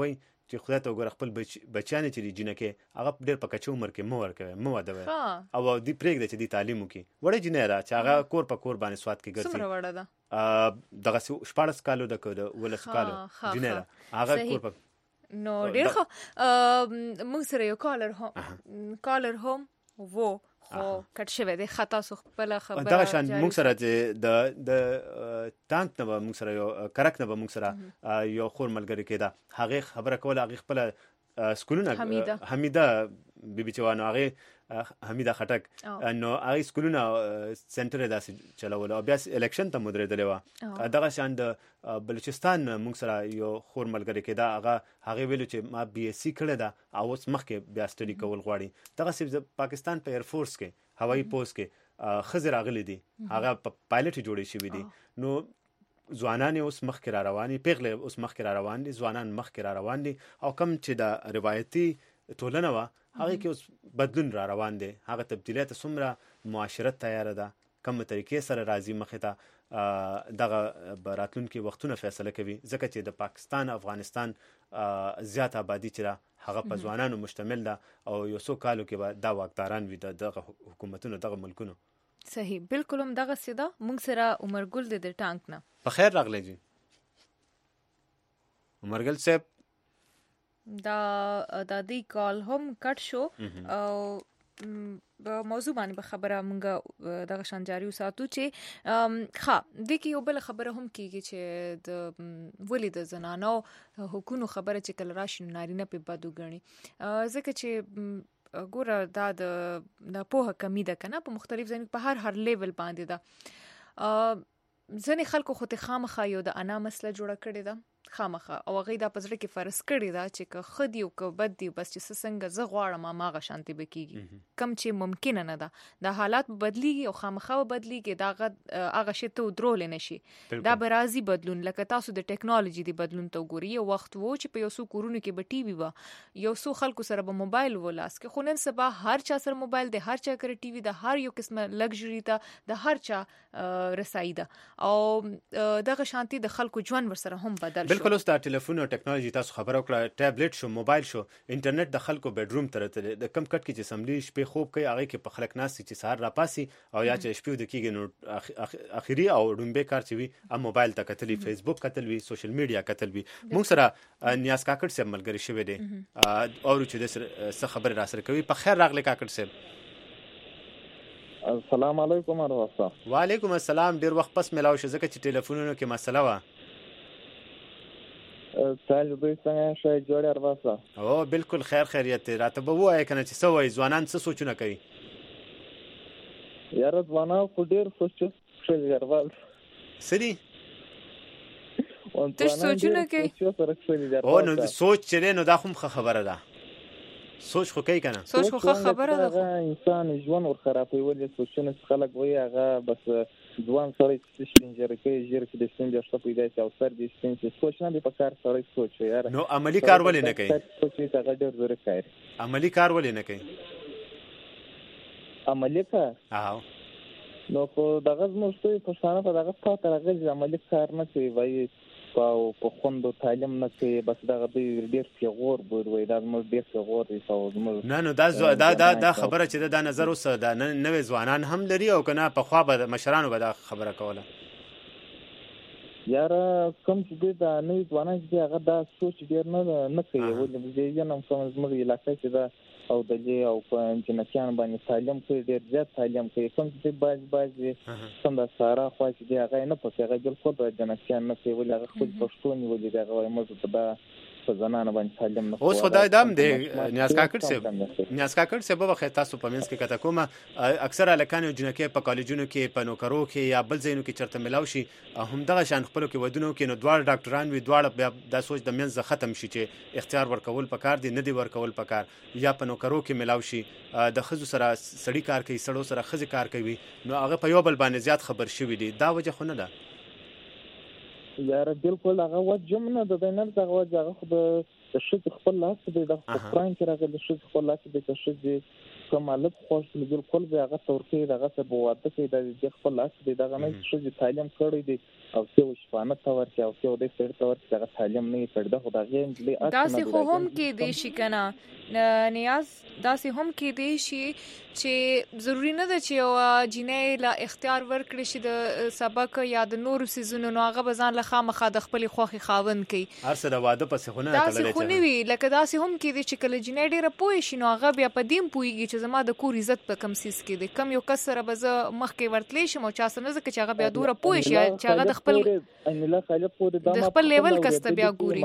چې خدای ته وګوره خپل بچیانې چې دي جنکې هغه ډېر په کچه عمر کې مه ورکوئ مه واده وئ او دوی پرېږده چې دوی تعلیم وکړي وړه جنۍ ده چې هغه کور په کور باندې سواد کې ګرځي څومره وړه ده دغسې 14 کالو ده که د 11 کالو جنۍ ده هغه کور په نو ډېر ښه موږ سره یو کالر هم وو خو کټ شوی دی خطا سو خپل خبره دغه شان موږ سره چې د تانک نه به موږ سره یو کرک نه به موږ سره یو خور ملګری کېده هغې خبره کوله هغې خپله سکولونه حمیده بیبي چې وانو هغې حمیده خټک نو هغې سکولونه سنټر یې داسې چلولو او بیا الیکشن ته مدرېدلې وه دغه شان د بلوچستان موږ سره یو خور ملګری کېده هغې ویلو چې ما بي ایس سي کړې ده او اوس مخکې بیا سټډي کول غواړي دغسې پاکستان په ایرفورس کې هوایي پوسټ کې ښځې راغلي دي هغه په پایلټ جوړې شوي دي نو ځوانان اوس مخکې را روان دي پیغلې اوس مخکې را روان دي ځوانان مخکې را روان دي او کم چې د روایتي ټولنه وه هغه کې اوس بدلون را روان دی هغه تبدیلی ته څومره معاشرت تیاره ده کومه طریقې سره راځي مخې ته دغه به راتلونکي وختونه فیصله کوي ځکه چې د پاکستان افغانستان زیات آبادي چې ده هغه په ځوانانو مشتمل ده او یو څو کالو کې به دا واکداران وي دغه حکومتونو دغه ملکونو صحیح بالکل هم دغسې ده موږ سره عمرګل دی د ټانک نه په خیر راغلی جي عمرګل صاحب دا دی کال هم کټ شو او موضوع باندې به خبره مونږ دغه شان جاری وساتو چې ښه دې کې یو بل خبره هم کیږي چې د ولې د زنانو حقوقو خبره چې کله راشي نارینه په بد وګڼي ځکه چې ګوره دا د پوهه کمی ده کنه په مختلف ځایونو په هر لیول باندې ده ځینې خلکو خو ته خامخا یو د انا مسله جوړه کړې ده خامخه او هغه دا پزړه کې فرض کړی دا چې که خدي او که بد دی بس چې څنګه زه غواړم ما غ شانتي بکیږي کم چې ممکن نه ده د حالات بدلیږي او خامخه بدلیږي دا هغه شی ته درول نه شي دا برازي بدلون لکه تاسو د ټیکنالوژي دی بدلون ته ګوري یو وخت وو چې په یو څو کورونو کې به ټي وي و یو څو خلکو سره به موبایل ولاس کې خو نن سبا هر چا سره موبایل دی هر چا کړی ټي وي د هر یو قسمه لګژري ته د هر چا رسایي ده او دغه شانتي د خلکو ژوند ورسره هم بدل بالکل اوس د ټلیفون او ټیکنالوژي تاسو خبره وکړه ټابلیټ شو موبایل شو انټرنیټ د خلکو بیډروم ته راتلی د کم کټ کې چې سملی شپې خوب کوي هغه کې په خلک ناستي چې سهار راپاسي او یا چې شپې د کېږي نو اخري او ډومبه کار چې وي موبایل ته کتلی فیسبوک کتل وي سوشل میډیا کتل وي موږ سره نیاز کاکړ صاحب ملګری شوی دی او چې د څه خبره را سره کوي په خیر راغلی کاکړ صاحب السلام علیکم ورحمت وعلیکم السلام ډیر وخت پس ملاو شو ځکه چې ټلیفونونو کې مسله وه تاسو به څنګه شای جوړ ارواسه او بالکل خیر خیریت راته به وای کنه چې سوي ځوانان څه سوچونه کوي یار ځوانان خو ډیر سوچ ارواز سړي ته سوچونه کوي او نو سوچ چره نو دا خو خبره ده سوچ خو کوي کنه سوچ خو خبره ده انسان ژوند ور خرابوي ولې سوچونه خلک وایي هغه بس ځوان سره چې سپینجر کوي ژر کې د سپینجر شته پیدا شي او سر دې سپینجر سوچ نه دی په کار سره سوچ یار نو عملی کار ولې نه کوي سوچ یې هغه ډېر زره کوي عملی کار ولې نه کوي عملی کار نو په دغه زموږ په شانه په دغه پاتې راغلی عملی کار نه کوي وایي په خوندو تعلیم نه کوي بس دغه ډېر پیغور وي دا موږ ډېر پیغور دي او موږ نه نو دا خبره چې دا نظر اوس دا نوې ځوانان هم لري او کنه په خوا به مشرانو به دا خبره کوله یار کوم چې دا نوې ځوانان چې هغه دا سوچ ډېر نه کوي ولې دې نه موږ علاقې چې دا او د دې او په جنسيان باندې تعلیم کوي ډېر زیات تعلیم کوي کوم چې باز کوم د سارا خو چې هغه نه پکې هغه بالکل د جنسيان نه کوي ولې هغه خپل پښتون ولې دا غوړي موږ په دا زنانه باندې تعلیم نه اوس خدای دام دی نیاز کاکړ صاحب به تاسو په منځ کې کته کومه اکثر الکان او جنکې په کالجونو کې په نوکرو کې یا بل ځایونو کې چرته ملاو شي هم دغه شان خپل کې ودونو کې نو دواړه ډاکټران وي دواړه د سوچ د منځ ختم شي چې اختیار ورکول پکار دي نه دی ورکول پکار یا په نوکرو کې ملاو شي د خزو سره سړی کار کوي سړو سره خزي کار کوي نو هغه په یو بل باندې زیات خبر شوی دی دا وجه خو نه ده یار بالکل هغه وجه نه د نه دغه وجه خو د د ښځې خپل لاس دی د قرآن کې راغلی د ښځې خپل لاس دی چې ښځې کوم الف خوښ بالکل به هغه تورکي دغه څه بواده کوي د خپل لاس دی دغه نه ښځې تعلیم کړی دی او څه شپانه تور کې او څه د سړي تور کې دغه تعلیم نه کړی دا خو د غیم لې داسې خو هم کې دی شي کنه نیاز داسې هم کې دی شي چې ضروری نه ده چې یو جنې له اختیار ورکړي شي د سبق یا د نورو سيزونو نو هغه بزان له خامخا د خپل خوخي خاوند کوي هر څه د واده پسې خونه نه تللی داسې خو نه وي لکه داسې هم کې دی چې کله جنې ډېره پوه شي نو هغه بیا په دیم پوهېږي چې زما د کور عزت په کم سیس کې دی کم یو کس سره به زه مخکې ورتلی شم او چا سره نه ځکه چې هغه بیا دوره پوه شي چې هغه د خپل لیول کس ته بیا ګوري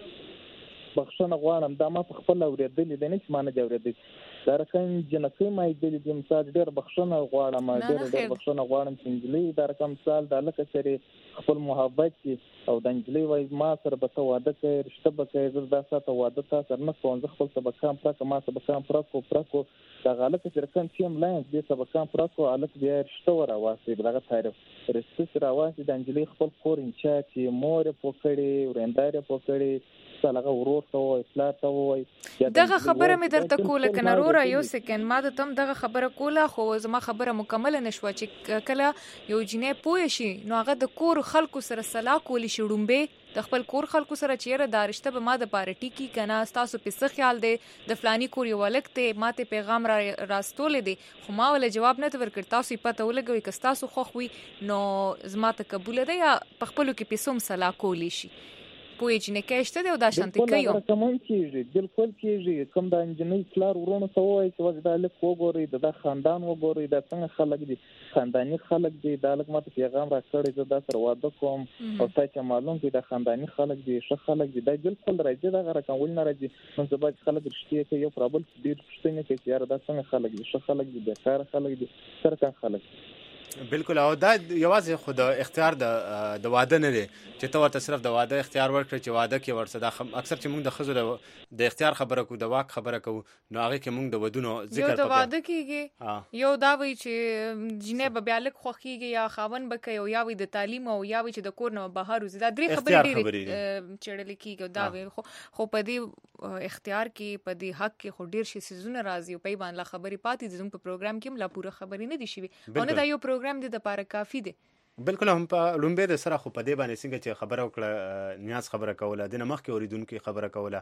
بخښنه غواړم دا ما په خپل اورېدلې دی نه چې ما نه دي اورېدلې دا رقم جنکۍ ما لیدلې دي مثال ډېر بخښنه غواړم ډېر بخښنه غواړم چې نجلۍ دا رقم مثال د هلکه سره خپل محبت کې او د نجلۍ وایي ما سره به ته واده کوې رشته به کوې زه دا ساته واده تا سره نه کوم زه خپل سبقان پوره کړم ما سبقان پوره کړو دغه هلکه چې رقم چې یم لاینس دې سبقان پوره کړو هلک بیا رشته وراواستې دغه تعریف رشته چې راواستې د نجلۍ خپل کور انچارج چې مور یې پوه کړې ورېندار یې پوه کړې هغه ورور ته وای پلار ته وای دغه خبره مې درته کوله کنه وروره یو سکند ما ته تم دغه خبره کوله خو زما خبره مکمل نشوه چې کله یو جنې پوه شي نو هغه د کور خلکو سره صلاح کولی شي ډومبه د خپل کور خلکو سره چیرې دا رشته به ما د پاره ټیکی کنه تاسو په څه خیال دی د فلانی کور یو ولکته ماته پیغام راستول دي خو ما ول جواب نه ورکړ تاسو پته ولګوي که تاسو خوخوي نو زما ته قبول ده یا په خپلو کې پیسوم صلاح کولی شي پوی چې نه کېشته دی او دا شانتي کوي کوم کیږي بالکل کیږي کوم د انجنیر پلار ورونو ته وایي چې وځي د لیک وګوري د خاندان وګوري د څنګه خلک دي خاندانی خلک دي د لک ماته پیغام را کړی زه دا سره واده کوم او تاسو معلوم دي د خاندانی خلک دي ښه خلک دي دا بالکل راځي دا غره کول نه راځي نو زه باید خلک رښتیا کوي یو پرابل ډیر پښتنه کوي چې یار دا څنګه خلک دي ښه خلک دي د کار خلک دي سرکان خلک بالکل او دا یوازې خود اختیار د واده نه دی چې ته ورته صرف د واده اختیار ورکړي چې واده کې ورسره اکثر چې موږ د خزو د اختیار خبره کو د واک خبره کو نو هغه کې موږ د ودونو ذکر یو د واده کېږي یو دا وی چې جنې به بیا لک خوخيږي یا خاون بکي او یا وی د تعلیم او یا وی چې د کور نه بهر وزي دا درې خبرې ډېرې چړلې کېږي دا وی خو په دې اختیار کې په دې حق کې خو ډېر شي سيزونه راځي او په باندې خبرې پاتې دي په پروګرام کې ملا پوره خبرې نه دي شي او نه دا یو پروګرام دی د لپاره کافي دی بالکل هم په لومبه د سره خو په دې باندې څنګه چې خبره وکړه نیاز خبره کوله د مخکې اوریدونکو خبره کوله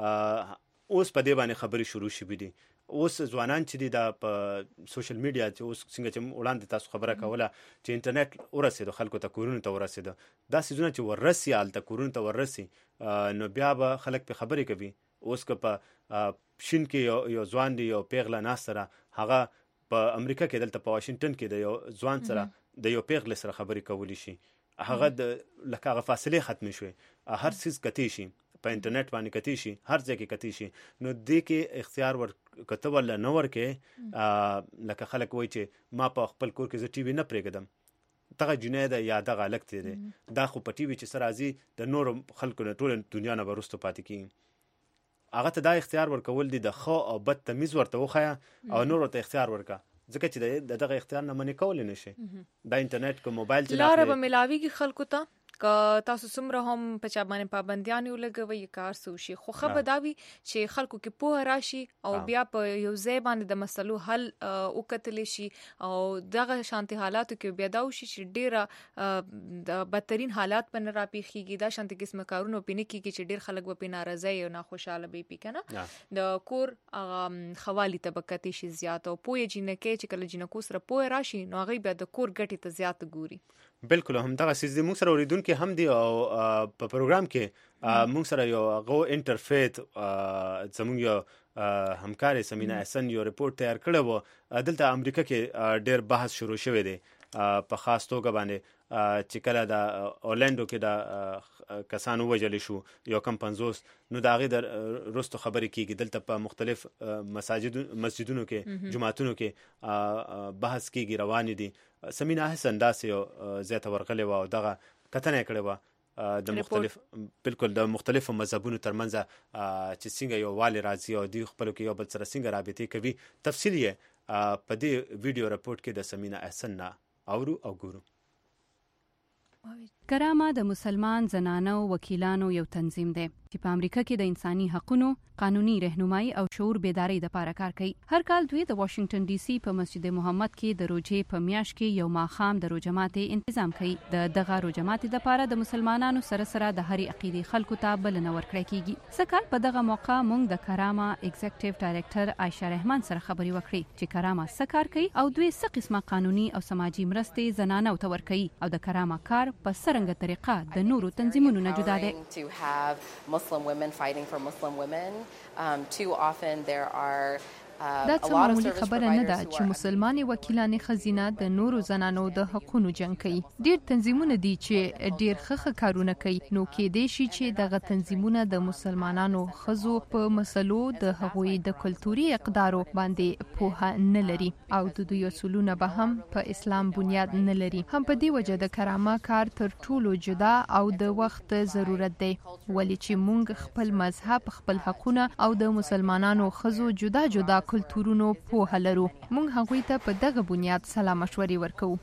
اوس په دې باندې خبرې شروع شوې دي اوس ځوانان چې دي د په سوشل میډیا چې اوس څنګه چې وړاندې تاسو خبره کوله چې انټرنیټ ورسېد خلکو ته کورونو ته ورسېد دا سيزونه چې ورسي آلته کورونو ته ورسي نو بیا به خلک په خبرې کوي اوس که په شین کې یو ځوان دی یو پیغله ناس سره هغه په امریکا کې دلته په واشنگټن کې د یو ځوان سره د یو پیغله سره خبرې کولی شي هغه د لکه فاصله ختم شي هر څه کتی شي په انټرنیټ باندې کتی شي هر ځای کې کتی شي نو دې کې اختیار ور کته ول نه ورکه لکه خلک وایي چې ما په خپل کور کې ز ټي وي نه پرېږدم دغه جنې ده یا دغه الګ دی دا خو په ټي وي چې سره راځي د نور خلکو نه ټول دنیا نه ورستو پاتې کیږي هغه ته دا اختیار ورکول دي د خو او بد تمیز ورته وخیا او نور ته اختیار ورکا ځکه چې دغه اختیار نه منې کول نه شي دا انټرنیټ کو موبایل چې لاره به ملاويږي خلکو ته که تاسو څومره هم په چا باندې پابندیان ولګوي کار سوشي خو خبر داوي چې خلکو کې په راشي او بیا په یو ځای باندې د مسلو حل وکتل شي او دغه شانتي حالاتو کې بیا دا وشي چې ډیره د بدترین حالات په را پیخيږي دا شانتي قسمه کارونه پینې کیږي چې ډیر خلک په ناراضي او ناخوشاله به پی کنه د کور خوالي طبقاتي شي زیات او پوهه جنکه چې کله جنکو سره په راشي نو هغه بیا د کور ګټي ته زیات ګوري بالکل هم دغه سیز موږ سره اوریدونکو هم دی او په پروګرام کې موږ سره یو غو انټرفیت زموږ یو همکاري سمینا احسن یو ریپورت تیار کړی و دلته امریکا کې ډېر بحث شروع شوی دی په خاص توګه باندې چې کله د اورلاندو کې د کسانو وجل شو یو کم 50 نو دا غي د رستو خبرې کیږي دلته په مختلف مسجدونو کې جماعتونو کې بحث کیږي روان دي سمینا احسن داسې یو زیاته ورغلې و او دغه کتنه کړې و د مختلف بالکل د مختلفو مذهبونو ترمنځ چې څنګه یو والی راځي او دی خپل کې یو بل سره څنګه رابطې کوي تفصیل یې په دې ویډیو رپورت کې د سمینا احسن نه اورو او ګورو کرامه د مسلمان زنانو وکیلانو یو تنظیم دی چې په امریکا کې د انساني حقوقو قانوني رهنمایي او شعور بیداری لپاره کار کوي. هر کال دوی د واشنگټن ډي سي په مسجد محمد کې د روزې په میاشت کې یو ماښام د روزه ماتي تنظیم کوي. دغه روزه ماتي لپاره د مسلمانانو سره سره د هرې عقیدې خلکو ته بلنه ورکړل کیږي. سکهال په دغه موقع موږ د کرامه ایگزیکټیو ډایریکټر عایشه رحمان سره خبرې وکړې چې کرامه څه کار کوي او دوی څه قسمه قانوني او سماجی مرستې زنانو ته ورکوي او د کرامه کار په څرنګه طریقه د نورو تنظیمونو نه جدا دی. Muslim women fighting for Muslim women. Too often there are دا څه معمولی خبره نه ده چې مسلمانې وکیلانې ښځینه د نورو زنانو د حقونو جنګ کوي. ډېر تنظیمونه دي چې ډېر ښه کارونه کوي، نو کېدای شي چې دغه تنظیمونه د مسلمانانو ښځو په مسلو د هغوی د کلتوري اقدارو باندې پوهه نه لري او د دوی اصولونه به هم په اسلام بنیاد نه لري. هم په دې وجه د کرامه کار تر ټولو جدا او د وخت ضرورت دی، ولې چې موږ خپل مذهب، خپل حقونه او د مسلمانانو ښځو جدا جدا کلتورونو په لرو. موږ هغوی ته په دغه بنیاد سلا مشورې ورکوو.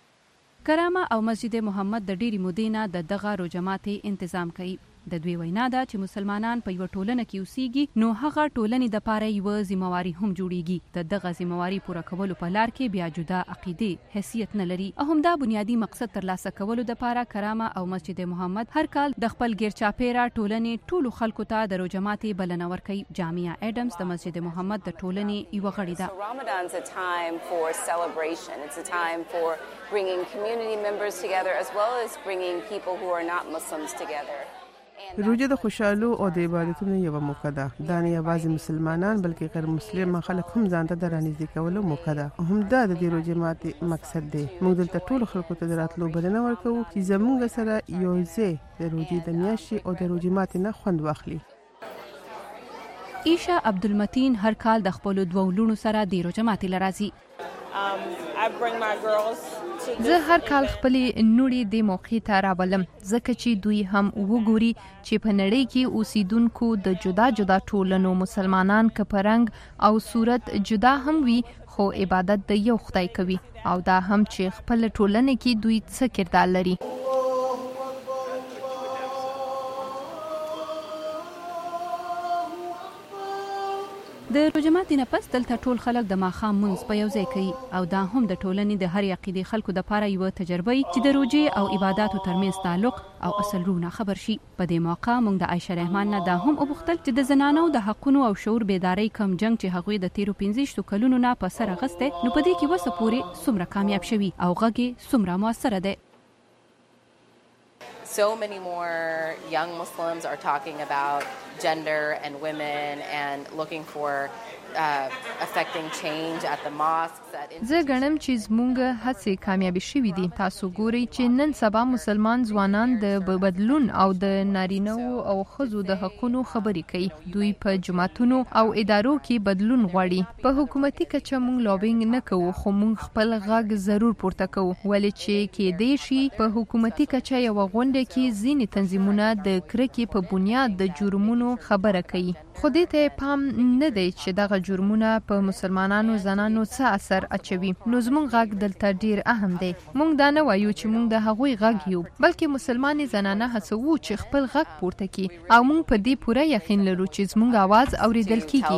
کرامه او مسجد محمد د ډېری مودې نه د دغه روزه ماتي تنظیم کوي. د دوی وینا ده چې مسلمانان په یو ټولنه کې اوسېږي، نو هغه ټولنې د پاره یو ذمہواری هم جوړیږي. د دغه ذمہواری پوره کولو په لار کې بیا جدا عقیده حیثیت نه لري. همدا بنیادی مقصد ترلاسه کولو د پاره کرامه او مسجد محمد هر کال د خپل ګیرچاپیره ټولنې ټولو خلکو ته د روزه ماتي بلنه ورکوي. جامعه اډمز د مسجد محمد د ټولنې یو غړي ده. Ramadan's a time for celebration. It's a time for bringing community members together as well as bringing people who are not Muslims together. روزه د خوشحالو او د عبادتونو یو موقع ده. دا نه یوازې مسلمانان بلکې غیر مسلمان خلک هم ځان ته رانږدې کولو موقع ده. همدا د دې روزه ماتي مقصد دی. موږ دلته ټول خلکو ته راتلو بلنه ورکوو چې زموږ سره یو ځای د روزې د میاشتې او د روزه ماتي نه خوند واخلي. ایشا عبدالمتین هر کال د خپل دوه لونو سره د روزه ماتي لرازي. زه هر کال خپلې نوړې د موقع ته رابلم ځکه چې دوی هم وګوري چې په نړۍ کې اوسیدونکو د جدا جدا ټولنو مسلمانان که په رنګ او صورت جدا هم وي خو عبادت د یو خدای کوي او دا هم چې خپل ټولنه کې دوی څه کردار لري. د روزه ماتي نه پس دلته ټول خلک د ماښام مونځ په یو ځای کوي او دا هم د ټولنې د هرې عقیدې خلکو دپاره یوه تجربه چې د روزې او عباداتو ترمنځ تعلق او اصل رونه خبر شي. په دې موقع موږ د عایشه رحمان نه دا هم وغوښتل چې د زنانو د حقونو او شعور بیدارۍ کم جنګ چې هغوی د تیرو 15 کلونو نه په سر اخیستی، نو په دې کې وسه پورې څومره کامیاب شوي او غږ یې څومره مؤثره دی. So many more young Muslims are talking about gender and women and looking for affecting change at the mosques. زه ګڼم چې زموږ هڅې کامیابې شوي دي. تاسو ګورئ چې نن سبا مسلمان ځوانان د بدلون او د نارینه‌و او ښځو د حقونو خبرې کوي. دوی په جماعتونو او ادارو کې بدلون غواړي. په حکومتي کچه موږ لابینګ نه کوو خو موږ خپل غږ ضرور پورته کوو، ولې چې کېدای شي په حکومتي کچه یو غونډه کې ځینې تنظیمونه د کرکې په بنیاد د جرمونو خبره کوي، خو دې ته پام نه دی چې دغه جرمونه په مسلمانانو زنانو څه اثر اچوي. نو زموږ غږ دلته ډیر اهم دی. موږ دا نه وایو چې موږ د هغوی غږ یو، بلکې مسلمانې زنانه هڅوو چې خپل غږ پورته کړي او موږ په دې پوره یقین لرو چې زموږ आवाज اوریدل کیږي.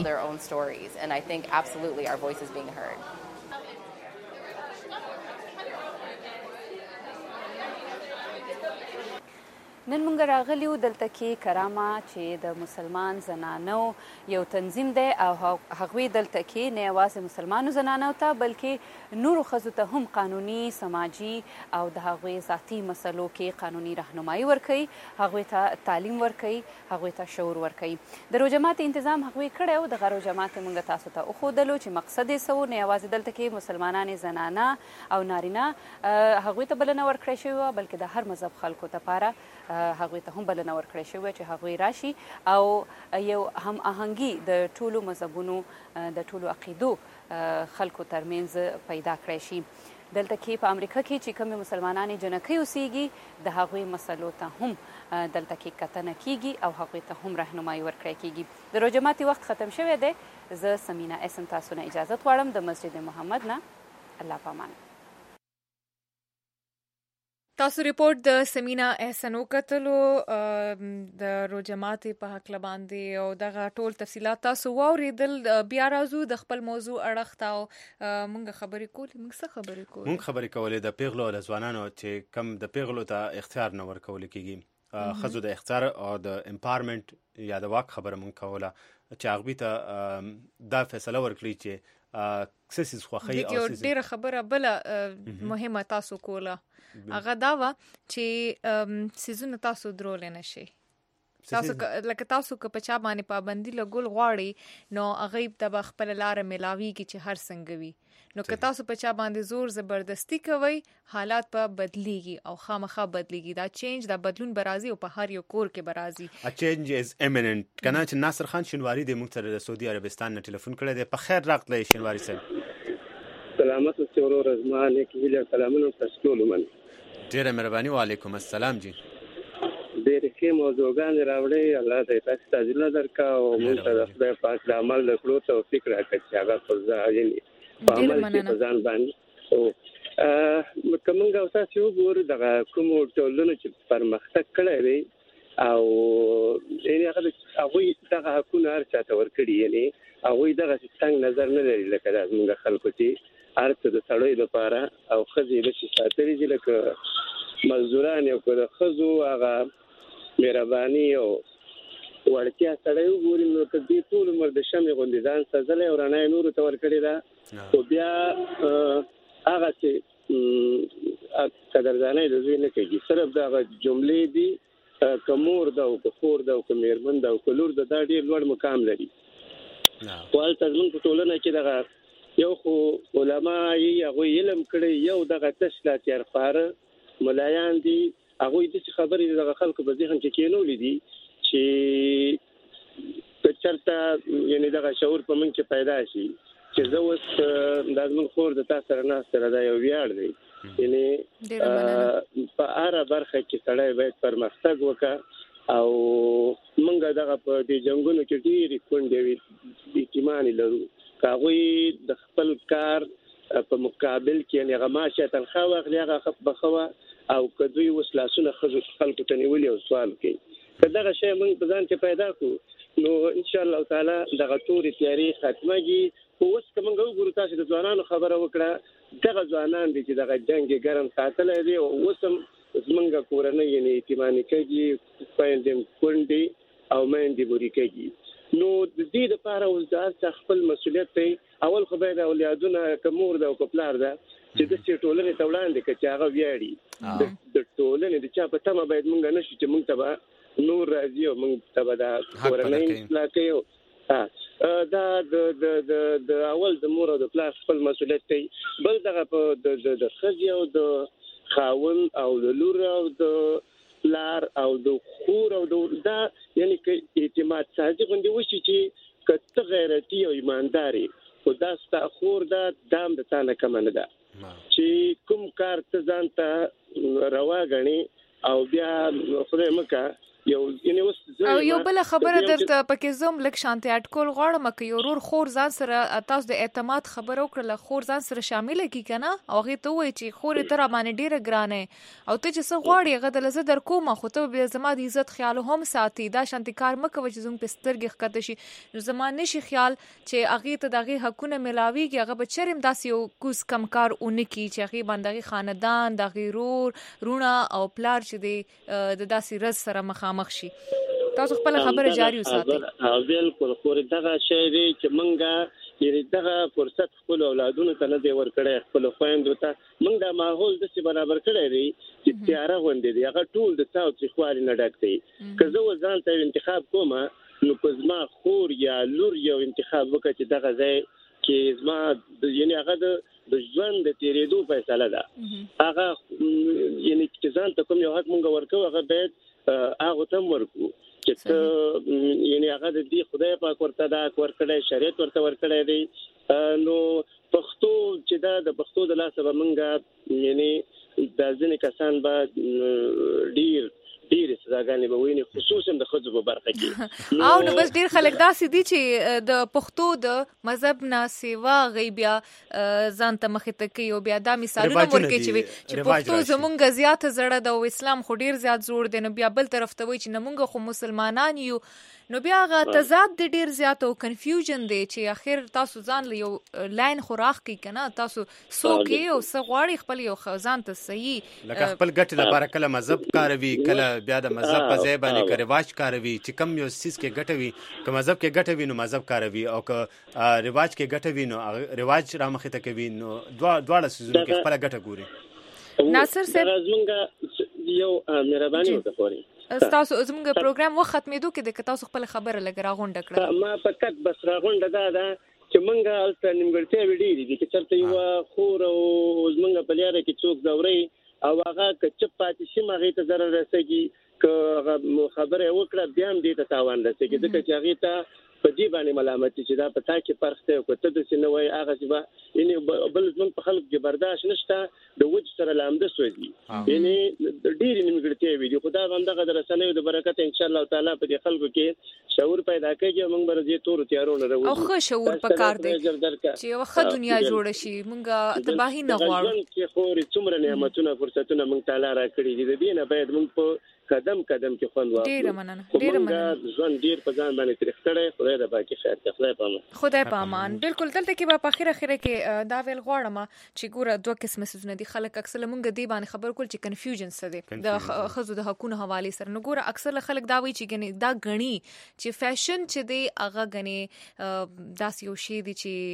نن مونږ راغلیو دلته کې کرامه چې د مسلمان زنانو یو تنظیم دی او هغوی دلته کې نه یوازې مسلمانو زنانو ته بلکې نورو ښځو ته هم قانوني، سماجي او د هغوی ذاتي مسلو کې قانوني رهنمایي ورکوي، هغوی ته تعلیم ورکوي، هغوی ته شعور ورکوي. د روزه ماتي تنظیم هغوی کړی و. دغه روزه ماتي مونږ تاسو ته وښودلو چې مقصد یې څه و. نه یوازې دلته کې مسلمانانې زنانه او نارینه هغوی ته بلنه ورکړی شوې وه بلکې د هر مذهب خلکو لپاره هغوی ته هم بلنه ورکړی شوې چې هغوی راشي او یو هم آهنګي د ټولو مذهبونو د ټولو عقیدو خلکو ترمنځ پیدا کړی شي. دلته کې په امریکا کې چې کومې مسلمانانې جنکۍ اوسیږي د هغوی مسلو ته هم دلته کې کتنه کیږي او هغوی ته هم رهنمایي ورکړی کیږي. د روزه ماتي وخت ختم شوی دی. زه سمینا اسم تاسو نه اجازت غواړم د مسجد محمد نه. الله پامان. تاسو ریپورت د سمینا احسنو کتلو د روجمات په حق باندې او دغه ټول تفصيلات تاسو واوریدل. بیا راځو د خپل موضوع اړخ او مونږ خبرې کولې خبرې کولې د پیغلو او ځوانانو چې کم د پیغلو ته اختیار نه ورکول کیږي خزو د اختیار او د امپاورمنت یا د واک خبره مونږ کوله چې هغه ته دا فیصله ورکړي چې سیسیز خوخی او سیسیز ډیره خبره بل مهمه تاسو کوله هغه دا و چې سیزونه تاسو درول نه شي. تاسو لکه تاسو که په چا باندې پابندي لګول غواړي نو هغه د خپل لار ملاويږي چې هر څنګه وي. نو که تاسو په چا باندې زور زبردستی کوي حالات په بدليږي او خامخا بدليږي. دا چینج دا بدلون برازي او په هر یو کور کې برازي. ا چینج از ایمیننت. کنا چې ناصر خان شینواری د موږ سره د سعودي عربستان نه ټلیفون کړی دی. په خیر راغلی شینواری صاحب. سلامت اوسئ رضوان کې سلامونه تاسو ټول من. ډیره مهرباني. وعلیکم السلام جی. ډېر ښه موضوعګان راوړي. الله دې تاسو ته اجر درکا او موږ ته د خدای پاک د عمل د کړو توفیق راکړي چې هغه فرض په عمل کې ځان باندې او کومه تاسو وګورئ دغه کوم ټولنه چې پرمختګ کړی دی او یعنی هغه دغه حقونه هر چا ته ورکړي یعنی هغه دغه څنګه نظر نه لري لکه د موږ خلکو چې هر څه د سړی لپاره او خزې د ساتري دي لکه مزدوران یو کړه خزو هغه مهرباني او ورتیا سړی وګوري نو ته دې ټول عمر د شمع غوندې ځان سزلې او رڼا نور ته ورکړي دا او بیا هغه چې قدردانه د زوی نه کوي صرف دا جملې دي کومور دا او خور دا او کومرمن دا او کلور دا ډېر لوړ مقام لري. وال تاسو په ټولنه کې دا یو خو علما یې هغه علم کړي یو دغه تشلات یې خبره ملایان دي هغه دې خبرې دغه خلکو په ذهن کې کېنولې دي چې چرته یعنی دغه شعور په من کې پیدا شي چې زه اوس د ازمن خور د تاسو سره نه سره دا یو ویاړ دی یعنی په هر برخه کې سړی باید پرمختګ وکړي او موږ دغه په دې جنگونو کې ډېری کونډې اعتماد لرو کاغوی د خپل کار په مقابل کې یعنی غماشه تنخواه واخلي هغه بخوا او کدوې وسلاسونه خلکو ته نیولې او سوال کوي کداغه شی موږ په ځان کې پیدا کو نو ان شاء الله تعالی دغه توري تیاری ختمږي. اوس کومه وګورو تاسو د ځوانانو خبره وکړه دغه ځوانان دي چې دغه جنگ ګرم ساتلې دي او اوسم زمونږ کورنۍ یعنی اعتماد کوي پاندم کونډي او مېندې بوري کوي نو د دې لپاره وزارت خپل مسولیت ته اول خو به د اولادونو کومور د کوپلار ده چې د ټولنې ته وړاندې کړي هغه ویاړي د ټولنې د چا په تمه باید مونږ نشو چې مونږ ته نور راځي او مونږ ته دا کورنۍ اصلاح کوي. دا د اول د مور او د پلار خپل مسولیت دی. بل دغه په د خځې او د خاون او د لور او د پلار او د خور او دا یعنی کې اعتماد سازي غوندي وشي چې کته غیرتی او ایمانداري او دا ستاخور دا دام د تانه کم نه ده چې کوم کار ته ځان ته روا غني او بیا خدای مکه یو بل خبره درته پکې زوم لک شانتي اټکول غواړم چې یو ورور خور ځان سره تاسو د اعتماد خبر وکړه خور ځان سره شامل کی کنه او هغه ته وای چې خور تر باندې ډیره ګرانه او ته چې څه غواړي هغه د لزه در کومه خو ته به زما د عزت خیال هم ساتي دا شانتي کار مکه چې زوم پسترګ خکته شي نو زما نشي خیال چې هغه ته دغه حقونه ملاويږي هغه به چرم داسې یو کوس کم کار اونکی چې هغه باندې خاندان د غیرور رونه او پلار چې د داسې رز سره مخامخ شي. تاسو خپل خبره جاری وساتئ. بالکل خو دغه شی دی چې مونږه یعنی دغه فرصت خپل اولادونو ته نه دی ورکړی خپل خويندو ته مونږ د ماحول د څه برابر کړی دی چې تیاره غونډې دی هغه ټول د تاسو چې خواري نه ډک دی که زه وځان ته انتخاب کوم نو په زما خور یا لور یو انتخاب وکړي چې دغه ځای کې زما یعنی هغه د ژوند د تیرېدو فیصله ده هغه یعنی چې ځان ته کوم یو حق مونږ ورکو هغه باید هغه تم ورکو چې یعنی هغه د دې خدای پاک ورته دا ورکړی شریعت ورته ورکړی دی نو پښتو چې دا د پښتو د لاسه به مونږه یعنی د ځینې کسان به ډیر ډېرې سزاګانې به ویني، خصوصا د ښځو په برخه کې. او نو بس ډېر خلک داسې دي چې د پښتو د مذهب نه سیوا غي بیا ځان ته مخې ته کوي او بیا دا مثالونه ورکوي چې پښتو زمونږ زیاته زړه ده او اسلام خو ډېر زیات زوړ دی، نو بیا بل طرف ته وایي چې نه مونږ خو مسلمانان یو، نو بیا هغه تضاد دی ډېر زیات او کنفیوژن دی چې اخر تاسو ځان له یو لاین خو راخکي که نه، تاسو څوک یې او څه غواړئ خپل یو ځان ته صحیح لکه خپل ګټې لپاره کله مذهب کاروي، کله بیا د مذهب په ځای باندې که رواج کاروي، چې کم یو څیز کې ګټه وي، که مذهب کې ګټه وي نو مذهب کاروي، او که رواج کې ګټه وي نو رواج را مخې ته کوي، نو دواړه څیزونو کې خپله ګټه ګوري. ناصر صاحب زمونږ یو مهرباني وکړه خوري تاسو زمونږ پروګرام وخت ختمېدو کې د که تاسو خپل خبره لږ راغونډه کړه. ما فقط بس راغونډه دا ده چې مونږ هلته نیمګړتیاوې ډېرې دي، که چېرته یوه خور او زمونږ په لیاره کې څوک ځوروي او هغه که چپ پاتې شي هغې ته ضرر رسېږي، که هغه خبره یې وکړه بیا هم دې ته تاوان رسېږي، ځکه چې هغې ته په دې باندې ملامت چې دا په تا کې فرق دی، که ته داسې نه وایې هغسې به یعنې بل زمونږ په خلکو کې برداشت نشته، د وجه سره لامده سوځي، یعنې ډېرې نیمګړتیاوې دي. خو دا به همدغه د رسنیو د برکته انشاءالله تعالی په دې خلکو کې شعور پیدا کوي او موږ به د دې تورو تیارو نه راوځو او ښه شعور پکار دی چې یوه ښه دنیا جوړه شي، موږ تباهي نه غواړو. ژوند کې خو څومره نعمتونه فرصتونه موږ تعالی راکړي دي، د دې نه باید موږ په قدم کې خوند واخلو. ډېره مننه، ډېره مننه. ژوند ډېر په ځان باندې تریخ کړی، خدای د باقي خیر کړي، خدای په امان. خدای په امان. بالکل دلته کې به په اخره کې دا ویل غواړم چې ګوره دوه قسمه څیزونه دي، خلک اکثر مونږ دې باندې خبر کول چې کنفیوژن څه دی د ښځو د حقونو حوالې سره. نو ګوره اکثر خلک دا وایي چې دا ګڼي چې فیشن چې دی هغه ګڼي داسې یو شی دی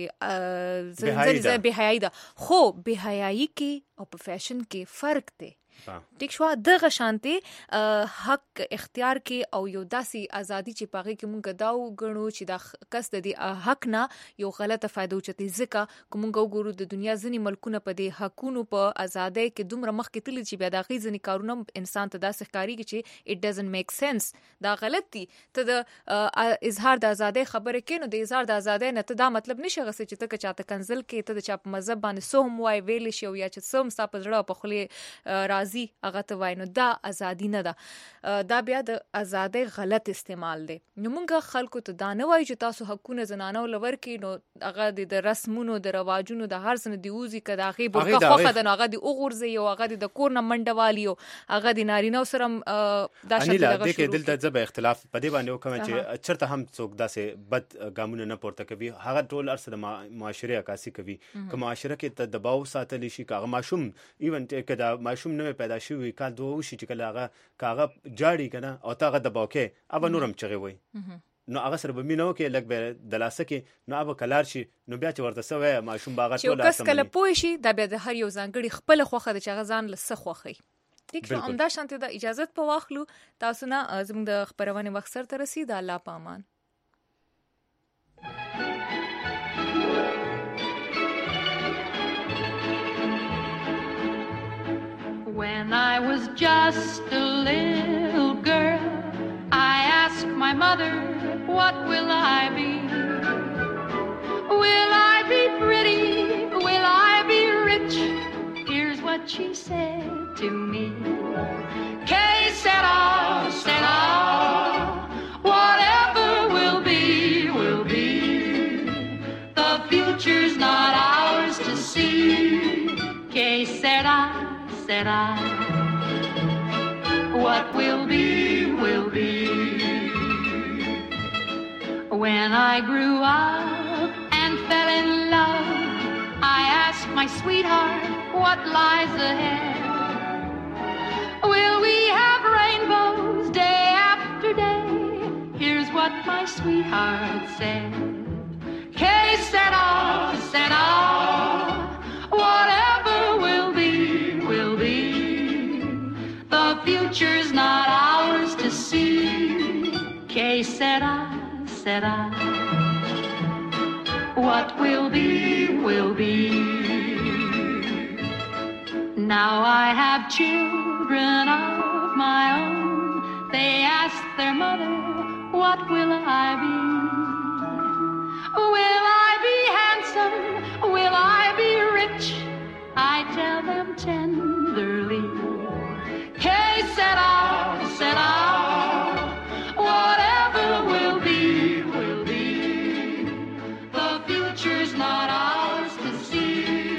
چې بېحیایي ده، خو بېحیایي کې او په فیشن کې فرق دی. ټیک شو دغه شانتي حق اختیار کې او یو داسې ازادي چې پاغي کې مونږ دا وګڼو چې دا کس د دې حق نه یو غلطه فائدہ اوچتي، ځکه کوم وګورو د دنیا ځنی ملکونه په دې حقونو په ازادۍ کې دومره مخ کې تللی چې بیا دا غي ځنی کارونه انسان ته داسې ښکاریږي چې اټ ډزنټ میک سنس، دا غلط دي. ته د اظهار د ازادۍ خبره کې نو د اظهار د ازادۍ نه ته دا مطلب نشي غسه چې ته چاته کنزل کې ته د چا په مذهب باندې سو هم وای ویل شي او یا چې سم ستا په زړه په خلی راځي هغه ته وای، نو دا ازادي نه ده، دا بیا د ازادۍ غلط استعمال دی. نو مونږ خلکو ته دا نه وایو چې تاسو حقونه زنانو لور کې نو هغه د رسمونو د رواجونو د هر څه دی اوزي کدا هغه برخه خوخه د هغه دی اوغورځي او هغه د کور نه منډه والی او هغه د نارینه سره دا شکل دغه شروع کې دلته ځبه اختلاف په دې باندې وکم چې چرته هم څوک داسې بد ګامونه نه پورته کوي، هغه ټول ارسه د معاشره عکاسي کوي، که معاشره کې ته دباو ساتل شي، کاغه ماشوم ایون کدا ماشوم نه پیدا شوی کال دوه شي چې کله هغه کاغه جاړي کنه او تاغه دباو کې اوب نورم چغي وي، نو هغه سره به مينو کې لګ به دلاسه کې نو اوب کلار شي، نو بیا چې ورته سوې ماشوم باغ ټول اسمه چې کس کله پوي شي دا بیا د هر یو ځانګړي خپل خوخه د چغه ځان لسه خوخي. ټیک شو امدا شانته د اجازه په واخلو تاسو نه زموږ د خبرونه وخت سره ترسي د الله په امان. When I was just a little girl, I asked my mother, what will I be? Will I be pretty? Will I be rich? Here's what she said to me. Que sera, sera, whatever will be, will be. The future's not ours to see. Que sera, sera, what will be, will be. When I grew up and fell in love, I asked my sweetheart, what lies ahead? Will we have rainbows day after day? Here's what my sweetheart said. Que sera, sera, whatever will be, will be. The future's not ours to see. Que sera, sera, what will be, will be. Now I have children of my own. They ask their mother, what will I be? Will